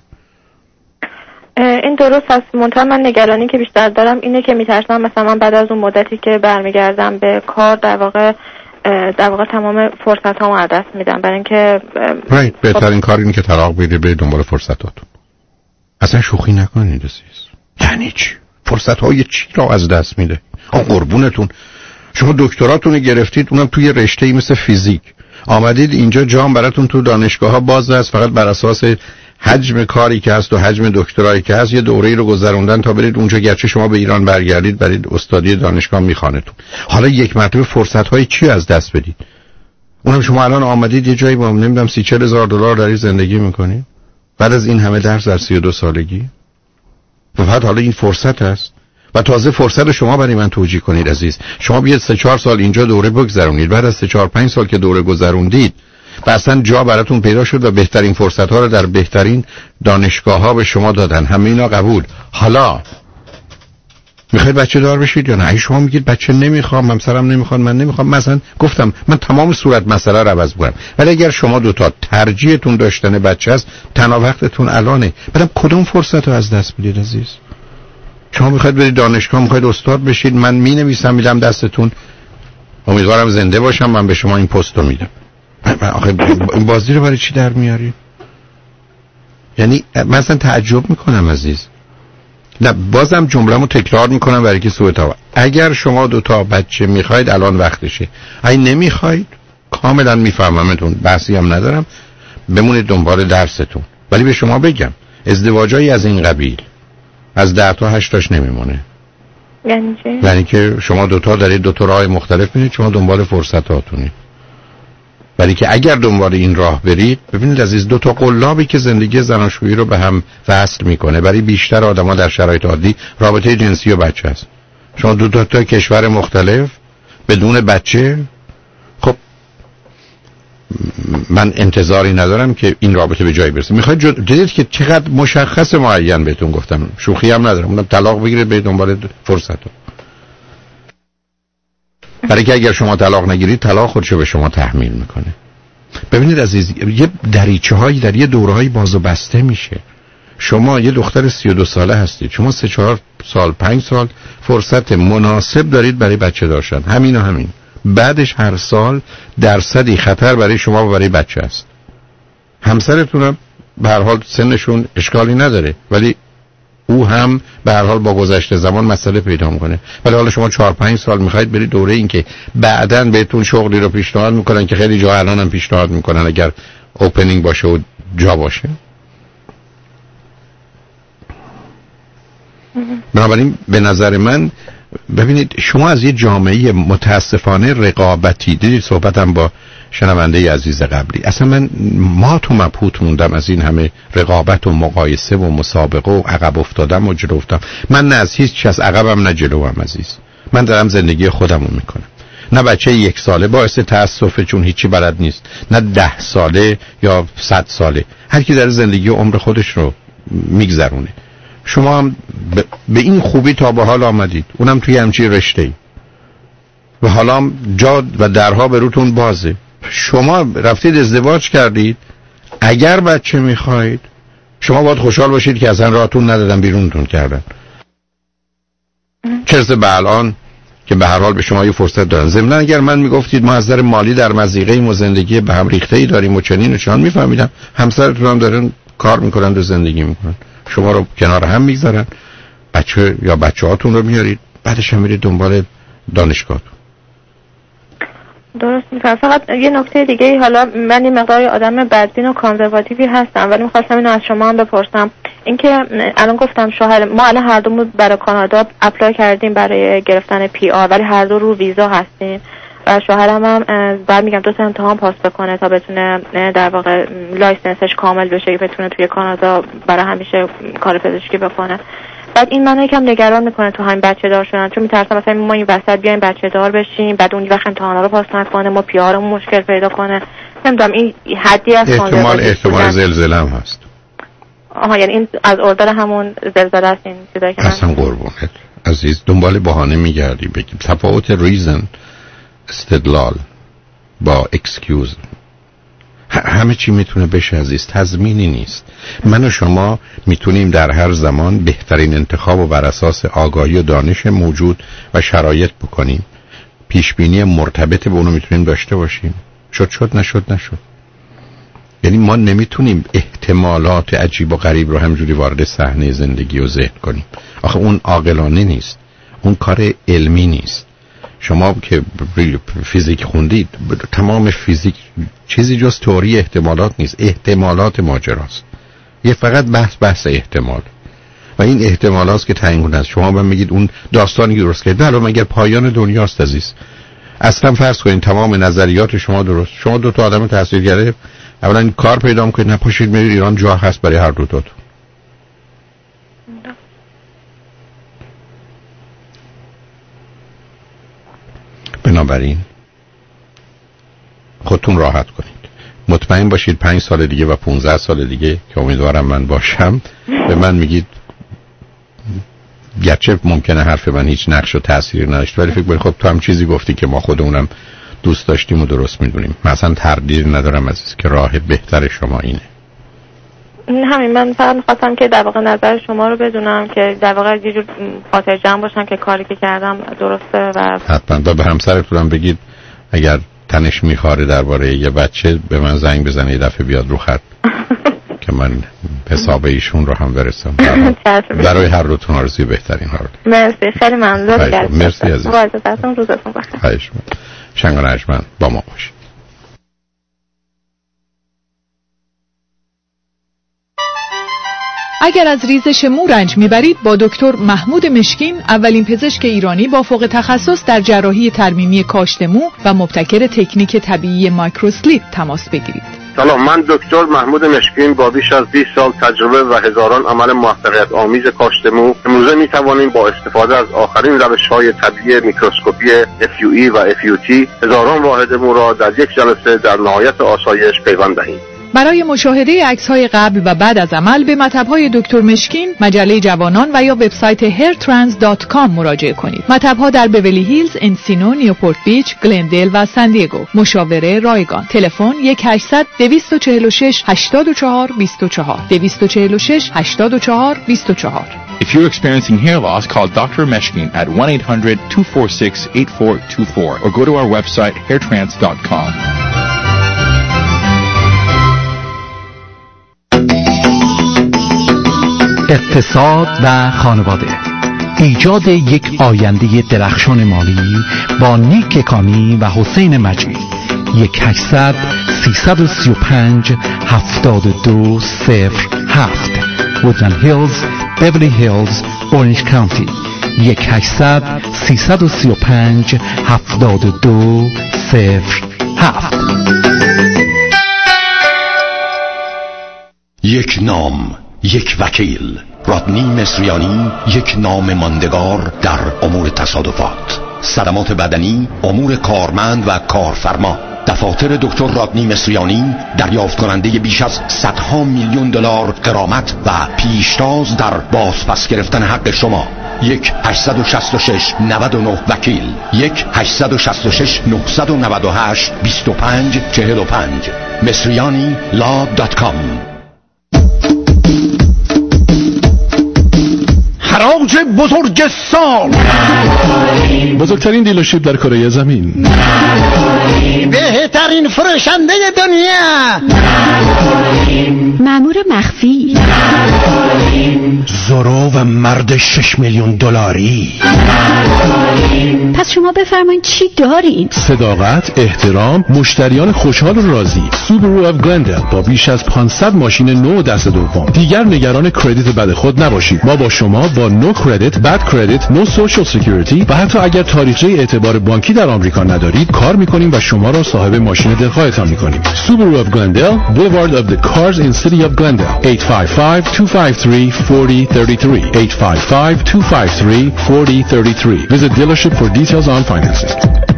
این درست هست. منتها من نگرانی که بیشتر دارم اینه که میترسم مثلا من بعد از اون مدتی که برمیگردم به کار در واقع در واقع تمام فرصت هامو از دست میدم. برای اینکه right. بهترین کار اینه که طلاق بگیرید به دنبال فرصتاتون. اصلا شوخی نکنید عزیز. یعنی چی؟ فرصت های چی را از دست میده؟ آن قربونتون، شما دکتراتون گرفتید، اونم توی رشته‌ای مثل فیزیک، آمدید اینجا جام براتون تو دانشگاه ها باز است، فقط بر اساس حجم کاری که هست و حجم دکترایی که هست یه دوره‌ای رو گذروندن تا برید اونجا. گرچه شما به ایران برگردید برید استادی دانشگاه میخوانتون، حالا یک مرتبه فرصت های چی از دست بدید؟ اونم شما الان آمدید یه جایی با نمیدونم سی چهل هزار دلار دارید زندگی میکنید بعد از این همه درس در سی و دو سالگی. و بعد حالا این فرصت هست و تازه فرصت رو شما برای من توجیه کنید. عزیز، شما بیاید سه چهار سال اینجا دوره بگذرونید، بعد از سه چهار پنج سال که دوره گذروندید و اصلا جا براتون پیدا شد و بهترین فرصت ها رو در بهترین دانشگاه ها به شما دادن، همه اینا قبول. حالا میخواید بچه دار بشید یا نه؟ اگه شما میگید بچه نمیخوام، همسرم نمیخواد، من نمیخوام، مثلا گفتم من تمام صورت مسئله رو عوض می‌کنم. ولی اگر شما دوتا ترجیحتون داشتن بچه است، تنها وقتتون الانه، بعدم کدوم فرصت رو از دست بدید عزیز؟ شما میخواید برید دانشگاه، میخواید استاد بشید، من مینویسم میدم دستتون، امیدوارم زنده باشم، من به شما این پست رو میدم. آخه این بازی رو برای چی در میاری؟ یعنی من اصلا تعجب میکنم عزیز. نه، بازم جمله‌مو تکرار میکنم برای که سوء تفاهم. اگر شما دو تا بچه میخواید الان وقتشه، اگه نمیخواید کاملا میفهممتون، بحثی هم ندارم، بمونید دنبال درستون. ولی به شما بگم ازدواجایی از این قبیل از ده تا هشت تاش نمیمونه. یعنی چی؟ یعنی که شما دو تا دارید دو تا راه مختلف میرید، شما دنبال فرصتاتونید. ولی که اگر دنبال این راه برید، ببینید عزیز، دو تا قلابی که زندگی زناشویی رو به هم وصل میکنه. برای بیشتر آدما در شرایط عادی رابطه جنسی و بچه است. شما دو تا, تا کشور مختلف بدون بچه، خب من انتظاری ندارم که این رابطه به جایی برسه. میخواید جد... دیدید که چقدر مشخص معین بهتون گفتم، شوخی هم ندارم. اونم طلاق بگیرید به دنبال فرصت. برای که اگر شما طلاق نگیرید، طلاق خودشو به شما تحمیل میکنه. ببینید عزیز، یه دریچه هایی در یه دوره هایی باز و بسته میشه. شما یه دختر سی و دو ساله هستید، شما سه چهار سال پنج سال فرصت مناسب دارید برای بچه داشتن، همین و همین. بعدش هر سال درصدی خطر برای شما و برای بچه است. همسرتون هم به هر حال سنشون اشکالی نداره، ولی او هم به هر حال با گذشت زمان مسئله پیدا میکنه. ولی حالا شما چهار پنج سال میخواید برید دوره این که بعداً بهتون شغلی رو پیشنهاد میکنن که خیلی جا الان هم پیشنهاد میکنن اگر اوپنینگ باشه و جا باشه. بنابراین به نظر من ببینید، شما از یه جامعه متاسفانه رقابتی دیدید. صحبتم با شنونده عزیز قبلی، اصلا من ما تو مبهوت موندم از این همه رقابت و مقایسه و مسابقه و عقب افتادم و جلو افتادم. من نه از هیچ چیز عقبم نه جلوم عزیز، من دارم زندگی خودمو میکنم. نه بچه یک ساله باعث تأسفه چون هیچی بلد نیست، نه ده ساله یا صد ساله، هر کی داره زندگی و عمر خودش رو میگذرونه. شما هم به این خوبی تا به حال آمدید، اونم توی همچین رشته‌ای و حالا جا و درها به روتون بازه. شما رفتید ازدواج کردید، اگر بچه میخواید شما باید خوشحال باشید که اصلا راهتون ندادن، بیرونتون کردن. چرا به الان که به هر حال به شما یه فرصت دارن. ضمن اگر من میگفتید ما از نظر مالی در مضیقه ایم و زندگی به هم ریخته‌ای داریم و چنین و چنان، میفهمیدم همسرتون هم دارن کار میکنن و زندگی میکنن، شما رو کنار هم میگذارن، بچه یا بچه‌هاتون رو میارید، بعدش هم میرید دنبال دانشگاهتون. درست میفهم. فقط یه نکته دیگه، حالا من یه مقداری آدم بدبین و کانزرواتیوی هستم، ولی میخواستم اینو از شما هم بپرسم. اینکه الان گفتم شوهر ما الان هر دو برای کانادا اپلای کردیم برای گرفتن پی آر، ولی هر دو رو ویزا هستیم و شوهرم هم بعد میگم دو تا امتحان پاس بکنه تا بتونه در واقع لایسنسش کامل بشه، بتونه توی کانادا برای همیشه کار پزشکی بکنه. بعد این منو یکم نگران میکنه تو همین بچه دار شدن، چون میترسم مثلا ما این وسط بیایم بچه دار بشیم، بعد اون وقت امتحانا رو پاس نکنه، ما پی آرمون مشکل پیدا کنه. نمیدونم این حدی از احتمال احتمال زلزله هم هست. آها، یعنی این از اردر همون زلزله است این چیزایی که اصلا قربونت عزیز دنبال بهانه میگردی. بگیم تفاوت ریزن استدلال با اکسکیوز همه چی میتونه بشه عزیز، تضمینی نیست. من و شما میتونیم در هر زمان بهترین انتخاب و بر اساس آگاهی و دانش موجود و شرایط بکنیم. پیشبینی مرتبط به اونو میتونیم داشته باشیم. شد شد نشد نشد. یعنی ما نمیتونیم احتمالات عجیب و غریب رو همجوری وارد صحنه زندگی و ذهن کنیم. آخه اون عاقلانه نیست، اون کار علمی نیست. شما که فیزیک خوندید، تمام فیزیک چیزی جز تئوری احتمالات نیست، احتمالات ماجراست. یه فقط بحث بحث احتمال و این احتمالاست که تعیین کننده است. شما به میگید اون داستانی که درست کردید، الان مگر پایان دنیاست عزیز؟ اصلا فرض کنید تمام نظریات شما درست، شما دو تا آدم تحصیلگره اولا کار پیدا میکنید، نپاشید میرید ایران، جا هست برای هر دو تاتون. بنابراین خودتون راحت کنید، مطمئن باشید پنج سال دیگه و پونزده سال دیگه که امیدوارم من باشم به من میگید، گرچه ممکنه حرف من هیچ نقش و تأثیری نداشت، ولی فکر کنید خب تو هم چیزی گفتی که ما خودمونم دوست داشتیم و درست میدونیم. مثلا تردید ندارم عزیز که راه بهتر شما اینه. همین، من فقط می‌خواستم که در واقع نظر شما رو بدونم که در واقع یه جور خاطر جمع باشم که کاری که کردم درسته و حتما. و به همسرتونم بگید اگر تنش میخواره درباره یه بچه به من زنگ بزنه، یه دفعه بیاد رو خط که من حساب ایشون رو هم برسم. برای هر دوتون آرزوی بهترین ها رو. مرسی، خیلی ممنون. مرسی عزیز. واجبتون روزتون بخیر. خواهش می‌کنم. شنگ رجمن با ما باشید. اگر از ریزش مو رنج میبرید با دکتر محمود مشکین، اولین پزشک ایرانی با فوق تخصص در جراحی ترمیمی کاشت مو و مبتکر تکنیک طبیعی مایکروسلیپ تماس بگیرید. سلام، من دکتر محمود مشکین با بیش از بیست سال تجربه و هزاران عمل موفقیت آمیز کاشت مو امروزه می توانیم با استفاده از آخرین روش‌های طبیعی میکروسکوپی اف یو ای و اف یو تی هزاران واحد مو را در یک جلسه در نهایت آسایش پیوند دهیم. برای مشاهده عکس‌های قبل و بعد از عمل به مطب‌های دکتر مشکین، مجله جوانان و یا وبسایت هیر ترنز دات کام مراجعه کنید. مطب‌ها در بیولی هیلز، انسینو، نیوپورت بیچ، گلندل و سان دیگو. مشاوره رایگان. تلفن یک هشتصد دویست و چهل و شش هشتاد و چهار بیست و چهار دویست و چهل و شش هشتاد و چهار بیست و چهار. If you're experiencing hair loss, call doctor Meshkin at one eight hundred two four six eight four two four or go to our website hair trans dot com. اقتصاد و خانواده، ایجاد یک آینده درخشان مالی با نیک کامی و حسین مجید. یک هشتصد سیصد و سی و پنج هفتاد و دو صفر هفت وودلند هیلز، بیولی هیلز، اورنج کانتی. یک هشتصد سیصد و سی و پنج هفتاد و دو صفر هفت. یک نام، یک وکیل. رادنی مصریانی، یک نام ماندگار در امور تصادفات، صدمات بدنی، امور کارمند و کارفرما. دفاتر دکتر رادنی مصریانی دریافت کننده بیش از صدها میلیون دلار غرامت و پیشتاز در بازپس گرفتن حق شما. یک هشتصد و شصت و شش نود و نه وکیل. یک هشتصد و شصت و شش نهصد و نود و هشت بیست و پنج چهل و پنج. مصریانی لا دات کام. حراج بزرگ سال، بزرگترین دیلرشیپ در کره زمین، بهترین فروشنده دنیا، مأمور مخفی، زورو و مرد شش میلیون دلاری. پس شما بفرمایید چی دارین؟ صداقت، احترام، مشتریان خوشحال و راضی. سوبرو اف گلندل با بیش از پانصد ماشین نو دست دوم. دیگر نگران کردیت بد خود نباشید. ما با شما با نو کردیت، بد کردیت، نو سوشال سکیوریتی و حتی اگر تاریخچه اعتبار بانکی در آمریکا ندارید کار میکنیم و شما را صاحب ماشین دلخواهتان میکنیم. Subaru of Glendale, Boulevard of the Cars in City of Glendale. eight five five two five three four zero three three eight five five two five three four zero three three. Visit dealership for details on financing.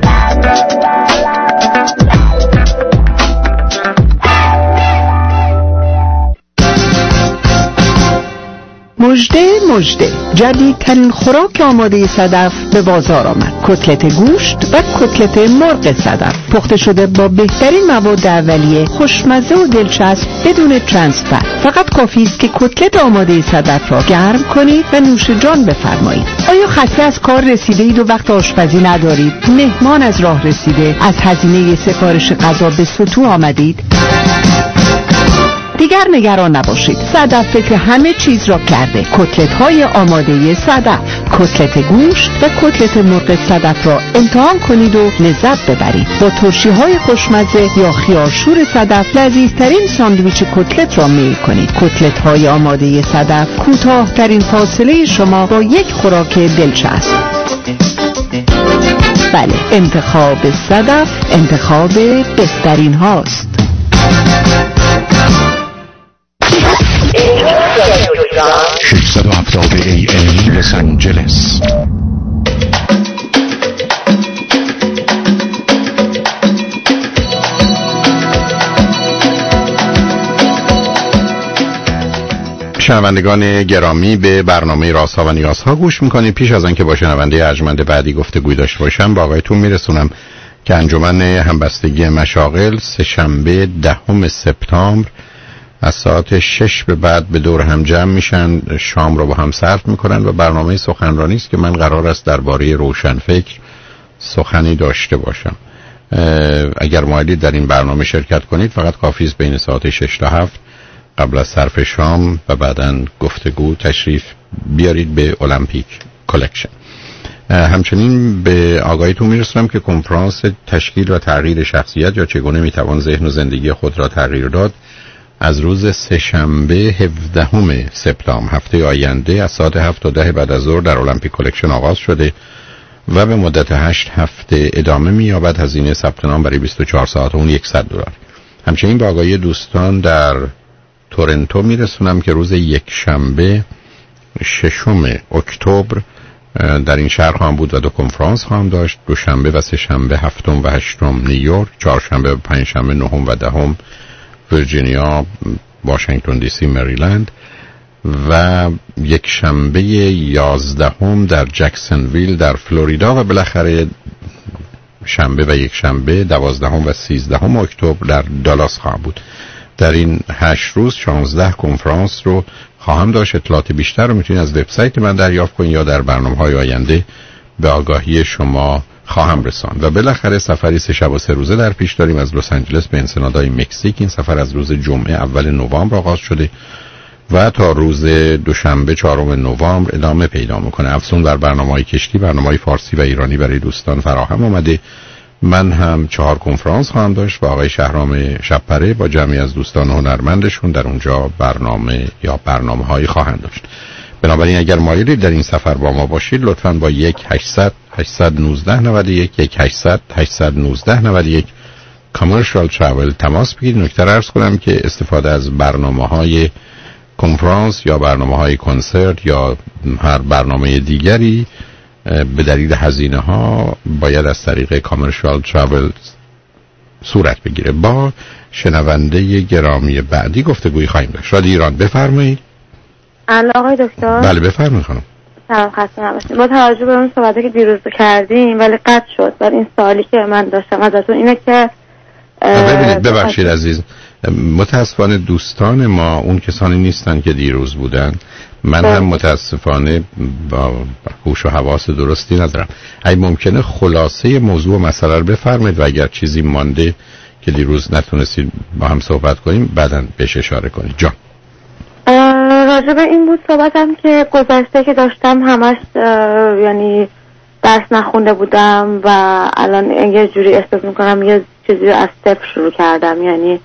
مژده مژده، جدیدترین خوراک آماده صدف به بازار آمد. کتلت گوشت و کتلت مرغ صدف، پخته شده با بهترین مواد اولیه، خوشمزه و دلچسب بدون ترانسفر. فقط کافی است که کتلت آماده صدف را گرم کنید و نوش جان بفرمایید. آیا خسته از کار رسیده اید و وقت آشپزی ندارید؟ مهمان از راه رسیده، از هزینه سفارش غذا به سطوح آمدید؟ دیگر نگران نباشید، صدف فکر همه چیز را کرده. کتلت های آماده صدف، کتلت گوشت و کتلت مرغ صدف را امتحان کنید و لذت ببرید. با ترشی های خوشمزه یا خیارشور صدف لذیذترین ساندویچ کتلت را میل کنید. کتلت های آماده صدف، کوتاه ترین فاصله شما با یک خوراک دلچسب. بله، انتخاب صدف انتخاب بهترین هاست. ششصد و هفتاد ای ام لس آنجلس. شنوندگان گرامی، به برنامه رازها و نیازها گوش میکنید. پیش از آنکه با شنونده ارجمند بعدی گفتگوی داشته باشم، با آقایتون میرسونم که انجمن همبستگی مشاغل سه‌شنبه دهم سپتامبر از ساعت شش به بعد به دور هم جمع میشن، شام رو با هم صرف میکنن و برنامه سخنرانی است که من قرار است درباره روشنفکر سخنی داشته باشم. اگر مایلید در این برنامه شرکت کنید، فقط کافی است بین ساعت شش تا هفت قبل از صرف شام و بعداً گفتگو تشریف بیارید به المپیک کلکشن. همچنین به آگاهیتون میرسونم که کنفرانس تشکیل و تغییر شخصیت یا چگونه میتوان ذهن و زندگی خود را تغییر داد از روز سه‌شنبه هفدهم سپتامبر هفته آینده از ساعت هفت تا ده بعد از ظهر در المپیک کلکشن آغاز شده و به مدت هشت هفته ادامه می‌یابد. هزینه ثبت نام برای بیست و چهار ساعت اون صد دلار. همچنین به آگاهی دوستان در تورنتو میرسونم که روز یک شنبه ششم اکتبر در این شهر خواهم بود و دو کنفرانس خواهم داشت. دوشنبه و سه شنبه هفتم و هشتم نیویورک، چهارشنبه و پنجشنبه نهم و دهم ویرجینیا، واشنگتن دی سی، مریلند و یک شنبه یازدهم در جکسنویل در فلوریدا و بالاخره شنبه و یک شنبه دوازدهم و سیزدهم اکتبر در دالاس خواهم بود. در این هشت روز شانزده کنفرانس رو خواهم داشت. اطلاعات بیشتر رو میتونید از وبسایت من دریافت کنید یا در برنامه‌های آینده به آگاهی شما خواهم رساند. و بالاخره سفری سه شب و سه روزه در پیش داریم از لس آنجلس به انسنادای مکزیک. این سفر از روز جمعه اول نوامبر آغاز شده و تا روز دوشنبه چهارم نوامبر ادامه پیدا میکنه. افزون بر برنامه‌های کشتی، برنامه‌های فارسی و ایرانی برای دوستان فراهم آمده. من هم چهار کنفرانس خواهم داشت و آقای شهرام شبپره با جمعی از دوستان هنرمندشون در اونجا برنامه یا برنامه‌هایی خواهند داشت. بنابراین اگر مایلید در این سفر با ما باشید لطفاً با یک هشتصد هشتصد و نوزده نود و یک یک هشتصد هشتصد و نوزده نود و یک کامرشال تراول تماس بگیرید. نکته را عرض کنم که استفاده از برنامه‌های کنفرانس یا برنامه‌های کنسرت یا هر برنامه دیگری به دلیل هزینه ها باید از طریق کامرشال تراول صورت بگیره. با شنونده گرامی بعدی گفتگوی خواهیم داشت. شادی ایران، بفرمایید. الو آقای دکتر. بله بفرمایید خانم. سلام، خسته نباشید. با توجه به اون صحبتی که دیروز کردیم ولی قطع شد. ولی این سوالی که من داشتم ازتون اینه که ببینید، ببخشید عزیز، متاسفانه دوستان ما اون کسانی نیستن که دیروز بودن. من هم متاسفانه با هوش و حواس درستی ندارم. اگه ممکنه خلاصه موضوع مسئله رو بفرمایید و اگر چیزی مانده که دیروز نتونستید با هم صحبت کنیم بعداً بهش اشاره کنید. جان راجب این بود صحبتم که گذشته که داشتم همش یعنی درس نخونده بودم و الان یه جوری احساس میکنم یه چیزی رو از صفر شروع کردم. یعنی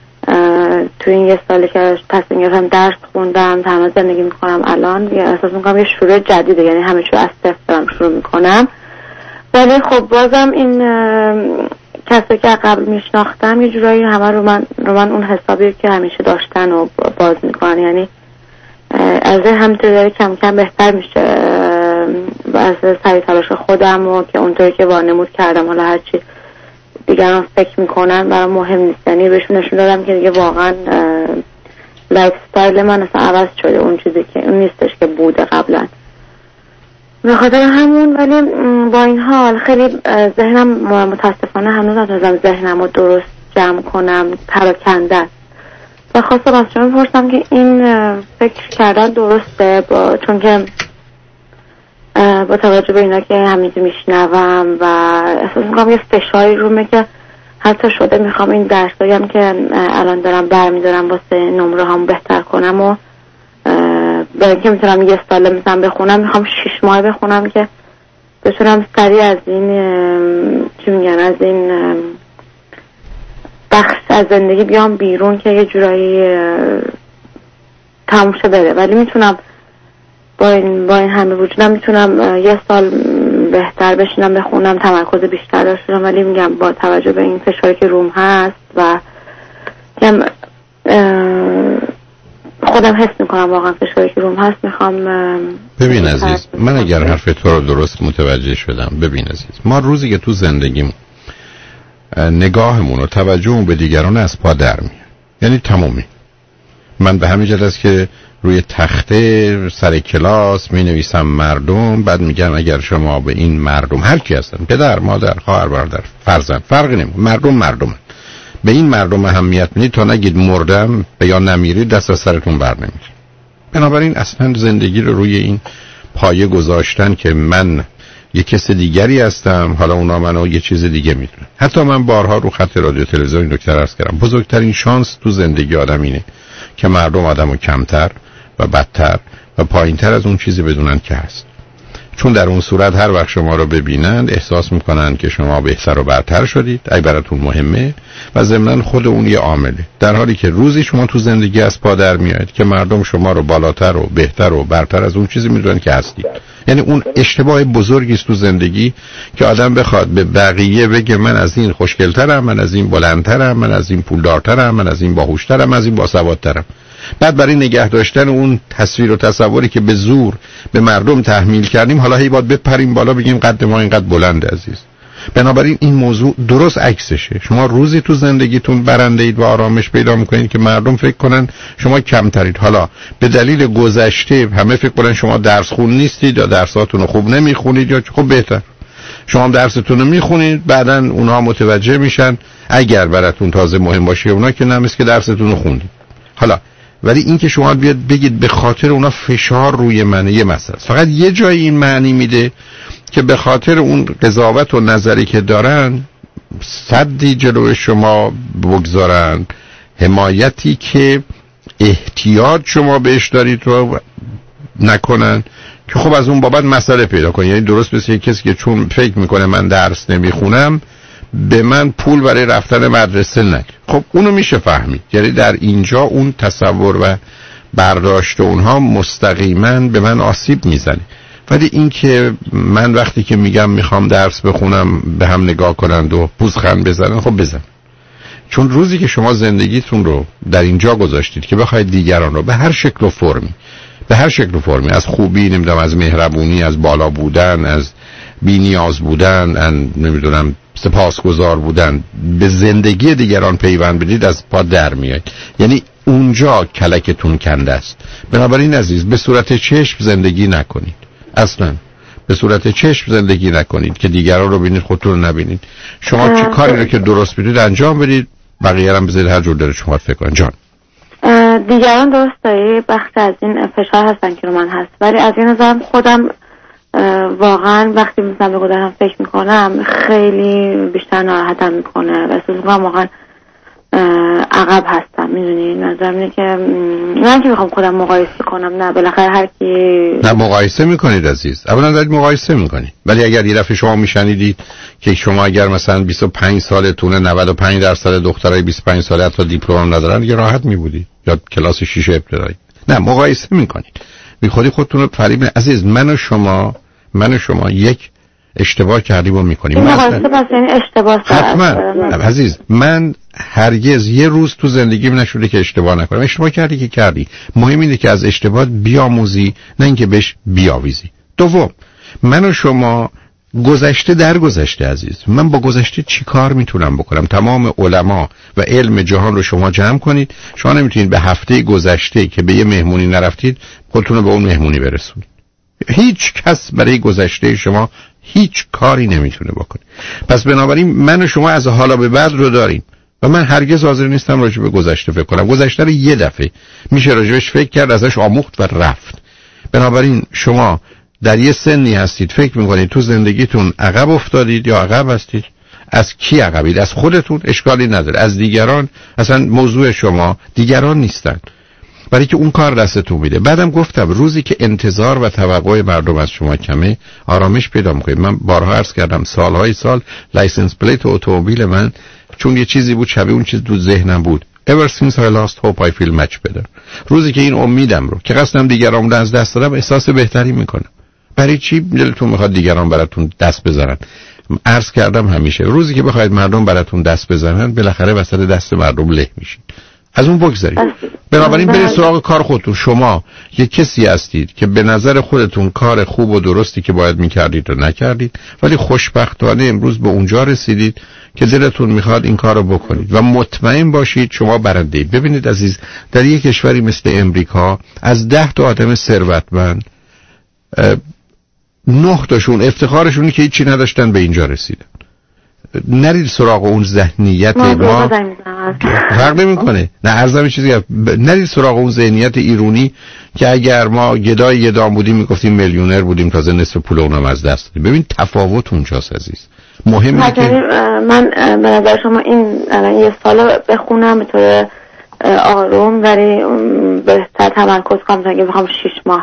تو این یه سالی که تصمیم گرفتم درس خوندم، تنها زندگی میکنم، الان احساس میکنم یه شروع جدیده. یعنی همه چیز از صفر دارم شروع میکنم. ولی خب بازم این کسی که قبل میشناختم یه جورایی همه رو من رو من اون حسابی که همیشه داشتن و باز میکنن. یعنی از همینطوری داره کم کم بهتر میشه و از سعی تلاش خودم و که اونطوری که وانمود کردم حالا هرچی دیگران فکر میکنن برای مهم نیست. یعنی بهشون نشون دادم که دیگه واقعا لایف استایل من اصلا عوض شده، اون چیزی که اون نیستش که بوده قبلا. به خاطر همون ولی با این حال خیلی ذهنم متاسفانه هنوز نتونستم ذهنم رو درست جمع کنم، پراکنده. و خواستم از شما بپرسم که این فکر کردن درسته با چون که با توجه به اینا که همیشه میشنوم و احساس میکنم یه فشاری رومه که حتی شده میخوام این درسایی هم که الان دارم برمیدارم واسه نمره هم بهتر کنم و برای اینکه میتونم یه ساله مثلا بخونم میخوام شش ماه بخونم که بتونم سریع از این چی میگن از این بخش از زندگی بیام بیرون که یه جورایی تموم شه بره. ولی میتونم با این با این همه وجودم میتونم یه سال بهتر بشینم بخونم، تمرکز بیشتر داشته باشم. ولی میگم با توجه به این فشاری که روم هست و خودم حس میکنم واقعا فشاری که روم هست میخوام. ببین عزیز، من اگر حرف تو رو درست متوجه شدم، ببین عزیز، ما روزی که تو زندگیم نگاهمون و توجهمون به دیگران از پا در میاد، یعنی تمومی. من به همین جهت است که روی تخته سر کلاس می نویسم مردم، بعد میگم اگر شما به این مردم، هر کی هستن، پدر، مادر، خواهر، برادر، فرزند، فرقی نمیکنه، مردم مردمن، به این مردم اهمیت میدید تا نگید مردم یا نمیرید دست از سرتون بر نمیاد. بنابراین اصلا زندگی رو روی این پایه گذاشتن که من یه کس دیگری هستم، حالا اونا منو یه چیز دیگه میدونن. حتی من بارها رو خط رادیو تلویزیون دکتر عرض کردم بزرگترین شانس تو زندگی آدم اینه که مردم آدمو کمتر و بدتر و پایینتر از اون چیزی بدونن که هست. چون در اون صورت هر وقت شما رو ببینن احساس میکنن که شما بهتر و برتر شدید، ای براتون مهمه و ضمناً خود اون یه عامله. در حالی که روزی شما تو زندگی از پا در میاد که مردم شما رو بالاتر و بهتر و برتر از اون چیزی میدونن که هستید. یعنی اون اشتباه بزرگی است تو زندگی که آدم بخواد به بقیه بگه من از این خوشگلترم، من از این بلندترم، من از این پولدارترم، من از این باهوشترم، من از این باسوادترم. بعد برای نگه داشتن اون تصویر و تصوری که به زور به مردم تحمیل کردیم حالا هی باید بپریم بالا بگیم قد ما اینقدر بلند عزیز. بنابراین این موضوع درست عکسشه. شما روزی تو زندگیتون برنده اید و آرامش پیدا میکنید که مردم فکر کنن شما کمترید. حالا به دلیل گذشته همه فکر کنن شما درس خون نیستید یا درساتون رو خوب نمیخونید یا خب بهتر شما هم درستون رو میخونید، بعدن اونها متوجه میشن اگر براتون تازه مهم باشه اونا که نمیست که درستون رو خوندید. حالا ولی این که شما بیاد بگید به خاطر اونا فشار روی منه یه مسئله. فقط یه جایی این معنی میده که به خاطر اون قضاوت و نظری که دارن صدی جلوی شما بگذارن، حمایتی که احتیاج شما بهش دارید رو نکنن که خب از اون بابت مسئله پیدا کنید. یعنی درست مثل یک کسی که چون فکر میکنه من درس نمیخونم به من پول برای رفتن مدرسه نده. خب اونو میشه فهمید. یعنی در اینجا اون تصور و برداشت اونها مستقیما به من آسیب میزنه. ولی این که من وقتی که میگم میخوام درس بخونم به هم نگاه کنند و پوزخند بزنن، خب بزن. چون روزی که شما زندگیتون رو در اینجا گذاشتید که بخواید دیگران رو به هر شکل و فرمی به هر شکل و فرمی از خوبی، نمیدونم از مهربونی، از بالا بودن، از بی نیاز بودن، ان نمیدونم سپاسگزار بودن، به زندگی دیگران پیوند بدید، از پا در میاد. یعنی اونجا کلکتون کنده است. بنابراین عزیز به صورت چشم زندگی نکنید. اصلا به صورت چشم زندگی نکنید که دیگران رو ببینید خودتون رو نبینید. شما چه کاری رو که درست بدید انجام بدید، بقیه هم بذارید هر جور داره شما فکر کنید. جان دیگران درست داری بخش از این فشار هستن که رو من هست، ولی از این نظرم خودم واقعا وقتی مثلا به گذرم فکر میکنم خیلی بیشتر ناراحتم میکنه و احساس میکنم واقعا عقب هستم. میدونی نظرم اینه که من که میخوام خودم مقایسه کنم، نه بالاخره هر کی نه مقایسه میکنید عزیز، اولا دارید مقایسه میکنید. ولی اگر یه دفعه شما میشنیدید که شما اگر مثلا بیست و پنج سالتونه نود و پنج درصد دخترای بیست و پنج ساله حتی دیپلم ندارن، یه راحت میبودید یا کلاس شش ابتدایی. نه مقایسه میکنید، بی خودی خودتون رو فریب. عزیز من و شما من و شما یک اشتباه کردیم و میکنیم. این مقایسه بس یعنی اشتباه حتما عزیز، من هرگز یه روز تو زندگیم نشده که اشتباه نکنم. اشتباه کردی که کردی، مهم اینه که از اشتباه بیاموزی، نه اینکه بهش بیاویزی. دوم، من و شما گذشته در گذشته عزیز، من با گذشته چی کار میتونم بکنم؟ تمام علما و علم جهان رو شما جمع کنید، شما نمیتونید به هفته گذشته که به یه مهمونی نرفتید خودتون رو به اون مهمونی برسونید. هیچ کس برای گذشته شما هیچ کاری نمیتونه بکنه. پس بنابراین من و شما از حالا به بعد رو داریم و من هرگز حاضر نیستم راجع به گذشته فکر کنم. گذشته رو یه دفعه میشه راجعش فکر کرد، ازش آموخت و رفت. بنابراین شما در یه سنی هستید فکر میکنید تو زندگیتون عقب افتادید یا عقب هستید. از کی عقبید؟ از خودتون؟ اشکالی نداره. از دیگران؟ اصلا موضوع شما دیگران نیستن، برای که اون کار دستتون میده. بعدم گفتم روزی که انتظار و توقع مردم از شما کمه آرامش پیدا میکنید. من بارها عرض کردم سالهای سال لایسنس پلیت اتومبیل من چون یه چیزی بود شبیه اون چیز تو ذهنم بود. Ever since I lost hope I feel much better. روزی که این امیدم رو که قصدم دیگران رو از دست دادم احساس بهتری میکنم. برای چی دلتون میخواد دیگران براتون دست بزنن؟ عرض کردم همیشه روزی که بخواید مردم براتون دست بزنن بالاخره وسط دست مردم له میشین. از اون بگذارید. بنابراین برید سراغ کار خودتون. شما یک کسی هستید که به نظر خودتون کار خوب و درستی که باید میکردید رو نکردید، ولی خوشبختانه امروز به اونجا رسیدید که دلتون میخواد این کار رو بکنید و مطمئن باشید شما برنده اید. ببینید عزیز، در یک کشوری مثل امریکا از ده تا آدم ثروتمند نه تاشون افتخارشونه که هیچی نداشتن به اینجا رسیدن. نرید سراغ اون ذهنیت ما, ما فرق نمیکنه. نه عرضم چیزی ب... نرید سراغ اون ذهنیت ایرونی که اگر ما گدای یه دام بودیم میگفتیم میلیونر بودیم تازه نصف پول اونم از دست دادیم. ببین تفاوت اونجاست عزیز. مهمه که من به نظر شما این الان یه سال بخونم به طور آروم ولی بهتر تمرکز کنم تا اگه بخوام شش ماه.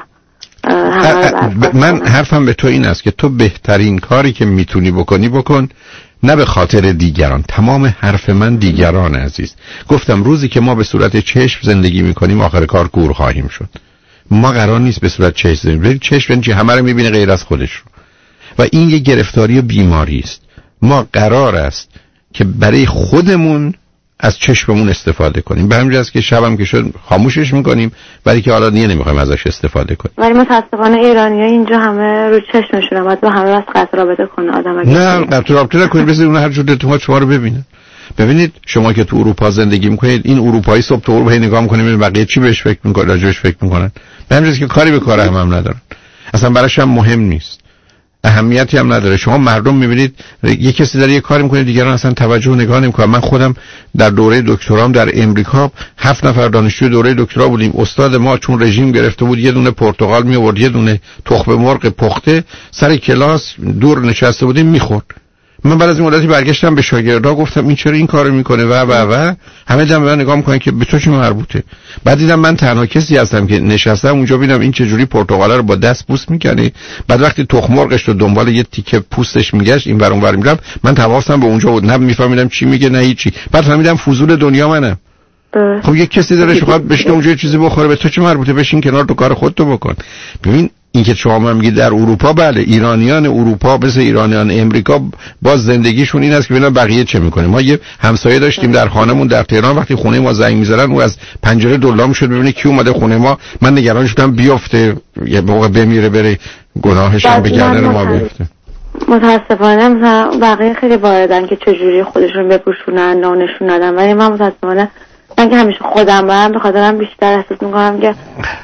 من حرفم به تو این است که تو بهترین کاری که میتونی بکنی بکن، نه به خاطر دیگران. تمام حرف من دیگران عزیز. گفتم روزی که ما به صورت چشم زندگی میکنیم آخر کار کور خواهیم شد. ما قرار نیست به صورت چشم زندگی کنیم. چشم چی همه رو میبینه غیر از خودش رو. و این یه گرفتاری و بیماری است. ما قرار است که برای خودمون از چشممون استفاده کنیم. به همین جاست که شبم که شد خاموشش میکنیم، ولی که حالا دیگه نمیخوایم ازش استفاده کنیم. ولی متاسفانه ایرانی‌ها اینجا همه رو چشمشون اومد و همه بس قطع رابطه کنه آدم. نه قطع رابطه نکنید، بذارید اون هر جور دلتون شما رو ببینه. ببینید شما که تو اروپا زندگی میکنید، این اروپایی صبح تو اروپا نگاه میکنه بقیه چی بهش فکر میکنن، راجعش فکر میکنن. به همین جاست که کاری به کار هم, هم ندارن، اصلا براش هم مهم نیست، اهمیتی هم نداره. شما مردم میبینید یه کسی داره یه کاری میکنه دیگران اصلا توجه و نگاه نمیکنن. من خودم در دوره دکترام در امریکا هفت نفر دانشجوی دوره دکترا بودیم. استاد ما چون رژیم گرفته بود یه دونه پرتقال می آورد، یه دونه تخم مرغ پخته سر کلاس دور نشسته بودیم میخورد. من بعد از این مدتی برگشتم به شاگردا گفتم این چرا این کارو میکنه و و و همه دم به من نگاه میکنن که به تو چه مربوطه. بعد دیدم من تنها کسی هستم که نشستم اونجا، ببینم این چه جوری پرتقاله رو با دست پوست میکنه، بعد وقتی تخم مرغش رو دنبال یه تیکه پوستش میگشت این ور اون ور میرم، من حواسم به اونجا بود، نه میفهمیدم چی میگه نه هیچی. بعد فهمیدم فضول دنیا منم. خب یک کسی داره شما بشینه اونجا یه چیزی بخوره، به تو چه مربوطه؟ بشین کنار تو کار خودتو بکن. ببین این که شما هم میگید در اروپا، بله ایرانیان اروپا مثل ایرانیان امریکا باز زندگیشون این است که ببینن بقیه چه میکنه. ما یه همسایه داشتیم در خانمون در تهران، وقتی خونه ما زنگ میزدن او از پنجره دلال میشد ببینه کی اومده خونه ما. من نگران شدم بیفته یه موقع بمیره بره گناهش هم به گردن ما بیفته. متاسفانه مثلا بقیه خیلی واردن که چجوری خودشون بپوشونن نانشون ندن، ولی من متاسفانه من که همیشه خودم برم به خاطرم بیشتر احساس میکنم که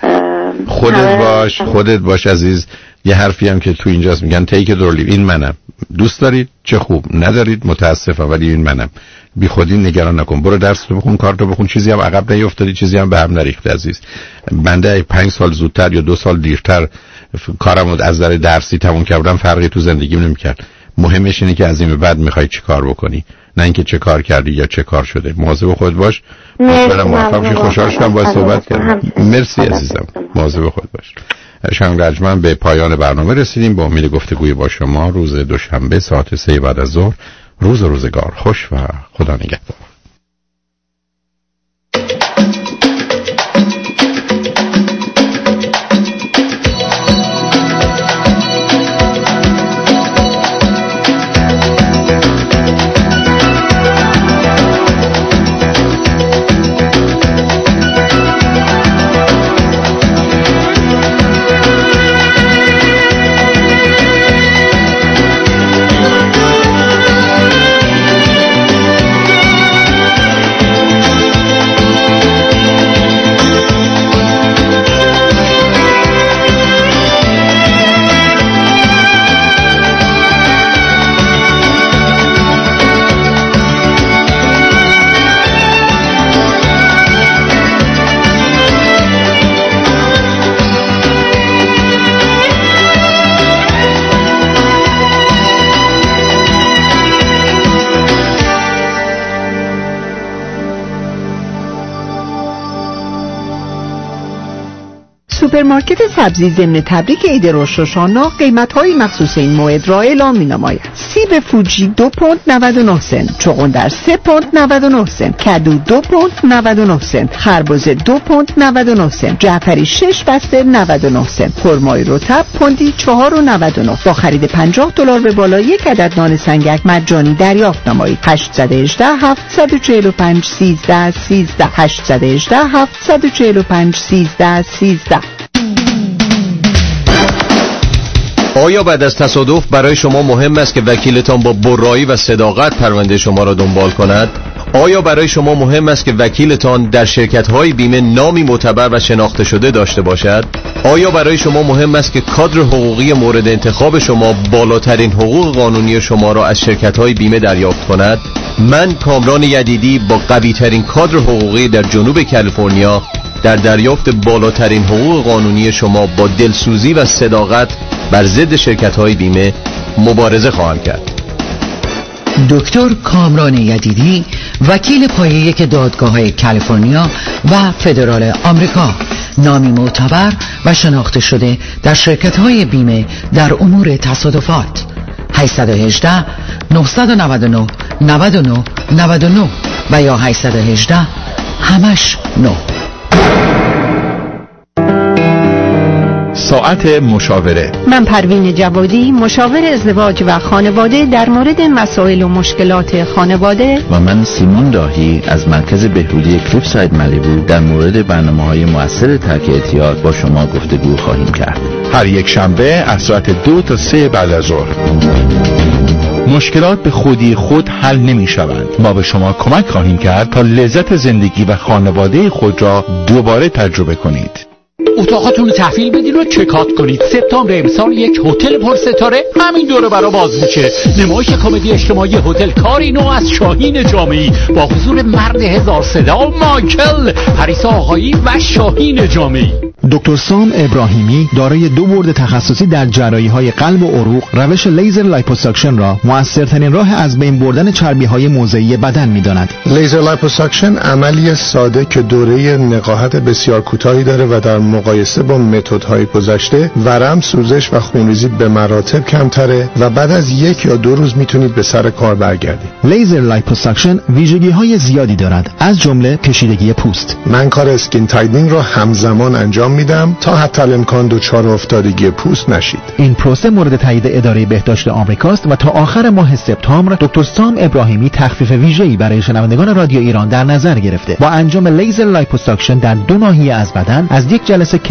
خودت باش خودت باش عزیز. یه حرفی هم که تو اینجاست میگن تیک دورلی، این منم. دوست دارید چه خوب، ندارید متاسفم ولی این منم. بی خودی نگران نکن، برو درس تو بخون، کارتو بخون، چیزی هم عقب نیافتادی، چیزی هم به هم نریخته عزیز. بنده پنج سال زودتر یا دو سال دیرتر کارمو از نظر درسی تموم کردم، فرقی تو زندگیم نمیکرد. مهمش اینه که از این به بعد میخوای چی کار بکنی، نه اینکه چه کار کردی یا چه کار شده. مواظب خود باش. مثلا موفق شی. خوشحال شدم باهات صحبت کردم. مرسی عزیزم. مواظب خود باش. شنگ رجمن به پایان برنامه رسیدیم. با امید گفتگوی با شما روز دوشنبه ساعت سه بعد از ظهر. روز روزگار خوش و خدا نگهدار. سوپرمارکت سبزی ضمن تبریک عید روشاشانا قیمت‌های مخصوص این موعد را اعلام می‌نماید. سیب فوجی دو پوند نود و نه سنت، چغندر سه پوند نود و نه سنت، کدو دو پوند نود و نه سنت، خربزه دو پوند نود و نه سنت، جعفری شش بسته نود و نه سنت، خرمای رطب پوندی چهار و نود و نه. با خرید پنجاه دلار به بالا یک عدد نان سنگک مجانی دریافت نمایید. هشت یک هشت هفت چهار پنج سیزده سیزده هشت یک هشت هفت چهار پنج سیزده سیزده. آیا بعد از تصادف برای شما مهم است که وکیلتان با برایی و صداقت پرونده شما را دنبال کند؟ آیا برای شما مهم است که وکیلتان در شرکت‌های بیمه نامی معتبر و شناخته شده داشته باشد؟ آیا برای شما مهم است که کادر حقوقی مورد انتخاب شما بالاترین حقوق قانونی شما را از شرکت‌های بیمه دریافت کند؟ من کامران یدیدی با قوی‌ترین کادر حقوقی در جنوب کالیفرنیا در دریافت بالاترین حقوق قانونی شما با دلسوزی و صداقت بر ضد شرکت‌های بیمه مبارزه خواهم کرد. دکتر کامران یدیدی، وکیل پایه یک دادگاه‌های کالیفرنیا و فدرال آمریکا، نامی معتبر و شناخته شده در شرکت‌های بیمه در امور تصادفات. هشت یک هشت نه نه نه نه نه نه نه و یا هشت یک هشت همش نه. ساعت مشاوره. من پروین جوادی، مشاور ازدواج و خانواده در مورد مسائل و مشکلات خانواده. و من سیمون داهی از مرکز بهبودی کلیفساید مالیبو در مورد برنامه‌های مؤثر ترک اعتیاد با شما گفتگو خواهیم کرد. هر یک شنبه از ساعت دو تا سه بعد از ظهر. مشکلات به خودی خود حل نمی شوند. ما به شما کمک خواهیم کرد تا لذت زندگی و خانواده خود را دوباره تجربه کنید. اتاقاتون رو تحویل بدین و چکات کنید. سپتامبر امسال یک هتل پرستاره همین دوره برا باز میشه. نمایش کمدی اجتماعی هتل کاری نو از شاهین جامعی با حضور مرد هزار صدا مایکل، پریسا آقایی و شاهین جامعی. دکتر سام ابراهیمی دارای دو بورد تخصصی در جراحی‌های قلب و عروق، روش لیزر لایپوساکشن را موثرترین راه از بین بردن چربی‌های موضعی بدن می‌داند. لیزر لایپوساکشن عملی ساده که دوره نقاهت بسیار کوتاهی داره و در مقایسه با متدهای گذشته ورم، سوزش و خونریزی به مراتب کمتره و بعد از یک یا دو روز میتونید به سر کار برگردید. لیزر لایپوساکشن ویژگی‌های زیادی دارد، از جمله کشیدگی پوست. من کار اسکین تایدنینگ را همزمان انجام میدم تا حتی الامکان دچار افتادگی پوست نشید. این پروسه مورد تایید اداره بهداشت آمریکاست و تا آخر ماه سپتامبر دکتر سام ابراهیمی تخفیف ویژه‌ای برای شنوندگان رادیو ایران در نظر گرفته. با انجام لیزر لایپوساکشن در دو ناحیه از بدن از یک جلسه